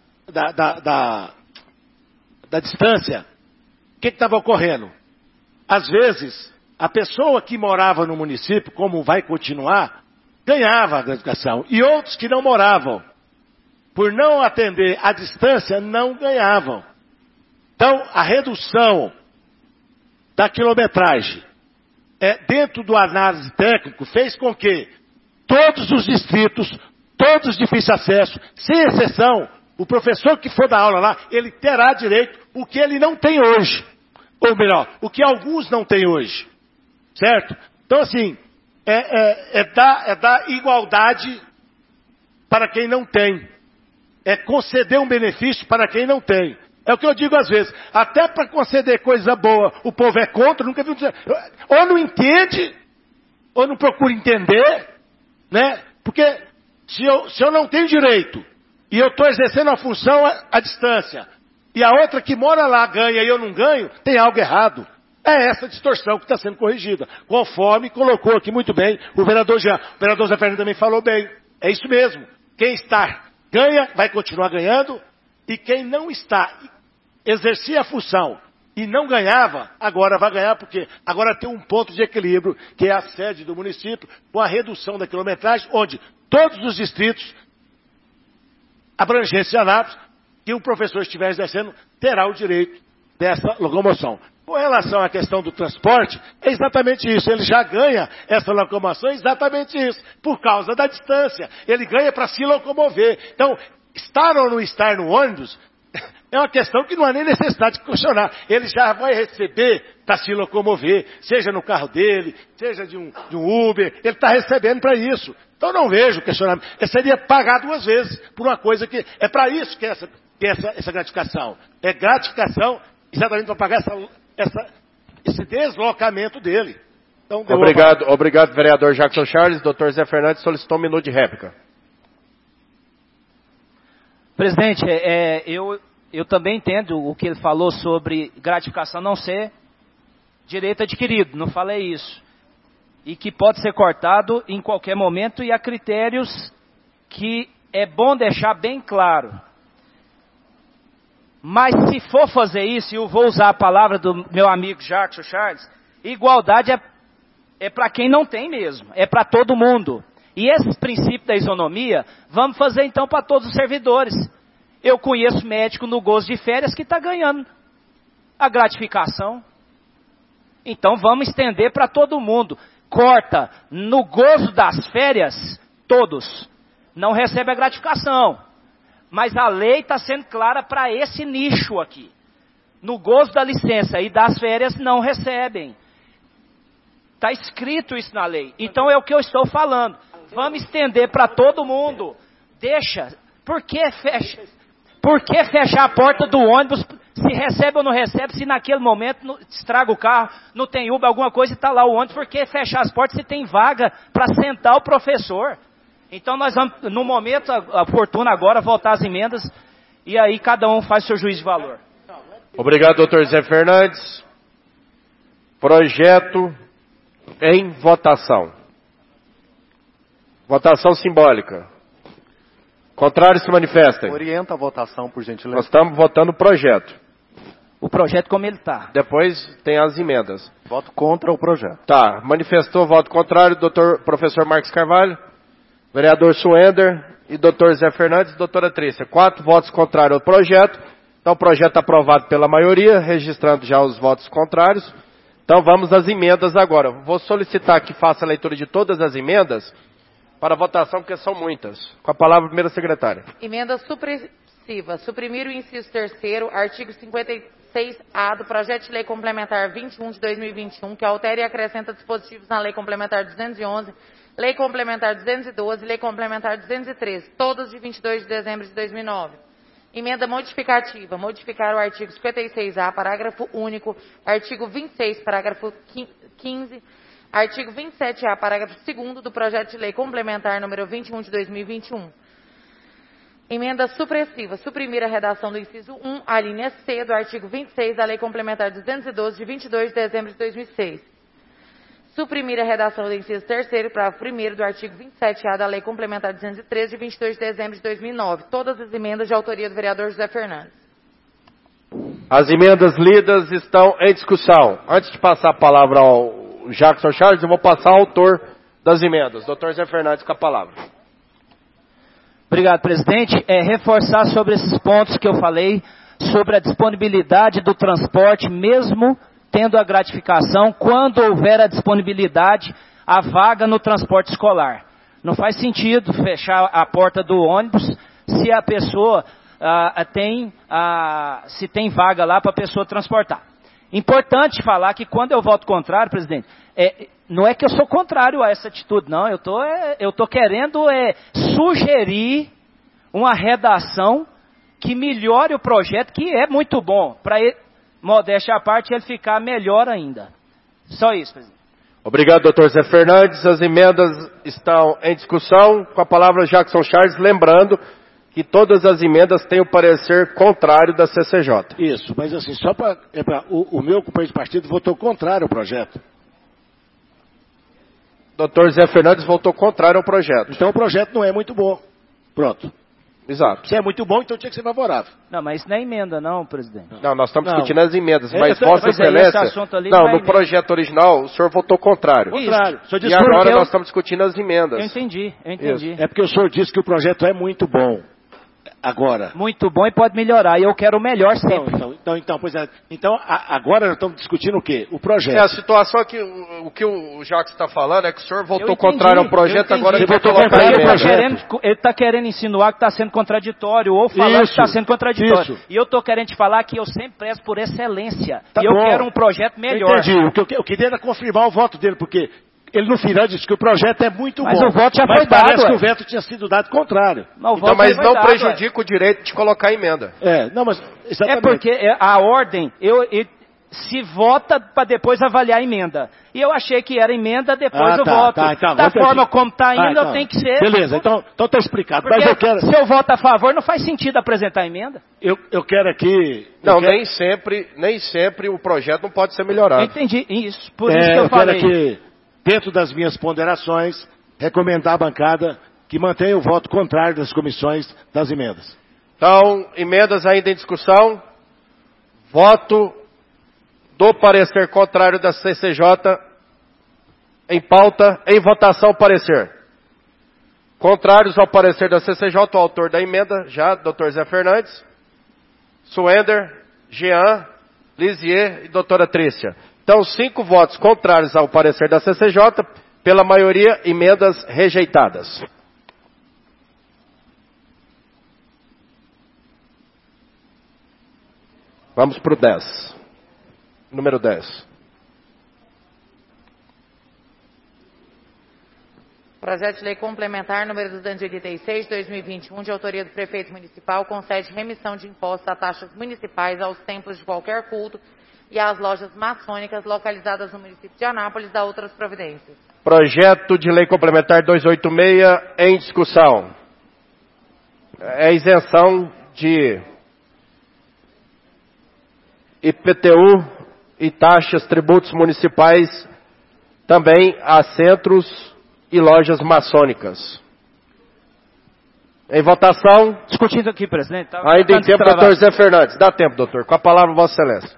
da distância, o que estava ocorrendo? Às vezes, a pessoa que morava no município, como vai continuar, ganhava a gratificação. E outros que não moravam, por não atender à distância, não ganhavam. Então, a redução da quilometragem dentro do análise técnico fez com que todos os distritos, todos de difícil acesso, sem exceção, o professor que for dar aula lá, ele terá direito o que ele não tem hoje. Ou melhor, o que alguns não têm hoje. Certo? Então, assim, dar igualdade para quem não tem. É conceder um benefício para quem não tem. É o que eu digo às vezes. Até para conceder coisa boa, o povo é contra, nunca viu dizer. Ou não entende, ou não procura entender, né? Porque se eu não tenho direito, e eu estou exercendo a função à distância, e a outra que mora lá ganha e eu não ganho, tem algo errado. É essa distorção que está sendo corrigida, conforme colocou aqui muito bem o vereador Jean. O vereador Zé Fernando também falou bem. É isso mesmo. Quem está ganha, vai continuar ganhando, e quem não está, exercia a função e não ganhava, agora vai ganhar, porque agora tem um ponto de equilíbrio, que é a sede do município, com a redução da quilometragem, onde todos os distritos abrangentes de Anápolis, que o professor estiver exercendo, terá o direito dessa locomoção. Com relação à questão do transporte, é exatamente isso. Ele já ganha essa locomoção, é exatamente isso, por causa da distância. Ele ganha para se locomover. Então, estar ou não estar no ônibus é uma questão que não há nem necessidade de questionar. Ele já vai receber para se locomover, seja no carro dele, seja de um Uber, ele está recebendo para isso. Então, não vejo questionamento. Ele seria pagar 2 vezes por uma coisa que... É para isso que é essa gratificação. É gratificação exatamente para pagar esse deslocamento dele. Então,
obrigado, vereador Jackson Charles. Dr. Zé Fernandes solicitou 1 minuto de réplica.
Presidente, eu também entendo o que ele falou sobre gratificação não ser direito adquirido, não falei isso. E que pode ser cortado em qualquer momento e a critérios que é bom deixar bem claro. Mas se for fazer isso, e eu vou usar a palavra do meu amigo Jackson Charles, igualdade é para quem não tem mesmo, é para todo mundo. E esse princípio da isonomia, vamos fazer então para todos os servidores. Eu conheço médico no gozo de férias que está ganhando a gratificação. Então vamos estender para todo mundo. Corta no gozo das férias, todos não recebem a gratificação. Mas a lei está sendo clara para esse nicho aqui. No gozo da licença e das férias não recebem. Está escrito isso na lei. Então é o que eu estou falando. Vamos estender para todo mundo. Deixa. Por que fechar a porta do ônibus? Se recebe ou não recebe, se naquele momento estraga o carro, não tem Uber, alguma coisa e está lá o ônibus. Por que fechar as portas se tem vaga para sentar o professor? Então nós vamos, no momento oportuno agora, votar as emendas e aí cada um faz seu juízo de valor.
Obrigado, doutor Zé Fernandes. Projeto em votação. Votação simbólica. Contrário se manifestem.
Orienta a votação, por gentileza.
Nós estamos votando o projeto.
O projeto como ele está.
Depois tem as emendas.
Voto contra o projeto.
Tá, manifestou voto contrário, professor Marcos Carvalho, vereador Suender e doutor Zé Fernandes e doutora Trícia. 4 votos contrários ao projeto. Então o projeto aprovado pela maioria, registrando já os votos contrários. Então vamos às emendas agora. Vou solicitar que faça a leitura de todas as emendas para votação, porque são muitas. Com a palavra, primeira secretária.
Emenda supressiva. Suprimir o inciso 3º, artigo 56A do projeto de lei complementar 21 de 2021, que altera e acrescenta dispositivos na lei complementar 211, lei complementar 212 e lei complementar 213, todas de 22 de dezembro de 2009. Emenda modificativa. Modificar o artigo 56A, parágrafo único, artigo 26, parágrafo 15, artigo 27A, parágrafo 2º do projeto de lei complementar número 21 de 2021. Emenda supressiva. Suprimir a redação do inciso 1, a linha C do artigo 26 da lei complementar 212 de 22 de dezembro de 2006. Suprimir a redação do inciso 3º, parágrafo 1º do artigo 27A da lei complementar 213 de 22 de dezembro de 2009. Todas as emendas de autoria do vereador José Fernandes.
As emendas lidas estão em discussão. Antes de passar a palavra ao Jackson Charles, eu vou passar ao autor das emendas. Dr. Zé Fernandes com a palavra.
Obrigado, presidente. Reforçar sobre esses pontos que eu falei, sobre a disponibilidade do transporte, mesmo tendo a gratificação, quando houver a disponibilidade, a vaga no transporte escolar. Não faz sentido fechar a porta do ônibus se a pessoa se tem vaga lá para a pessoa transportar. Importante falar que quando eu voto contrário, presidente, não é que eu sou contrário a essa atitude, não. Eu tô querendo sugerir uma redação que melhore o projeto, que é muito bom, para modéstia à parte, ele ficar melhor ainda. Só isso, presidente.
Obrigado, doutor Zé Fernandes. As emendas estão em discussão. Com a palavra, Jackson Charles, lembrando que todas as emendas têm o parecer contrário da CCJ.
Isso, mas assim, só para... o meu companheiro de partido votou contrário ao projeto.
Dr. Zé Fernandes votou contrário ao projeto.
Então o projeto não é muito bom. Pronto.
Exato.
Se é muito bom, então tinha que ser favorável.
Não, mas isso não é emenda não, presidente.
Não, nós estamos discutindo as emendas, mas
Vossa
Vossa Excelência... Não, no
é
projeto original, o senhor votou contrário.
Contrário.
E agora nós estamos discutindo as emendas.
Eu entendi.
Isso. É porque o senhor disse que o projeto é muito bom. Agora.
Muito bom e pode melhorar. E eu quero o melhor sempre.
Pois é. Então, agora nós estamos discutindo o quê? O projeto.
A situação é que o que o Jacques está falando é que o senhor votou contrário ao projeto, agora ele votou contrário ao projeto.
Ele está querendo insinuar que está sendo contraditório, ou falar que está sendo contraditório.
Isso.
E eu estou querendo te falar que eu sempre prezo por excelência.
Tá
e
bom.
eu quero um projeto melhor.
Entendi. O que eu queria era confirmar o voto dele, porque... Ele no final disse que o projeto é muito bom.
Mas o voto já foi dado.
Parece que o veto tinha sido dado contrário.
Mas não prejudica o direito de colocar emenda.
Exatamente.
É porque a ordem, se vota para depois avaliar a emenda. E eu achei que era emenda depois do voto. Da forma como está ainda, tem que ser.
Beleza, então está explicado.
Porque
mas eu quero...
se eu voto a favor, não faz sentido apresentar a emenda.
Eu quero aqui...
Nem sempre o projeto não pode ser melhorado.
Eu entendi isso, por isso que eu falei.
Quero aqui, dentro das minhas ponderações, recomendar à bancada que mantenha o voto contrário das comissões das emendas.
Então, emendas ainda em discussão. Voto do parecer contrário da CCJ em pauta, em votação, parecer. Contrários ao parecer da CCJ, o autor da emenda, já, Dr. Zé Fernandes, Suender, Jean, Lisier e doutora Trícia. Então, 5 votos contrários ao parecer da CCJ, pela maioria, emendas rejeitadas. Vamos para o 10. Número 10.
Projeto de lei complementar número 286, 2021, de autoria do prefeito municipal, concede remissão de impostos a taxas municipais aos templos de qualquer culto e às lojas maçônicas localizadas no município de Anápolis, da outras providências.
Projeto de lei complementar 286 em discussão. É isenção de IPTU e taxas, tributos municipais também a centros e lojas maçônicas. Em votação.
Discutindo aqui, presidente.
Ainda em tempo, doutor Zé Fernandes. Dá tempo, doutor. Com a palavra, Vossa Excelência.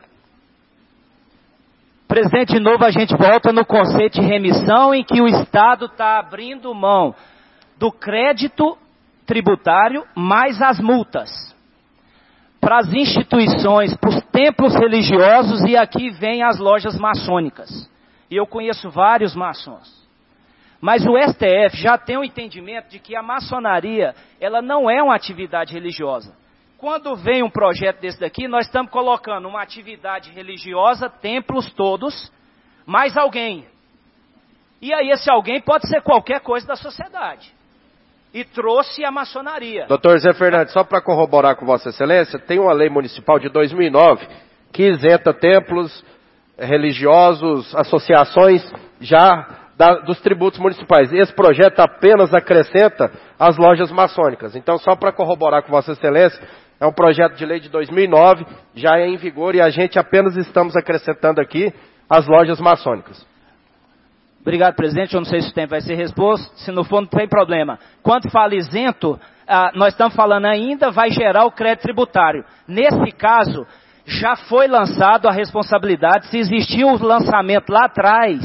Presidente, de novo a gente volta no conceito de remissão em que o Estado está abrindo mão do crédito tributário mais as multas para as instituições, para os templos religiosos, e aqui vem as lojas maçônicas. E eu conheço vários maçons. Mas o STF já tem um entendimento de que a maçonaria, ela não é uma atividade religiosa. Quando vem um projeto desse daqui, nós estamos colocando uma atividade religiosa, templos todos, mais alguém. E aí esse alguém pode ser qualquer coisa da sociedade. E trouxe a maçonaria.
Doutor Zé Fernandes, só para corroborar com Vossa Excelência, tem uma lei municipal de 2009 que isenta templos religiosos, associações já dos tributos municipais. Esse projeto apenas acrescenta as lojas maçônicas. Então, só para corroborar com Vossa Excelência, é um projeto de lei de 2009, já é em vigor e a gente apenas estamos acrescentando aqui as lojas maçônicas.
Obrigado, presidente. Eu não sei se o tempo vai ser resposto. Se não for, não tem problema. Quando fala isento, nós estamos falando ainda, vai gerar o crédito tributário. Nesse caso, já foi lançado a responsabilidade. Se existiu o lançamento lá atrás,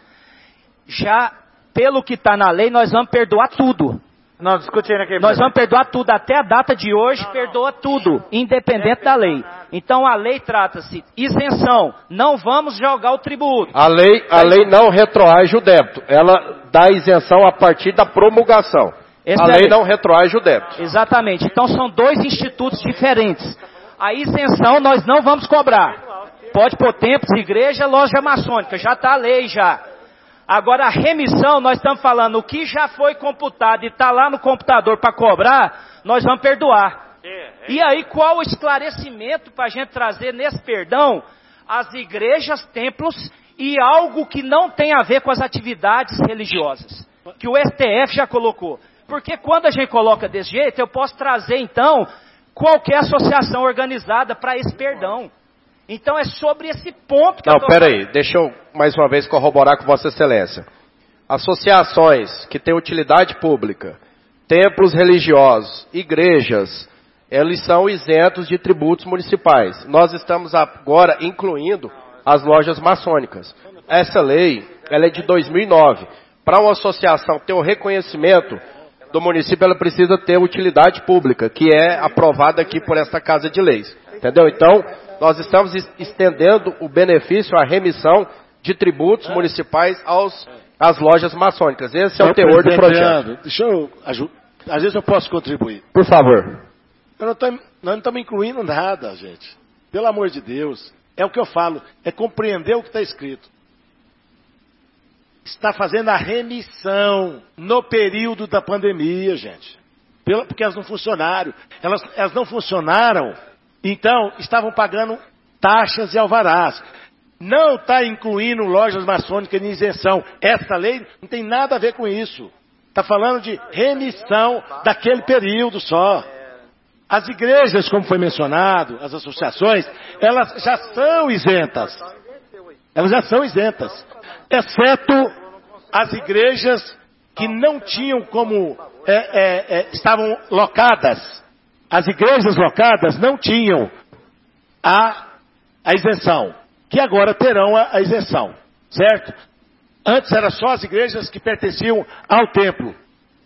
já, pelo que está na lei, nós vamos perdoar tudo.
Não, discutindo aqui.
Nós vamos perdoar tudo, até a data de hoje, perdoa tudo, independente da lei. Então a lei trata-se isenção, não vamos jogar o tributo.
A lei não retroage o débito, ela dá isenção a partir da promulgação. A lei não retroage o débito.
Exatamente, então são 2 institutos diferentes. A isenção nós não vamos cobrar. Pode pôr templos, igreja, loja maçônica, já está a lei já. Agora a remissão, nós estamos falando o que já foi computado e está lá no computador para cobrar, nós vamos perdoar. E aí qual o esclarecimento para a gente trazer nesse perdão as igrejas, templos e algo que não tem a ver com as atividades religiosas, que o STF já colocou. Porque quando a gente coloca desse jeito, eu posso trazer, então, qualquer associação organizada para esse perdão. Então é sobre esse ponto que eu estou falando.
Não, peraí, deixa eu mais uma vez corroborar com Vossa Excelência. Associações que têm utilidade pública, templos religiosos, igrejas, eles são isentos de tributos municipais. Nós estamos agora incluindo as lojas maçônicas. Essa lei, ela é de 2009. Para uma associação ter o reconhecimento do município, ela precisa ter utilidade pública, que é aprovada aqui por esta Casa de Leis. Entendeu? Então, nós estamos estendendo o benefício, a remissão de tributos municipais às lojas maçônicas. Esse é o teor do projeto.
Deixa eu, às vezes eu posso contribuir.
Por favor.
Nós não estamos incluindo nada, gente. Pelo amor de Deus. É o que eu falo, é compreender o que está escrito. Está fazendo a remissão no período da pandemia, gente. Porque elas não funcionaram. Elas não funcionaram, então estavam pagando taxas e alvarás. Não está incluindo lojas maçônicas em isenção. Essa lei não tem nada a ver com isso. Está falando de remissão daquele período só. As igrejas, como foi mencionado, as associações, elas já são isentas. Elas já são isentas. Exceto as igrejas que não tinham como... estavam locadas. As igrejas locadas não tinham a isenção. Que agora terão a isenção. Certo? Antes eram só as igrejas que pertenciam ao templo.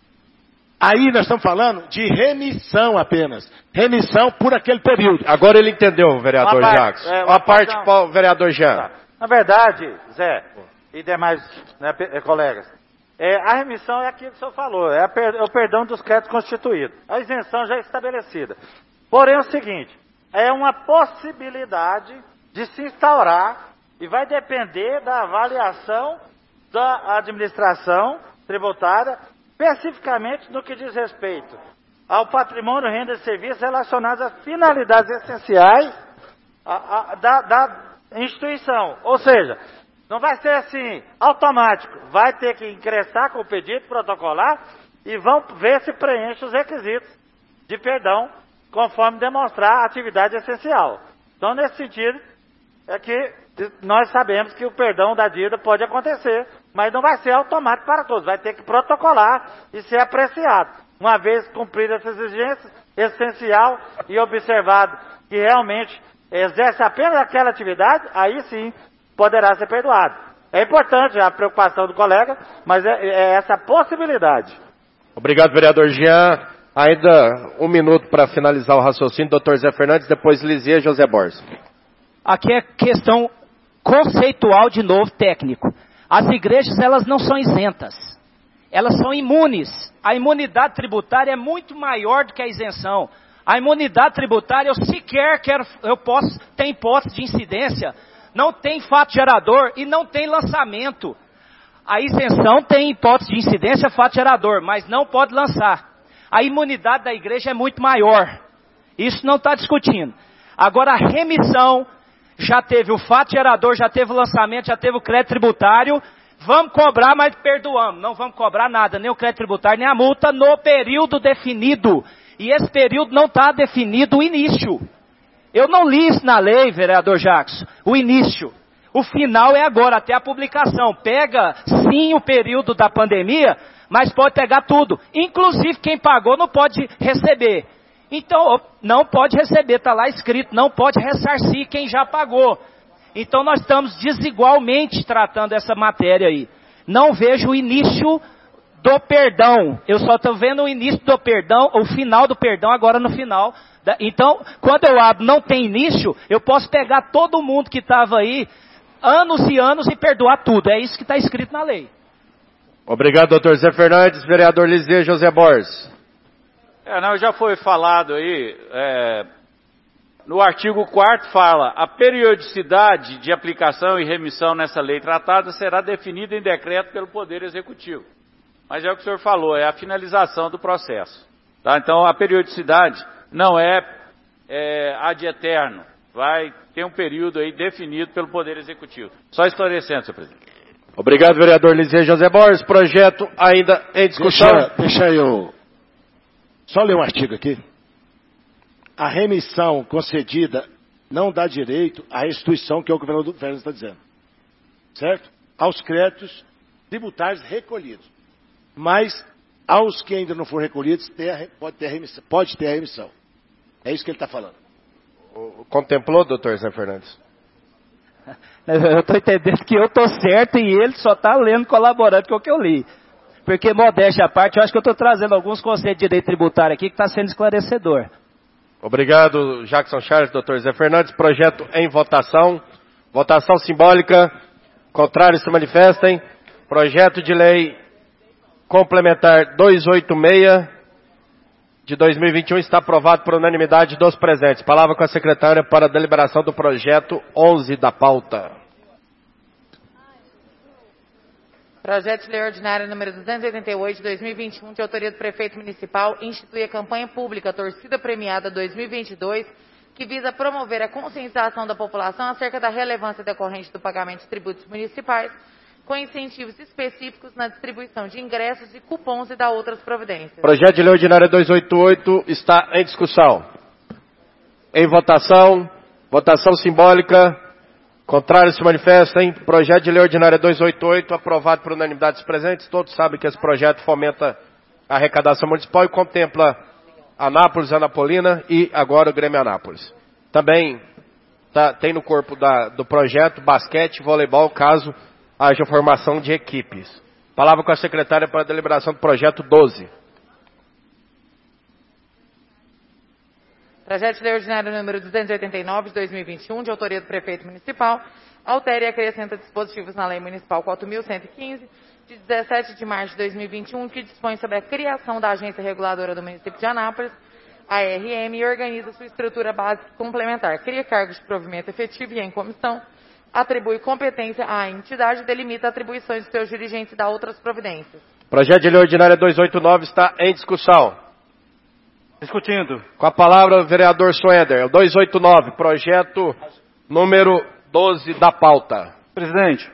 Aí nós estamos falando de remissão apenas. Remissão por aquele período.
Agora ele entendeu, vereador Jacques. A parte para o vereador Jean.
Na verdade, Zé e demais colegas, a remissão é aquilo que o senhor falou, é o perdão dos créditos constituídos. A isenção já é estabelecida. Porém é o seguinte, é uma possibilidade de se instaurar e vai depender da avaliação da administração tributária, especificamente no que diz respeito ao patrimônio, renda e serviços relacionados a finalidades essenciais da instituição. Ou seja, não vai ser assim, automático. Vai ter que ingressar com o pedido protocolar e vão ver se preenche os requisitos de perdão, conforme demonstrar a atividade essencial. Então, nesse sentido, é que nós sabemos que o perdão da dívida pode acontecer, mas não vai ser automático para todos. Vai ter que protocolar e ser apreciado. Uma vez cumprida essa exigência essencial e observado que realmente exerce apenas aquela atividade, aí sim poderá ser perdoado. É importante a preocupação do colega, mas é essa possibilidade.
Obrigado, vereador Jean. Ainda um minuto para finalizar o raciocínio. Dr. Zé Fernandes, depois Lisier e José Borges.
Aqui é questão conceitual, de novo, técnico. As igrejas, elas não são isentas. Elas são imunes. A imunidade tributária é muito maior do que a isenção. A imunidade tributária, eu posso ter hipótese de incidência, não tem fato gerador e não tem lançamento. A isenção tem hipótese de incidência, fato gerador, mas não pode lançar. A imunidade da igreja é muito maior. Isso não está discutindo. Agora, a remissão, já teve o fato gerador, já teve o lançamento, já teve o crédito tributário. Vamos cobrar, mas perdoamos. Não vamos cobrar nada, nem o crédito tributário, nem a multa, no período definido. E esse período não está definido o início. Eu não li isso na lei, vereador Jacques, o início. O final é agora, até a publicação. Pega, sim, o período da pandemia, mas pode pegar tudo. Inclusive, quem pagou não pode receber. Então, não pode receber, está lá escrito, não pode ressarcir quem já pagou. Então, nós estamos desigualmente tratando essa matéria aí. Não vejo o início do perdão. Eu só estou vendo o início do perdão, o final do perdão agora no final. Então, quando eu abro não tem início, eu posso pegar todo mundo que estava aí, anos e anos, e perdoar tudo. É isso que está escrito na lei.
Obrigado, doutor Zé Fernandes. Vereador Lisier, José Borges.
Já foi falado aí, no artigo 4º fala, a periodicidade de aplicação e remissão nessa lei tratada será definida em decreto pelo Poder Executivo. Mas é o que o senhor falou, é a finalização do processo. Tá? Então, a periodicidade não é ad eterno, vai ter um período aí definido pelo Poder Executivo. Só esclarecendo, senhor presidente.
Obrigado, vereador Liseu José Borges. Projeto ainda em discussão.
Deixa eu só ler um artigo aqui. A remissão concedida não dá direito à restituição, que é o que o governador Fernandes está dizendo. Certo? Aos créditos tributários recolhidos. Mas, aos que ainda não foram recolhidos, pode ter a remissão. É isso que ele está falando.
Contemplou, doutor Zé Fernandes?
Eu estou entendendo que eu estou certo e ele só está lendo, colaborando com o que eu li. Porque, modéstia à parte, eu acho que eu estou trazendo alguns conceitos de direito tributário aqui que está sendo esclarecedor.
Obrigado, Jackson Charles, doutor Zé Fernandes. Projeto em votação. Votação simbólica. Contrários se manifestem. Projeto de lei complementar 286 de 2021 está aprovado por unanimidade dos presentes. Palavra com a secretária para a deliberação do projeto 11 da pauta.
Projeto de lei ordinária número 288 de 2021, de autoria do prefeito municipal, institui a campanha pública Torcida Premiada 2022, que visa promover a conscientização da população acerca da relevância decorrente do pagamento de tributos municipais, com incentivos específicos na distribuição de ingressos e cupons e da outras providências.
Projeto de lei ordinária 288 está em discussão. Em votação, votação simbólica, contrários se manifestem. Projeto de lei ordinária 288, aprovado por unanimidade dos presentes. Todos sabem que esse projeto fomenta a arrecadação municipal e contempla Anápolis, Anapolina e agora o Grêmio Anápolis. Também tem no corpo do projeto basquete e voleibol, caso haja formação de equipes. Palavra com a secretária para a deliberação do projeto 12.
Projeto de lei ordinário número 289 de 2021, de autoria do prefeito municipal, altera e acrescenta dispositivos na Lei Municipal 4.115, de 17 de março de 2021, que dispõe sobre a criação da Agência Reguladora do município de Anápolis, ARM, e organiza sua estrutura básica e complementar. Cria cargos de provimento efetivo e em comissão, atribui competência à entidade, delimita atribuições dos seus dirigentes e dá outras providências.
Projeto de lei ordinária 289 está em discussão.
Discutindo.
Com a palavra o vereador Suender. 289, projeto número 12 da pauta.
Presidente,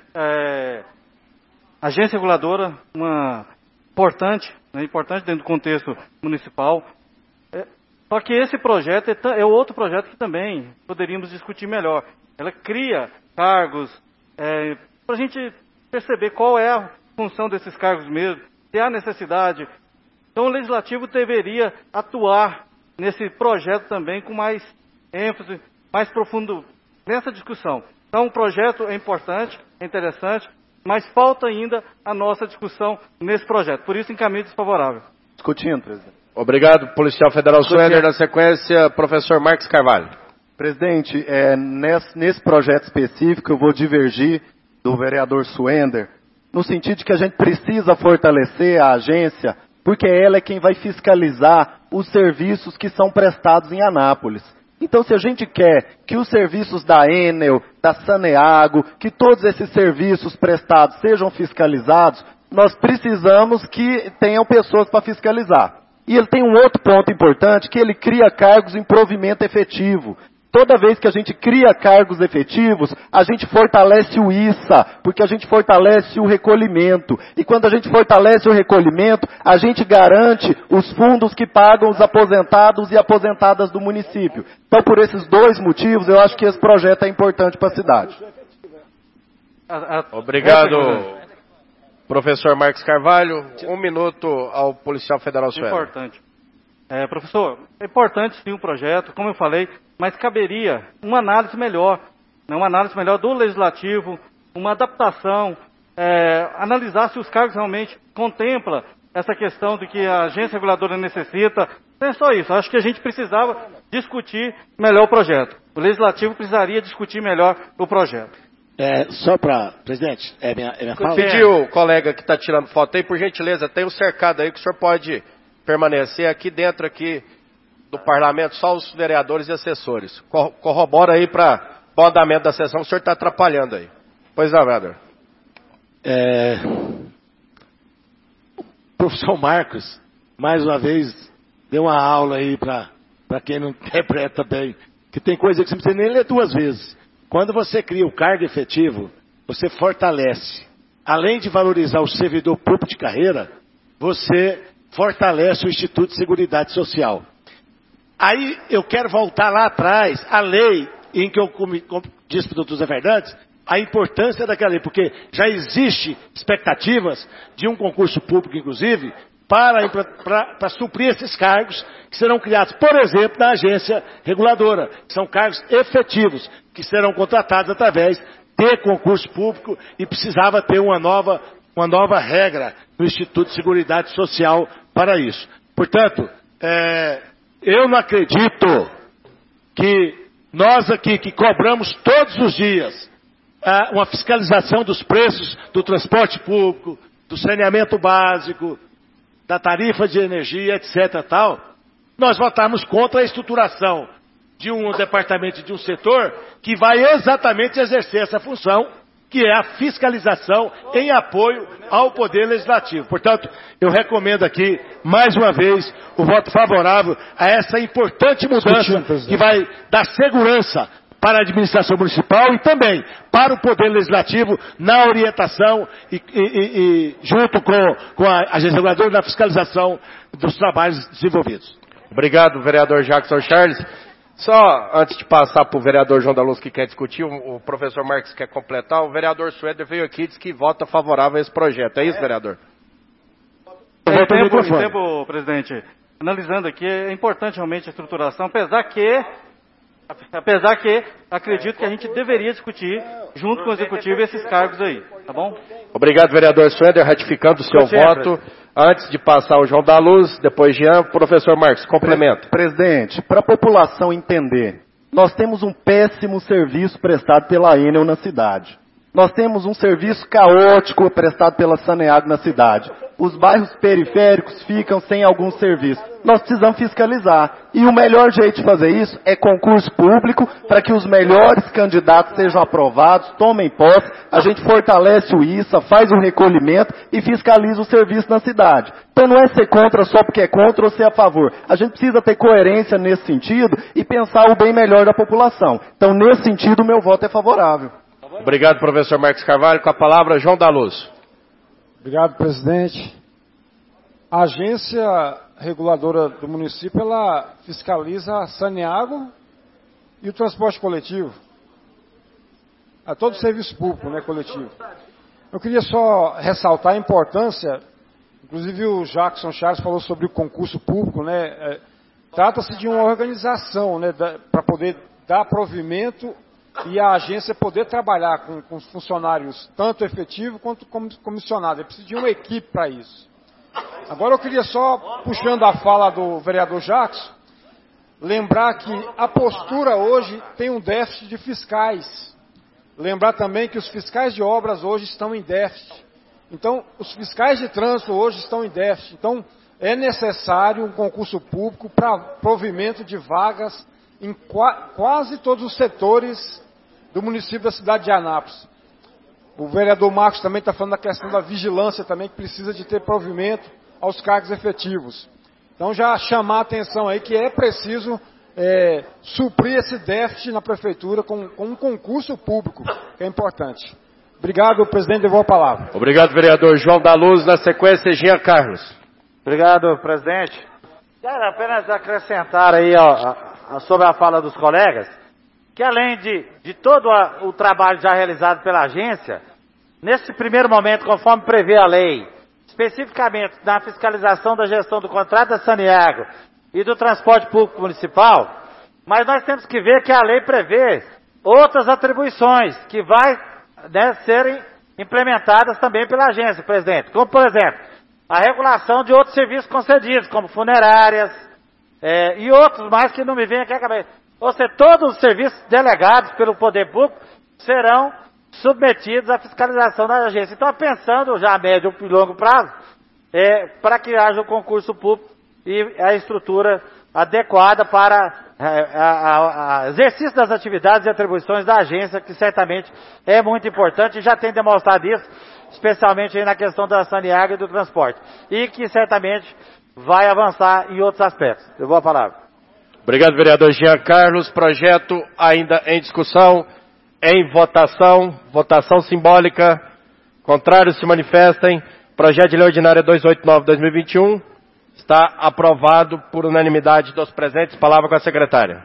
agência reguladora, importante dentro do contexto municipal. Só que esse projeto é outro projeto que também poderíamos discutir melhor. Ela cria cargos, para a gente perceber qual é a função desses cargos mesmo, se há necessidade. Então o Legislativo deveria atuar nesse projeto também com mais ênfase, mais profundo nessa discussão. Então o projeto é importante, é interessante, mas falta ainda a nossa discussão nesse projeto. Por isso encaminho desfavorável.
Discutindo, presidente.
Obrigado, policial federal Suender. Na sequência, professor Marcos Carvalho.
Presidente, nesse projeto específico eu vou divergir do vereador Suender, no sentido de que a gente precisa fortalecer a agência, porque ela é quem vai fiscalizar os serviços que são prestados em Anápolis. Então, se a gente quer que os serviços da Enel, da Saneago, que todos esses serviços prestados sejam fiscalizados, nós precisamos que tenham pessoas para fiscalizar. E ele tem um outro ponto importante, que ele cria cargos em provimento efetivo. Toda vez que a gente cria cargos efetivos, a gente fortalece o ISA, porque a gente fortalece o recolhimento. E quando a gente fortalece o recolhimento, a gente garante os fundos que pagam os aposentados e aposentadas do município. Então, por esses dois motivos, eu acho que esse projeto é importante para a cidade.
Obrigado, professor Marcos Carvalho. 1 minuto ao policial federal Suéder.
Importante. Professor, é importante sim o projeto, como eu falei, mas caberia uma análise melhor, né, uma análise melhor do Legislativo, uma adaptação, analisar se os cargos realmente contemplam essa questão de que a agência reguladora necessita. Não é só isso, acho que a gente precisava discutir melhor o projeto. O Legislativo precisaria discutir melhor o projeto.
Só para, presidente, minha fala.
Pedir o colega que está tirando foto aí, por gentileza, tem um cercado aí que o senhor pode permanecer aqui dentro do parlamento, só os vereadores e assessores. Corrobora aí para o andamento da sessão, o senhor está atrapalhando aí. Pois não, vereador.
O professor Marcos, mais uma vez, deu uma aula aí para quem não interpreta bem, que tem coisa que você não precisa nem ler 2 vezes. Quando você cria o cargo efetivo, você fortalece além de valorizar o servidor público de carreira, você fortalece o Instituto de Seguridade Social. Aí eu quero voltar lá atrás, a lei em que eu disse para o doutor Zé Fernandes, a importância daquela lei, porque já existe expectativas de um concurso público, inclusive, para suprir esses cargos que serão criados, por exemplo, na agência reguladora, que são cargos efetivos, que serão contratados através de concurso público e precisava ter uma nova regra no Instituto de Seguridade Social para isso. Portanto, eu não acredito que nós aqui, que cobramos todos os dias uma fiscalização dos preços do transporte público, do saneamento básico, da tarifa de energia, etc. tal, nós votamos contra a estruturação de um departamento, de um setor, que vai exatamente exercer essa função, que é a fiscalização em apoio ao Poder Legislativo. Portanto, eu recomendo aqui, mais uma vez, o voto favorável a essa importante mudança que vai dar segurança para a administração municipal e também para o Poder Legislativo na orientação e junto com a agência reguladora na fiscalização dos trabalhos desenvolvidos.
Obrigado, vereador Jackson Charles. Só antes de passar para o vereador João da Luz que quer discutir, o professor Marques quer completar, o vereador Suéder veio aqui e disse que vota favorável a esse projeto. É isso, vereador?
Em tempo, presidente, analisando aqui, é importante realmente a estruturação, apesar que acredito que a gente deveria discutir, junto com o executivo, esses cargos aí, tá bom?
Obrigado, vereador Suéder, ratificando o seu voto. Antes de passar o João da Luz, depois Jean, professor Marcos, complemento.
Presidente, para a população entender, nós temos um péssimo serviço prestado pela Enel na cidade. Nós temos um serviço caótico prestado pela Saneago na cidade. Os bairros periféricos ficam sem algum serviço. Nós precisamos fiscalizar. E o melhor jeito de fazer isso é concurso público, para que os melhores candidatos sejam aprovados, tomem posse, a gente fortalece o ISA, faz o recolhimento e fiscaliza o serviço na cidade. Então não é ser contra só porque é contra ou ser a favor. A gente precisa ter coerência nesse sentido e pensar o bem melhor da população. Então, nesse sentido, o meu voto é favorável.
Obrigado, professor Marcos Carvalho. Com a palavra, João da Luz.
Obrigado, presidente. A agência reguladora do município, ela fiscaliza a Saneago e o transporte coletivo. A todo o serviço público, né, coletivo. Eu queria só ressaltar a importância, inclusive o Jackson Charles falou sobre o concurso público, né, trata-se de uma organização, né, para poder dar provimento e a agência poder trabalhar com os funcionários, tanto efetivo quanto comissionado. É preciso de uma equipe para isso. Agora eu queria só, puxando a fala do vereador Jackson, lembrar que a postura hoje tem um déficit de fiscais. Lembrar também que os fiscais de obras hoje estão em déficit. Então, os fiscais de trânsito hoje estão em déficit. Então, é necessário um concurso público para provimento de vagas em quase todos os setores do município da cidade de Anápolis. O vereador Marcos também está falando da questão da vigilância também, que precisa de ter provimento aos cargos efetivos. Então já chamar a atenção aí que é preciso suprir esse déficit na prefeitura com um concurso público, que é importante. Obrigado, presidente, devolvo a palavra.
Obrigado, vereador João da Luz. Na sequência, Jean Carlos.
Obrigado, presidente. Quero apenas acrescentar aí sobre a fala dos colegas, que além de todo o trabalho já realizado pela agência, nesse primeiro momento, conforme prevê a lei, especificamente na fiscalização da gestão do contrato da Saneago e do transporte público municipal, mas nós temos que ver que a lei prevê outras atribuições que vai serem implementadas também pela agência, presidente, como por exemplo, a regulação de outros serviços concedidos, como funerárias e outros mais que não me vêm aqui à cabeça. Ou seja, todos os serviços delegados pelo poder público serão submetidos à fiscalização da agência. Então, pensando já a médio e longo prazo, para que haja o concurso público e a estrutura adequada para o exercício das atividades e atribuições da agência, que certamente é muito importante e já tem demonstrado isso, especialmente aí na questão da Saneago e do transporte, e que certamente vai avançar em outros aspectos. Eu vou a palavra.
Obrigado, vereador Jean Carlos. Projeto ainda em discussão, em votação, votação simbólica. Contrários se manifestem. Projeto de lei ordinária 289/2021 está aprovado por unanimidade dos presentes. Palavra com a secretária.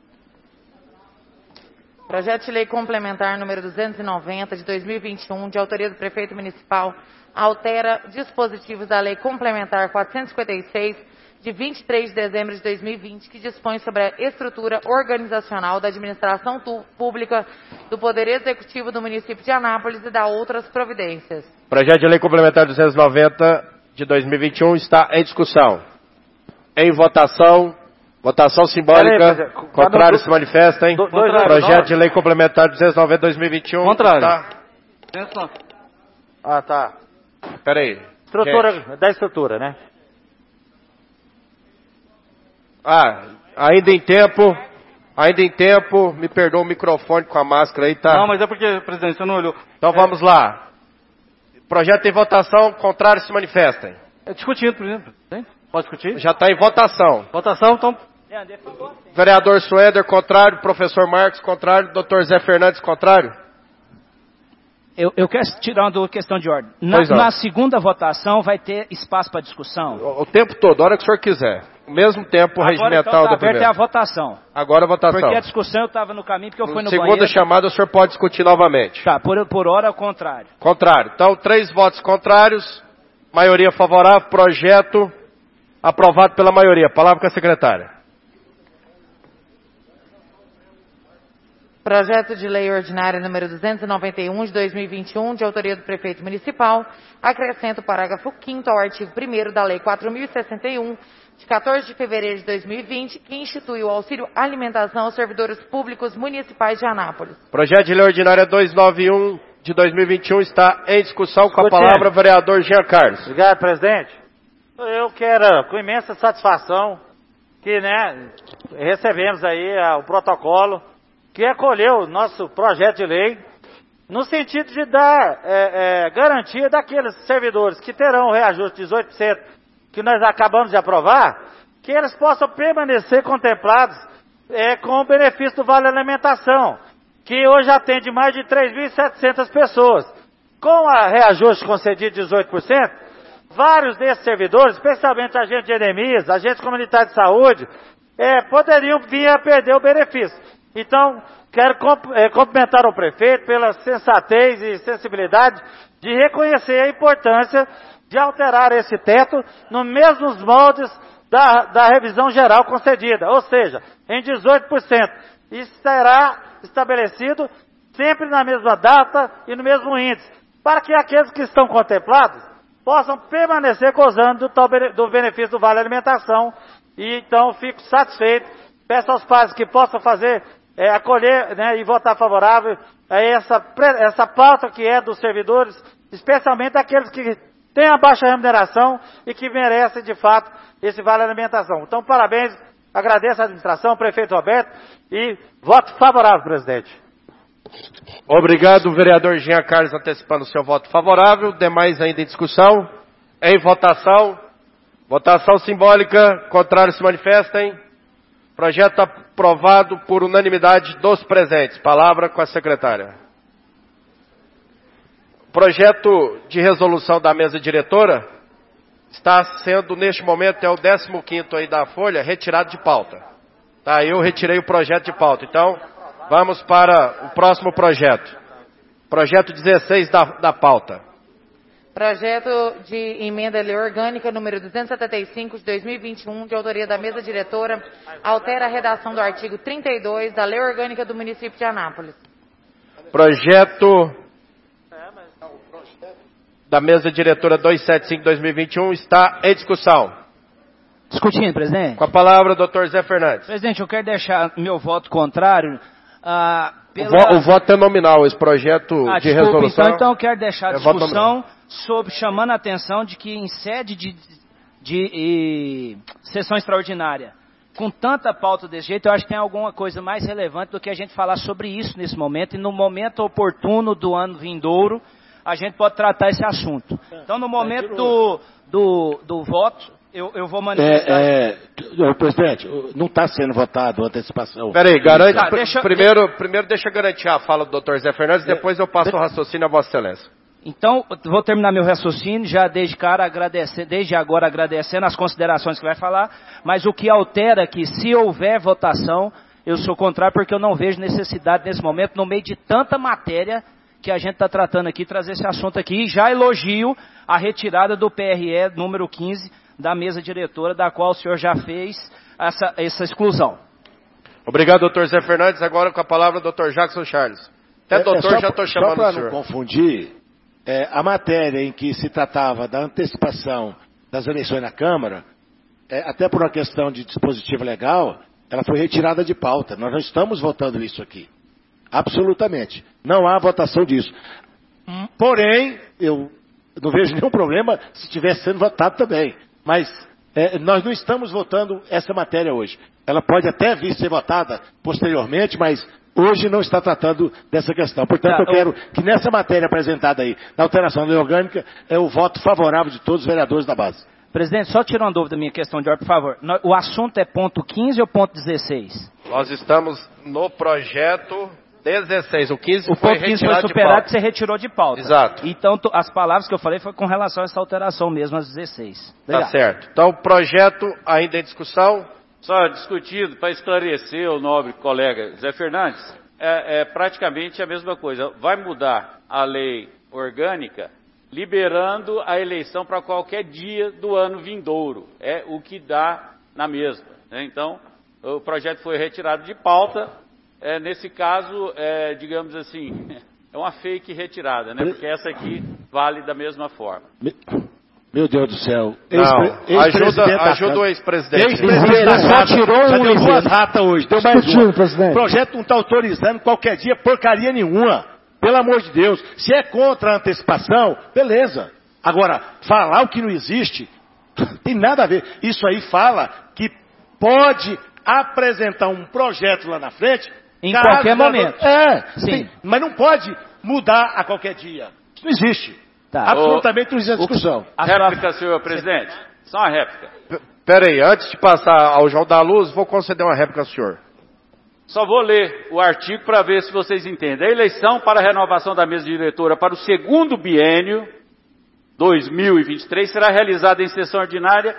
Projeto de lei complementar número 290 de 2021, de autoria do prefeito municipal, altera dispositivos da lei complementar 456 de 23 de dezembro de 2020, que dispõe sobre a estrutura organizacional da administração pública do Poder Executivo do município de Anápolis e da outras providências.
Projeto de lei complementar 290 de 2021 está em discussão. Em votação. Votação simbólica. Contrário se manifestem. Projeto de lei complementar 290 de 2021.
Contrário.
Está... Ah, tá. Peraí.
Estrutura, da estrutura, né?
Ainda em tempo, me perdoa o microfone com a máscara aí, tá?
Não, mas é porque, presidente, você não olhou.
Então vamos lá. Projeto em votação, contrário se manifestem.
É discutido, presidente. Pode discutir?
Já está em votação.
Votação, então.
Vereador Suéder, contrário. Professor Marcos, contrário. Doutor Zé Fernandes, contrário.
Eu quero tirar uma questão de ordem. Na segunda votação vai ter espaço para discussão?
O tempo todo, a hora que o senhor quiser. O mesmo tempo
agora,
regimental da primeira.
Agora é a votação.
Agora a votação.
Porque a discussão eu estava no caminho, porque eu fui no banheiro.
Segunda chamada o senhor pode discutir novamente.
Tá, por hora ao contrário.
Contrário. Então, 3 votos contrários, maioria favorável, projeto aprovado pela maioria. Palavra com a secretária.
Projeto de lei ordinária número 291 de 2021, de autoria do prefeito municipal, acrescenta o parágrafo 5º ao artigo 1º da lei 4.061, de 14 de fevereiro de 2020, que institui o auxílio alimentação aos servidores públicos municipais de Anápolis.
Projeto de lei ordinária 291 de 2021 está em discussão. Com a palavra o vereador Jean Carlos.
Obrigado, presidente. Eu quero, com imensa satisfação, que recebemos aí o protocolo que acolheu o nosso projeto de lei, no sentido de dar garantia daqueles servidores que terão o reajuste de 18%, que nós acabamos de aprovar, que eles possam permanecer contemplados com o benefício do Vale Alimentação, que hoje atende mais de 3.700 pessoas. Com a reajuste concedido de 18%, vários desses servidores, especialmente agentes de endemias, agentes comunitários de saúde, poderiam vir a perder o benefício. Então, quero cumprimentar o prefeito pela sensatez e sensibilidade de reconhecer a importância de alterar esse teto nos mesmos moldes da revisão geral concedida, ou seja, em 18%. Isso será estabelecido sempre na mesma data e no mesmo índice, para que aqueles que estão contemplados possam permanecer gozando do benefício do Vale Alimentação. E então fico satisfeito, peço aos pais que possam acolher e votar favorável a essa pauta que é dos servidores, especialmente aqueles que têm a baixa remuneração e que merecem de fato esse Vale Alimentação. Então, parabéns, agradeço a administração, prefeito Roberto, e voto favorável, presidente.
Obrigado, vereador Jean Carlos, antecipando o seu voto favorável. Demais ainda em discussão. Em votação. Votação simbólica. Contrário se manifestem. Projeto aprovado por unanimidade dos presentes. Palavra com a secretária. Projeto de resolução da mesa diretora está sendo, neste momento, o 15º aí da folha, retirado de pauta. Tá, eu retirei o projeto de pauta. Então, vamos para o próximo projeto. Projeto 16 da pauta.
Projeto de emenda à lei orgânica número 275 de 2021, de autoria da mesa diretora, altera a redação do artigo 32 da lei orgânica do município de Anápolis.
Projeto da mesa diretora 275/2021 está em discussão.
Discutindo, presidente.
Com a palavra, doutor Zé Fernandes.
Presidente, eu quero deixar meu voto contrário.
O voto é nominal, esse projeto de resolução.
Então eu quero deixar a discussão chamando a atenção de que em sede de sessão extraordinária, com tanta pauta desse jeito, eu acho que tem alguma coisa mais relevante do que a gente falar sobre isso nesse momento, e no momento oportuno do ano vindouro, a gente pode tratar esse assunto. Então, no momento do voto, eu vou manifestar.
Presidente, não está sendo votado a antecipação.
Peraí, garante. Primeiro deixa eu garantir a fala do doutor Zé Fernandes, depois eu passo o raciocínio a Vossa Excelência.
Então, vou terminar meu raciocínio, já desde agora agradecendo as considerações que vai falar, mas o que altera é que, se houver votação, eu sou contrário, porque eu não vejo necessidade nesse momento, no meio de tanta matéria que a gente está tratando aqui, trazer esse assunto aqui, e já elogio a retirada do PRE número 15 da mesa diretora, da qual o senhor já fez essa exclusão.
Obrigado, doutor Zé Fernandes. Agora com a palavra o doutor Jackson Charles. Até doutor, já estou chamando o senhor.
Só para não confundir, a matéria em que se tratava da antecipação das eleições na Câmara, até por uma questão de dispositivo legal, ela foi retirada de pauta. Nós não estamos votando isso aqui. Absolutamente. Não há votação disso. Porém, eu não vejo nenhum problema se estivesse sendo votado também. Mas nós não estamos votando essa matéria hoje. Ela pode até vir ser votada posteriormente, mas hoje não está tratando dessa questão. Portanto, eu quero que nessa matéria apresentada aí, na alteração da lei orgânica, é o voto favorável de todos os vereadores da base.
Presidente, só tirando uma dúvida da minha questão de ordem, por favor. O assunto é ponto 15 ou ponto 16?
Nós estamos no projeto 16. O 15
o
foi
ponto 15 foi superado e você retirou de pauta.
Exato.
Então, as palavras que eu falei foi com relação a essa alteração mesmo, às 16. Obrigado.
Tá certo. Então, o projeto ainda em discussão.
Só discutido, para esclarecer o nobre colega Zé Fernandes, é praticamente a mesma coisa. Vai mudar a lei orgânica, liberando a eleição para qualquer dia do ano vindouro. É o que dá na mesma. Né? Então, o projeto foi retirado de pauta. Nesse caso, digamos assim, é uma fake retirada, né? Porque essa aqui vale da mesma forma.
Meu Deus do céu.
Não, ajuda o ex-presidente.
Ele só tirou deu duas ratas hoje, deu mais uma.
Presidente.
O projeto não está autorizando qualquer dia porcaria nenhuma. Pelo amor de Deus. Se é contra a antecipação, beleza. Agora, falar o que não existe, tem nada a ver. Isso aí fala que pode apresentar um projeto lá na frente.
Em qualquer momento.
Sim. Mas não pode mudar a qualquer dia. Isso não existe.
Tá.
Absolutamente não existe discussão.
Réplica, senhor presidente. Só uma réplica.
Peraí, antes de passar ao João da Luz, vou conceder uma réplica ao senhor.
Só vou ler o artigo para ver se vocês entendem. A eleição para a renovação da mesa diretora para o segundo biênio, 2023, será realizada em sessão ordinária,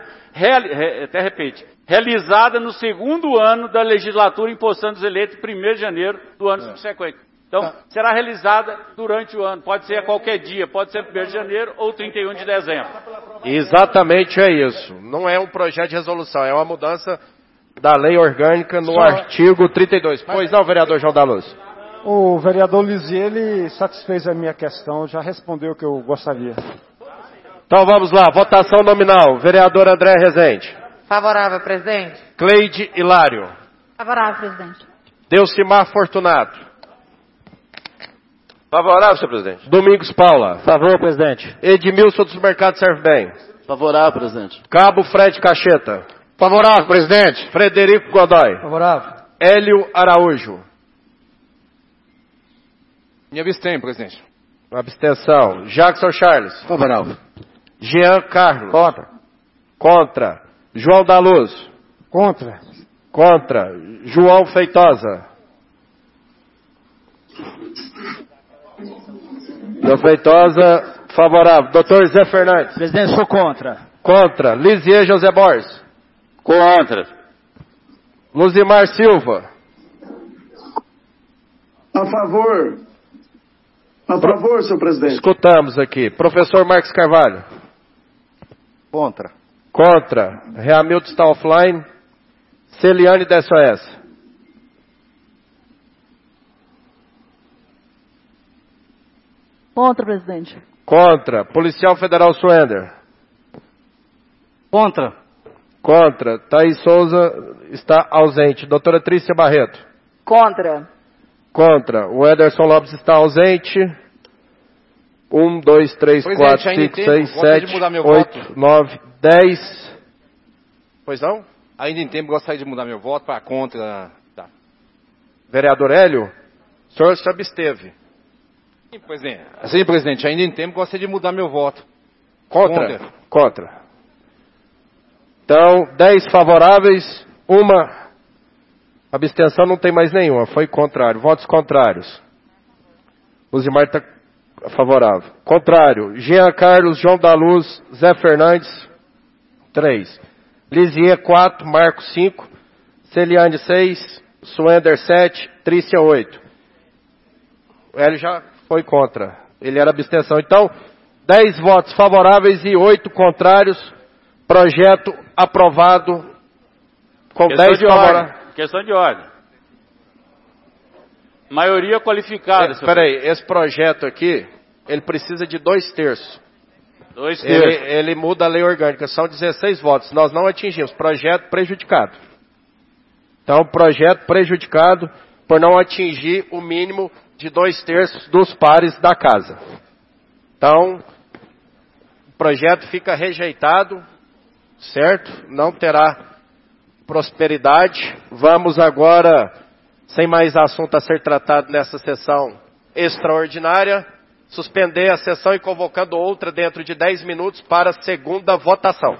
realizada no segundo ano da legislatura, empossando os eleitos em 1º de janeiro do ano subsequente. Então, será realizada durante o ano. Pode ser a qualquer dia, pode ser 1º de janeiro ou 31 de dezembro.
Exatamente é isso. Não é um projeto de resolução, é uma mudança da lei orgânica no artigo 32. Pois não, vereador João da Luz.
O vereador Lisier, ele satisfez a minha questão, já respondeu o que eu gostaria.
Então vamos lá, votação nominal. Vereador André Rezende.
Favorável, presidente.
Cleide Hilário.
Favorável, presidente.
Delcimar Fortunato.
Favorável, senhor presidente.
Domingos Paula.
Favor, presidente.
Edmilson dos Mercados Serve Bem.
Favorável, presidente.
Cabo Fred Cacheta.
Favorável, presidente.
Frederico Godoy.
Favorável.
Hélio Araújo.
Me abstenho, presidente.
Abstenção. Jackson Charles.
Favorável.
Jean Carlos.
Contra.
Contra. João da Luz.
Contra.
Contra. João Feitosa. João Feitosa, favorável. Doutor Zé Fernandes.
Presidente, sou contra.
Contra. Lisier José Borges.
Contra.
Luzimar Silva.
A favor. A favor, senhor presidente.
Escutamos aqui. Professor Marcos Carvalho.
Contra.
Contra. Reamilton está offline. Celiane da SOS.
Contra, presidente.
Contra. Policial Federal Suender.
Contra.
Contra. Thaís Souza está ausente. Doutora Trícia Barreto.
Contra.
Contra. O Ederson Lopes está ausente. 1, 2, 3, 4, 5, 6, 7, 8, 9, 10.
Pois não? Ainda em tempo, gostaria de mudar meu voto para contra. Tá.
Vereador Hélio, o senhor se absteve.
Sim, presidente. Ainda em tempo, gostaria de mudar meu voto.
Contra? Contra. Então, 10 favoráveis, uma abstenção, não tem mais nenhuma. Foi contrário. Votos contrários. Luzimar está Favorável. Contrário. Jean Carlos, João da Luz, Zé Fernandes, 3. Lisier, 4. Marcos, 5. Celiane, 6. Suender, 7. Trícia, 8. O Hélio já foi contra. Ele era abstenção. Então, 10 votos favoráveis e 8 contrários. Projeto aprovado com 10 favoráveis.
Questão de ordem. Maioria qualificada.
Espera aí, esse projeto aqui, ele precisa de 2/3.
2/3.
Ele muda a lei orgânica, são 16 votos. Nós não atingimos. Projeto prejudicado. Então, projeto prejudicado por não atingir o mínimo de 2/3 dos pares da casa. Então, o projeto fica rejeitado, certo? Não terá prosperidade. Vamos agora, sem mais assunto a ser tratado nessa sessão extraordinária, suspender a sessão e convocando outra dentro de 10 minutos para a segunda votação.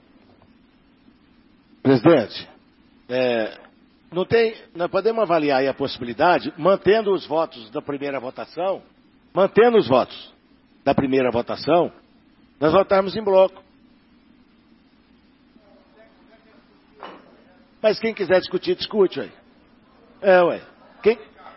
Presidente, nós podemos avaliar aí a possibilidade, mantendo os votos da primeira votação, nós votarmos em bloco. Mas quem quiser discutir, discute, ué. Ué. Quem...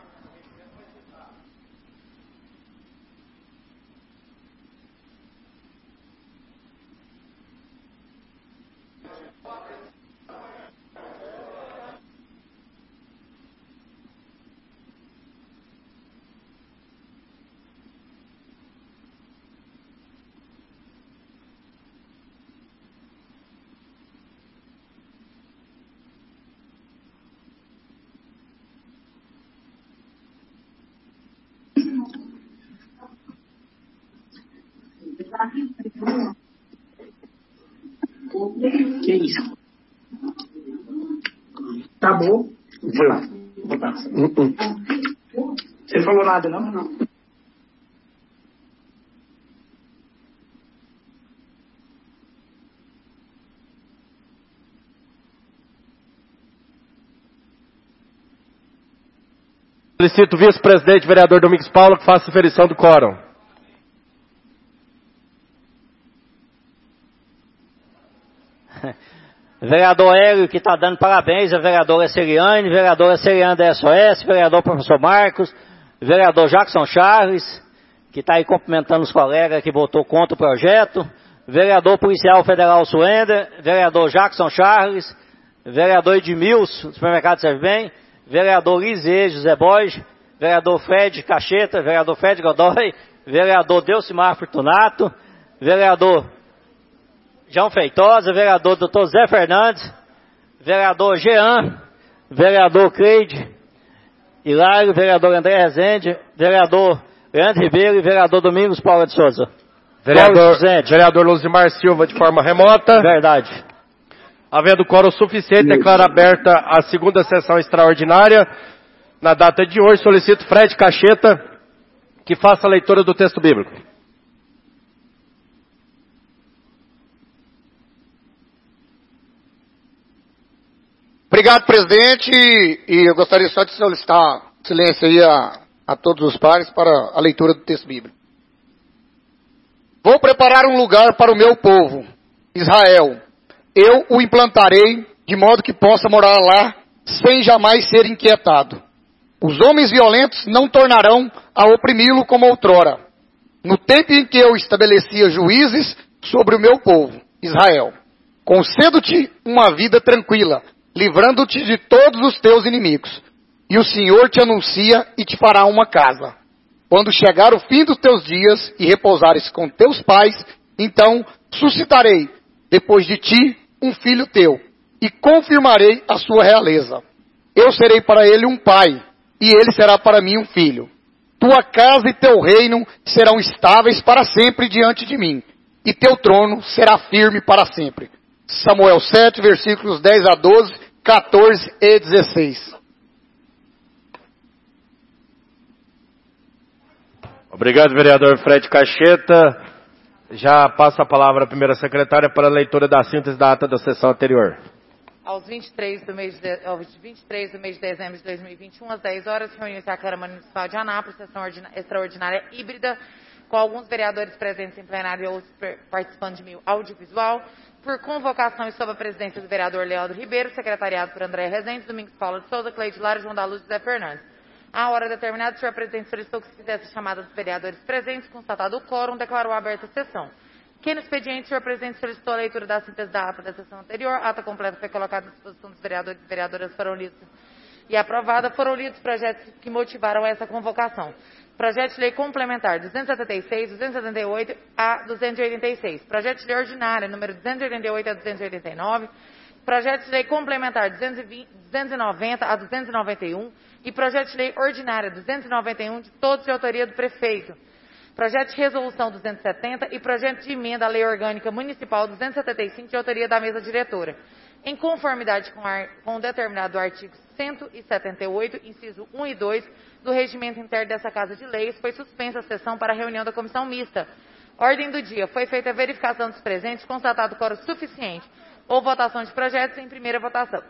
Que isso? Tá bom. Você não falou nada, não? Não.
Solicito o vice-presidente, vereador Domingos Paulo, que faça aferição do quórum.
Vereador Hélio, que está dando parabéns, a vereadora Celiane, vereadora Celiane da SOS, vereador professor Marcos, vereador Jackson Charles, que está aí cumprimentando os colegas que votou contra o projeto, vereador policial federal Suender, vereador Jackson Charles, vereador Edmilson, do supermercado Serve Bem, vereador Lisê José Borges, vereador Fred Cacheta, vereador Fred Godoy, vereador Delcimar Fortunato, vereador João Feitosa, vereador Dr. Zé Fernandes, vereador Jean, vereador Cleide Hilário, vereador André Rezende, vereador Leandro Ribeiro e vereador Domingos Paulo de Souza.
Vereador Luzimar Silva de forma remota.
Verdade.
Havendo quórum suficiente, declaro aberta a segunda sessão extraordinária. Na data de hoje, solicito Fred Cacheta que faça a leitura do texto bíblico.
Obrigado, presidente, e eu gostaria só de solicitar silêncio aí a todos os pares para a leitura do texto bíblico. Vou preparar um lugar para o meu povo, Israel. Eu o implantarei de modo que possa morar lá sem jamais ser inquietado. Os homens violentos não tornarão a oprimi-lo como outrora, no tempo em que eu estabelecia juízes sobre o meu povo, Israel. Concedo-te uma vida tranquila, livrando-te de todos os teus inimigos. E o Senhor te anuncia e te fará uma casa. Quando chegar o fim dos teus dias e repousares com teus pais, então suscitarei, depois de ti, um filho teu, e confirmarei a sua realeza. Eu serei para ele um pai, e ele será para mim um filho. Tua casa e teu reino serão estáveis para sempre diante de mim, e teu trono será firme para sempre. Samuel 7, versículos 10 a 12, 14 e 16.
Obrigado, vereador Fred Cacheta. Já passa a palavra à primeira secretária para a leitura da síntese da ata da sessão anterior.
Aos 23 do mês de dezembro de 2021, às 10 horas, reuniu-se a Câmara Municipal de Anápolis, sessão extraordinária híbrida, com alguns vereadores presentes em plenário e outros participando de meio audiovisual, por convocação e sob a presidência do vereador Leandro Ribeiro, secretariado por André Rezende, Domingos Paulo de Souza, Cleide Lara, João da Luz e José Fernandes. À hora determinada, o senhor presidente solicitou que se fizesse a chamada dos vereadores presentes, constatado o quórum, declarou aberta a sessão. Que no expediente, o senhor presidente solicitou a leitura da síntese da ata da sessão anterior. A ata completa foi colocada à disposição dos vereadores e vereadoras, foram lidos e aprovada. Foram lidos projetos que motivaram essa convocação. Projeto de lei complementar 276, 278 a 286. Projeto de lei ordinária número 288 a 289. Projeto de lei complementar 290 a 291. E projeto de lei ordinária 291, de todos de autoria do prefeito. Projeto de resolução 270 e projeto de emenda à lei orgânica municipal 275, de autoria da mesa diretora. Em conformidade com o determinado artigo 178, inciso 1 e 2, do regimento interno dessa Casa de Leis, foi suspensa a sessão para a reunião da comissão mista. Ordem do dia. Foi feita a verificação dos presentes, constatado quórum suficiente. Houve votação de projetos em primeira votação.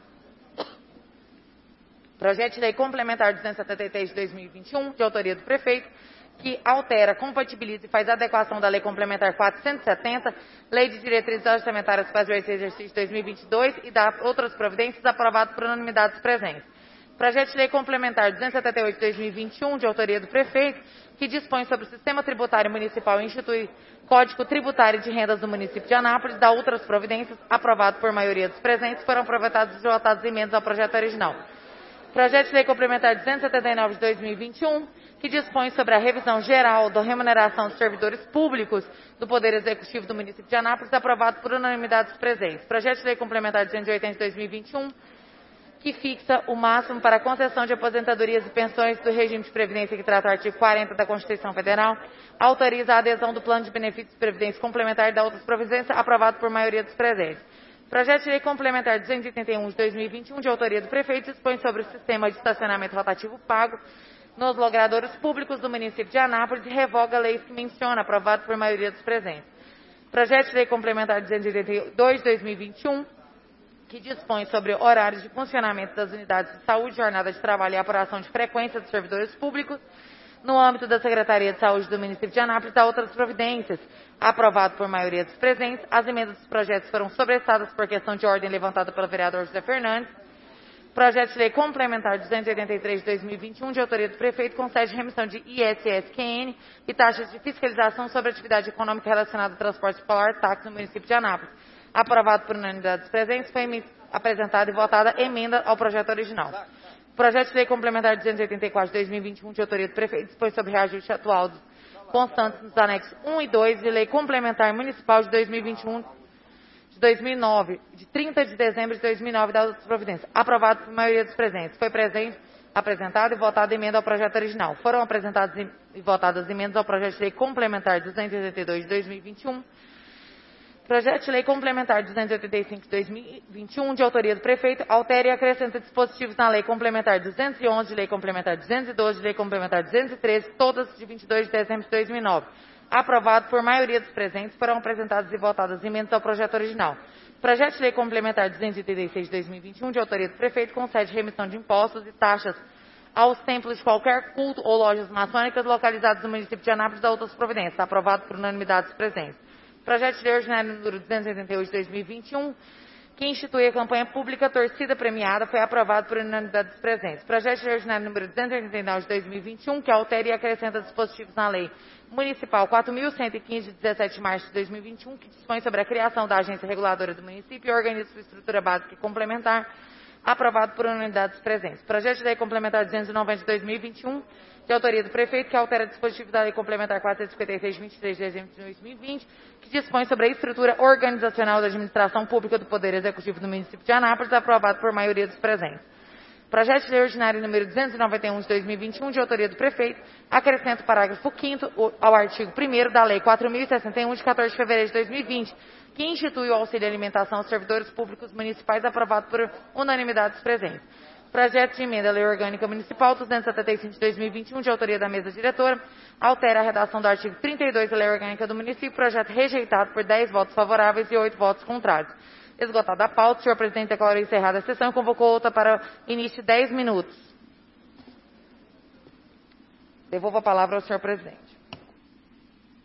Projeto de lei complementar 273 de 2021, de autoria do prefeito, que altera, compatibiliza e faz adequação da lei complementar 470, lei de diretrizes orçamentárias para o exercício 2022 e da outras providências, aprovado por unanimidade dos presentes. Projeto de lei complementar 278 de 2021, de autoria do prefeito, que dispõe sobre o sistema tributário municipal e institui Código Tributário de Rendas do município de Anápolis, da outras providências, aprovado por maioria dos presentes, foram aproveitados e votados emendas ao projeto original. Projeto de lei complementar 279 de 2021, que dispõe sobre a revisão geral da remuneração dos servidores públicos do Poder Executivo do município de Anápolis, aprovado por unanimidade dos presentes. Projeto de lei complementar 280 de 2021, que fixa o máximo para a concessão de aposentadorias e pensões do regime de previdência que trata o artigo 40 da Constituição Federal, autoriza a adesão do plano de benefícios de previdência complementar e da outras providências, aprovado por maioria dos presentes. Projeto de lei complementar 281 de 2021, de autoria do prefeito, dispõe sobre o sistema de estacionamento rotativo pago nos logradouros públicos do município de Anápolis e revoga leis que menciona, aprovado por maioria dos presentes. Projeto de lei complementar 282 de 2021, que dispõe sobre horários de funcionamento das unidades de saúde, jornada de trabalho e apuração de frequência dos servidores públicos, no âmbito da Secretaria de Saúde do município de Anápolis, da outras providências, aprovado por maioria dos presentes. As emendas dos projetos foram sobressadas por questão de ordem levantada pelo vereador José Fernandes. Projeto de lei complementar 283 de 2021, de autoria do prefeito, concede remissão de ISS-QN e taxas de fiscalização sobre atividade econômica relacionada ao transporte escolar, táxi no município de Anápolis. Aprovado por unanimidade dos presentes, foi apresentada e votada emenda ao projeto original. Projeto de lei complementar 284 de 2021, de autoria do prefeito, dispõe sobre reajuste atual dos constantes nos anexos 1 e 2 de lei complementar municipal de 2021, de 2009, de 30 de dezembro de 2009, das outras providências. Aprovado por maioria dos presentes. Foi apresentado e votado emenda ao projeto original. Foram apresentadas e votadas emendas ao projeto de lei complementar 282 de 2021, projeto de lei complementar 285 de 2021, de autoria do prefeito, altera e acrescenta dispositivos na lei complementar 211, de lei complementar 212, de lei complementar 213, todas de 22 de dezembro de 2009. Aprovado por maioria dos presentes, foram apresentadas e votadas emendas ao projeto original. Projeto de lei complementar 236 de 2021, de autoria do prefeito, concede remissão de impostos e taxas aos templos de qualquer culto ou lojas maçônicas localizados no município de Anápolis, da outras providências. Aprovado por unanimidade dos presentes. Projeto de lei ordinário número 288 de 2021, que institui a campanha pública Torcida Premiada, foi aprovado por unanimidade dos presentes. Projeto de lei ordinário número 289 de 2021, que altera e acrescenta dispositivos na lei municipal 4.115 de 17 de março de 2021, que dispõe sobre a criação da agência reguladora do município e organiza sua estrutura básica e complementar, aprovado por unanimidade dos presentes. Projeto de lei complementar 290 de 2021, de autoria do prefeito, que altera dispositivo da lei complementar 456 de 23 de dezembro de 2020, que dispõe sobre a estrutura organizacional da administração pública do Poder Executivo do município de Anápolis, aprovado por maioria dos presentes. Projeto de lei ordinário número 291 de 2021, de autoria do prefeito, acrescenta o parágrafo 5º ao artigo 1º da lei 4.061, de 14 de fevereiro de 2020, que institui o auxílio alimentação aos servidores públicos municipais, aprovado por unanimidade dos presentes. Projeto de emenda à lei orgânica municipal 275 de 2021, de autoria da mesa diretora, altera a redação do artigo 32 da lei orgânica do município, projeto rejeitado por 10 votos favoráveis e 8 votos contrários. Esgotada a pauta, o senhor presidente declarou encerrada a sessão e convocou outra para início de 10 minutos. Devolvo a palavra ao senhor presidente.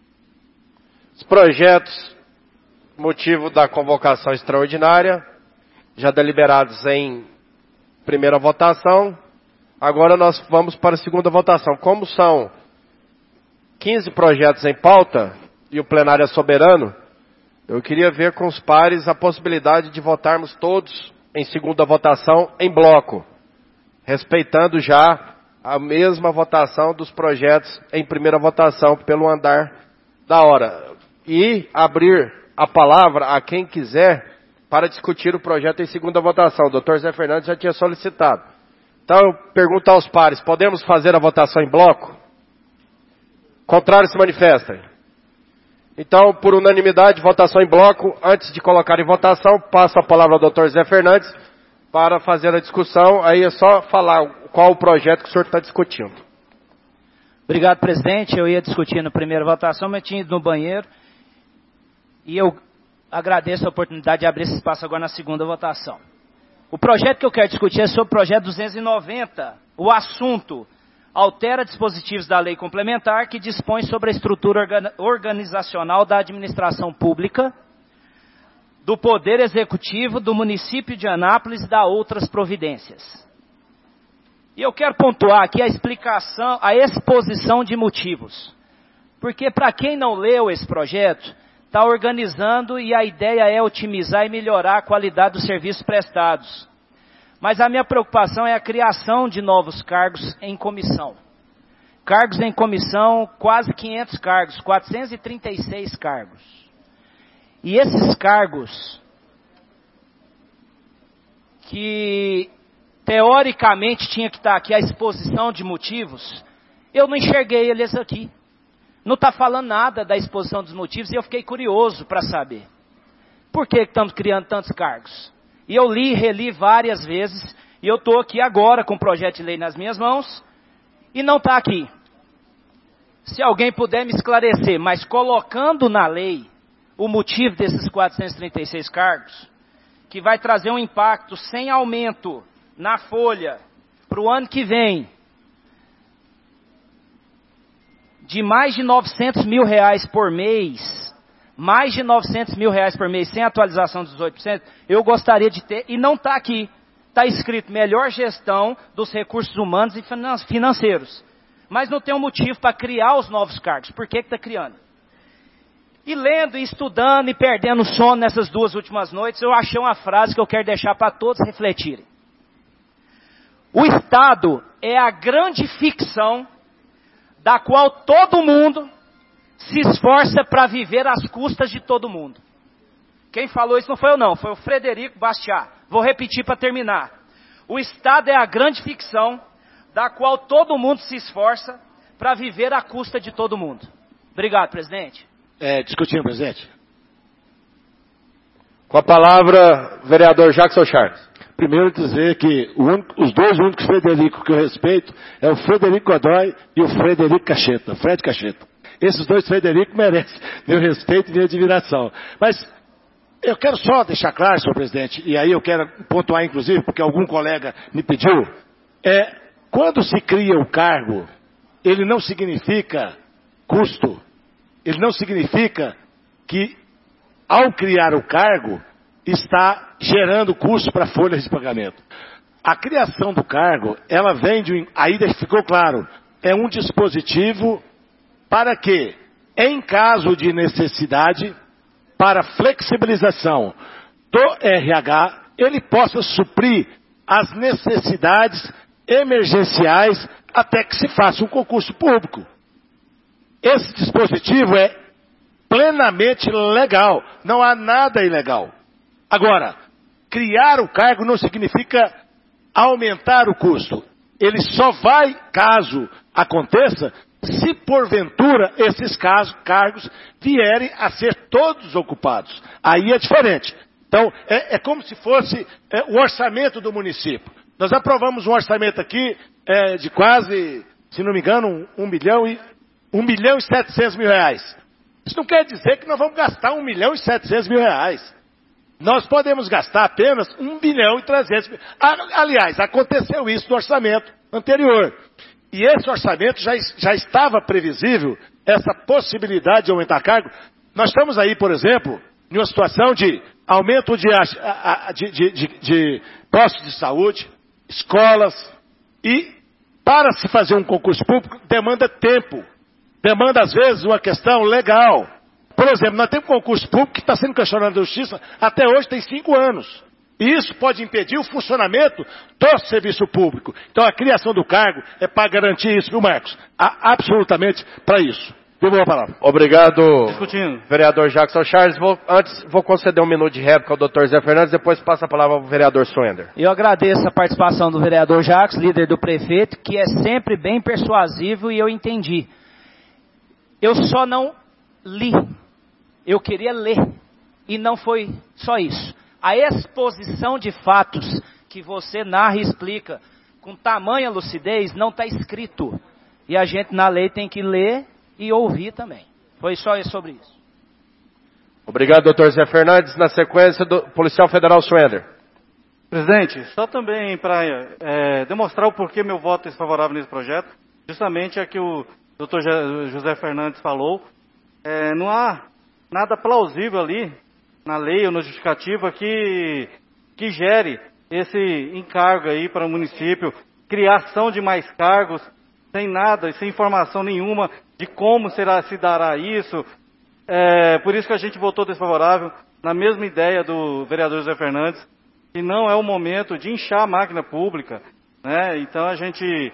Os projetos, motivo da convocação extraordinária, já deliberados em primeira votação. Agora nós vamos para a segunda votação. Como são 15 projetos em pauta e o plenário é soberano, eu queria ver com os pares a possibilidade de votarmos todos em segunda votação em bloco, respeitando já a mesma votação dos projetos em primeira votação pelo andar da hora. E abrir a palavra a quem quiser para discutir o projeto em segunda votação. O doutor Zé Fernandes já tinha solicitado. Então eu pergunto aos pares, podemos fazer a votação em bloco? Contrário se manifestem. Então, por unanimidade, votação em bloco. Antes de colocar em votação, passo a palavra ao doutor Zé Fernandes para fazer a discussão. Aí é só falar qual o projeto que o senhor está discutindo.
Obrigado, presidente. Eu ia discutir na primeira votação, mas tinha ido no banheiro. E eu agradeço a oportunidade de abrir esse espaço agora na segunda votação. O projeto que eu quero discutir é sobre o projeto 290. O assunto altera dispositivos da lei complementar que dispõe sobre a estrutura organizacional da administração pública, do Poder Executivo, do município de Anápolis e da outras providências. E eu quero pontuar aqui a explicação, a exposição de motivos. Porque para quem não leu esse projeto, está organizando e a ideia é otimizar e melhorar a qualidade dos serviços prestados. Mas a minha preocupação é a criação de novos cargos em comissão. Cargos em comissão, quase 500 cargos, 436 cargos. E esses cargos, que teoricamente tinha que estar aqui a exposição de motivos, eu não enxerguei eles aqui. Não está falando nada da exposição dos motivos e eu fiquei curioso para saber. Por que estamos criando tantos cargos? E eu li e reli várias vezes, e eu estou aqui agora com o projeto de lei nas minhas mãos, e não está aqui. Se alguém puder me esclarecer, mas colocando na lei o motivo desses 436 cargos, que vai trazer um impacto sem aumento na folha para o ano que vem, de mais de R$900 mil por mês, mais de R$900 mil por mês, sem atualização dos 18%, eu gostaria de ter, e não está aqui. Está escrito melhor gestão dos recursos humanos e financeiros. Mas não tem um motivo para criar os novos cargos. Por que está criando? E lendo, e estudando, e perdendo sono nessas 2 últimas noites, eu achei uma frase que eu quero deixar para todos refletirem. O Estado é a grande ficção da qual todo mundo se esforça para viver às custas de todo mundo. Quem falou isso não foi eu não, foi o Frederico Bastiat. Vou repetir para terminar. O Estado é a grande ficção da qual todo mundo se esforça para viver à custa de todo mundo. Obrigado, presidente.
Discutindo, presidente.
Com a palavra, vereador Jackson Charles.
Primeiro dizer que os 2 únicos Frederico que eu respeito é o Frederico Godoy e o Frederico Cacheta, Fred Cacheta. Esses 2 Frederico merecem meu respeito e minha admiração. Mas eu quero só deixar claro, senhor presidente, e aí eu quero pontuar inclusive, porque algum colega me pediu, quando se cria o cargo, ele não significa custo, ele não significa que ao criar o cargo, está gerando custo para folhas de pagamento. A criação do cargo, ela vem aí ficou claro, é um dispositivo para que, em caso de necessidade, para flexibilização do RH, ele possa suprir as necessidades emergenciais até que se faça um concurso público. Esse dispositivo é plenamente legal, não há nada ilegal. Agora, criar o cargo não significa aumentar o custo. Ele só vai, caso aconteça, se porventura esses cargos vierem a ser todos ocupados. Aí é diferente. Então, é como se fosse o orçamento do município. Nós aprovamos um orçamento aqui de quase, se não me engano, 1.700.000 reais. Isso não quer dizer que nós vamos gastar 1.700.000 reais. Nós podemos gastar apenas 1.300.000. Aliás, aconteceu isso no orçamento anterior. E esse orçamento já estava previsível, essa possibilidade de aumentar cargo, Nós estamos aí, por exemplo, em uma situação de aumento de postos de saúde, escolas, e para se fazer um concurso público demanda tempo, demanda às vezes uma questão legal. Por exemplo, nós temos um concurso público que está sendo questionado na Justiça até hoje, tem 5 anos. E isso pode impedir o funcionamento do serviço público. Então a criação do cargo é para garantir isso, viu, Marcos? Absolutamente para isso. Devolvo a palavra.
Obrigado, vereador Jackson Charles. Vou conceder 1 minuto de réplica ao doutor Zé Fernandes, depois passo a palavra ao vereador Swender.
Eu agradeço a participação do vereador Jackson, líder do prefeito, que é sempre bem persuasivo e eu entendi. Eu só não li. Eu queria ler. E não foi só isso. A exposição de fatos que você narra e explica com tamanha lucidez não está escrito. E a gente na lei tem que ler e ouvir também. Foi só sobre isso.
Obrigado, doutor Zé Fernandes. Na sequência, do policial federal Swender.
Presidente, só também para demonstrar o porquê meu voto é desfavorável nesse projeto, justamente é que o doutor José Fernandes falou, não há nada plausível ali, na lei ou na justificativa, que gere esse encargo aí para o município, criação de mais cargos, sem nada, sem informação nenhuma de como se dará isso. Por isso que a gente votou desfavorável, na mesma ideia do vereador José Fernandes, que não é o momento de inchar a máquina pública, né? Então a gente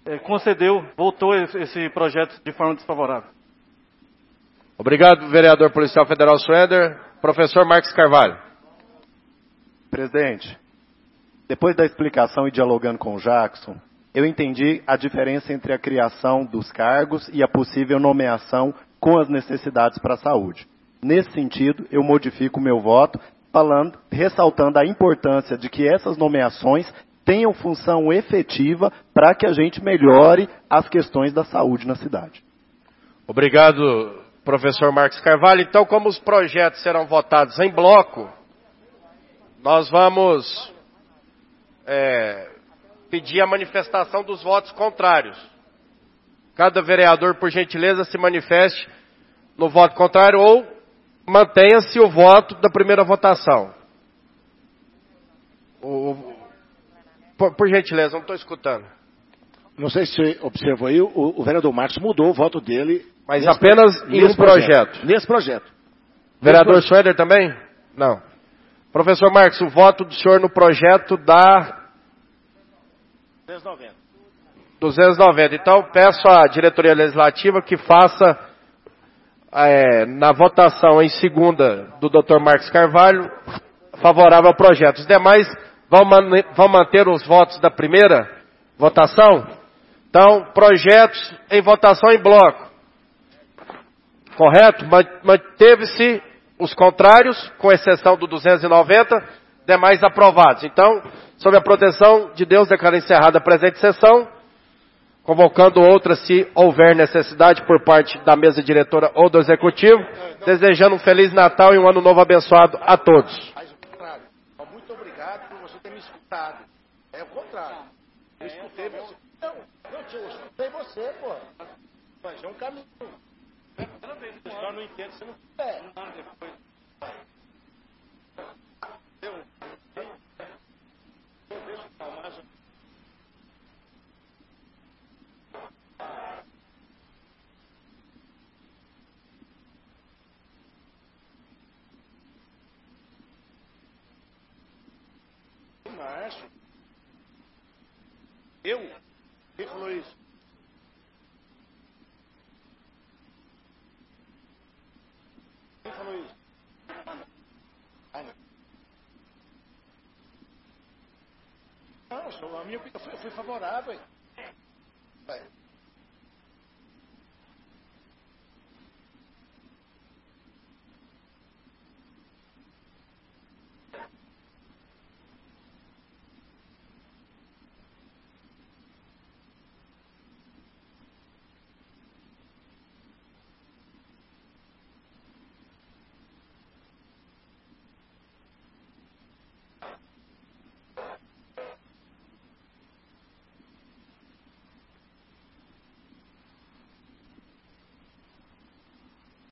votou esse projeto de forma desfavorável.
Obrigado, vereador policial federal Swender. Professor Marcos Carvalho.
Presidente, depois da explicação e dialogando com o Jackson, eu entendi a diferença entre a criação dos cargos e a possível nomeação com as necessidades para a saúde. Nesse sentido, eu modifico o meu voto, ressaltando a importância de que essas nomeações tenham função efetiva para que a gente melhore as questões da saúde na cidade.
Obrigado, professor Marcos Carvalho. Então, como os projetos serão votados em bloco, nós vamos pedir a manifestação dos votos contrários. Cada vereador, por gentileza, se manifeste no voto contrário ou mantenha-se o voto da primeira votação. Por gentileza, não estou escutando.
Não sei se você observou aí, o vereador Marcos mudou o voto dele.
Mas apenas em um projeto.
Nesse projeto.
Vereador Schroeder também? Não. Professor Marcos, o voto do senhor no projeto dá
290.
290. Então, peço à diretoria legislativa que faça, na votação em segunda do Dr. Marcos Carvalho, favorável ao projeto. Os demais vão manter os votos da primeira votação? Então, projetos em votação em bloco. Correto? Manteve-se os contrários, com exceção do 290, demais aprovados. Então, sob a proteção de Deus, declaro encerrada a presente sessão, convocando outra se houver necessidade por parte da mesa diretora ou do executivo, desejando um Feliz Natal e um Ano Novo abençoado a todos.
Muito obrigado por você ter me escutado. É o contrário. Eu escutei você. Não, eu escutei você, pô. Mas é um caminho. Eu só não entendo se não é. Um ano depois. Márcio. Quem falou isso? Quem falou isso? Não, a minha opinião foi favorável.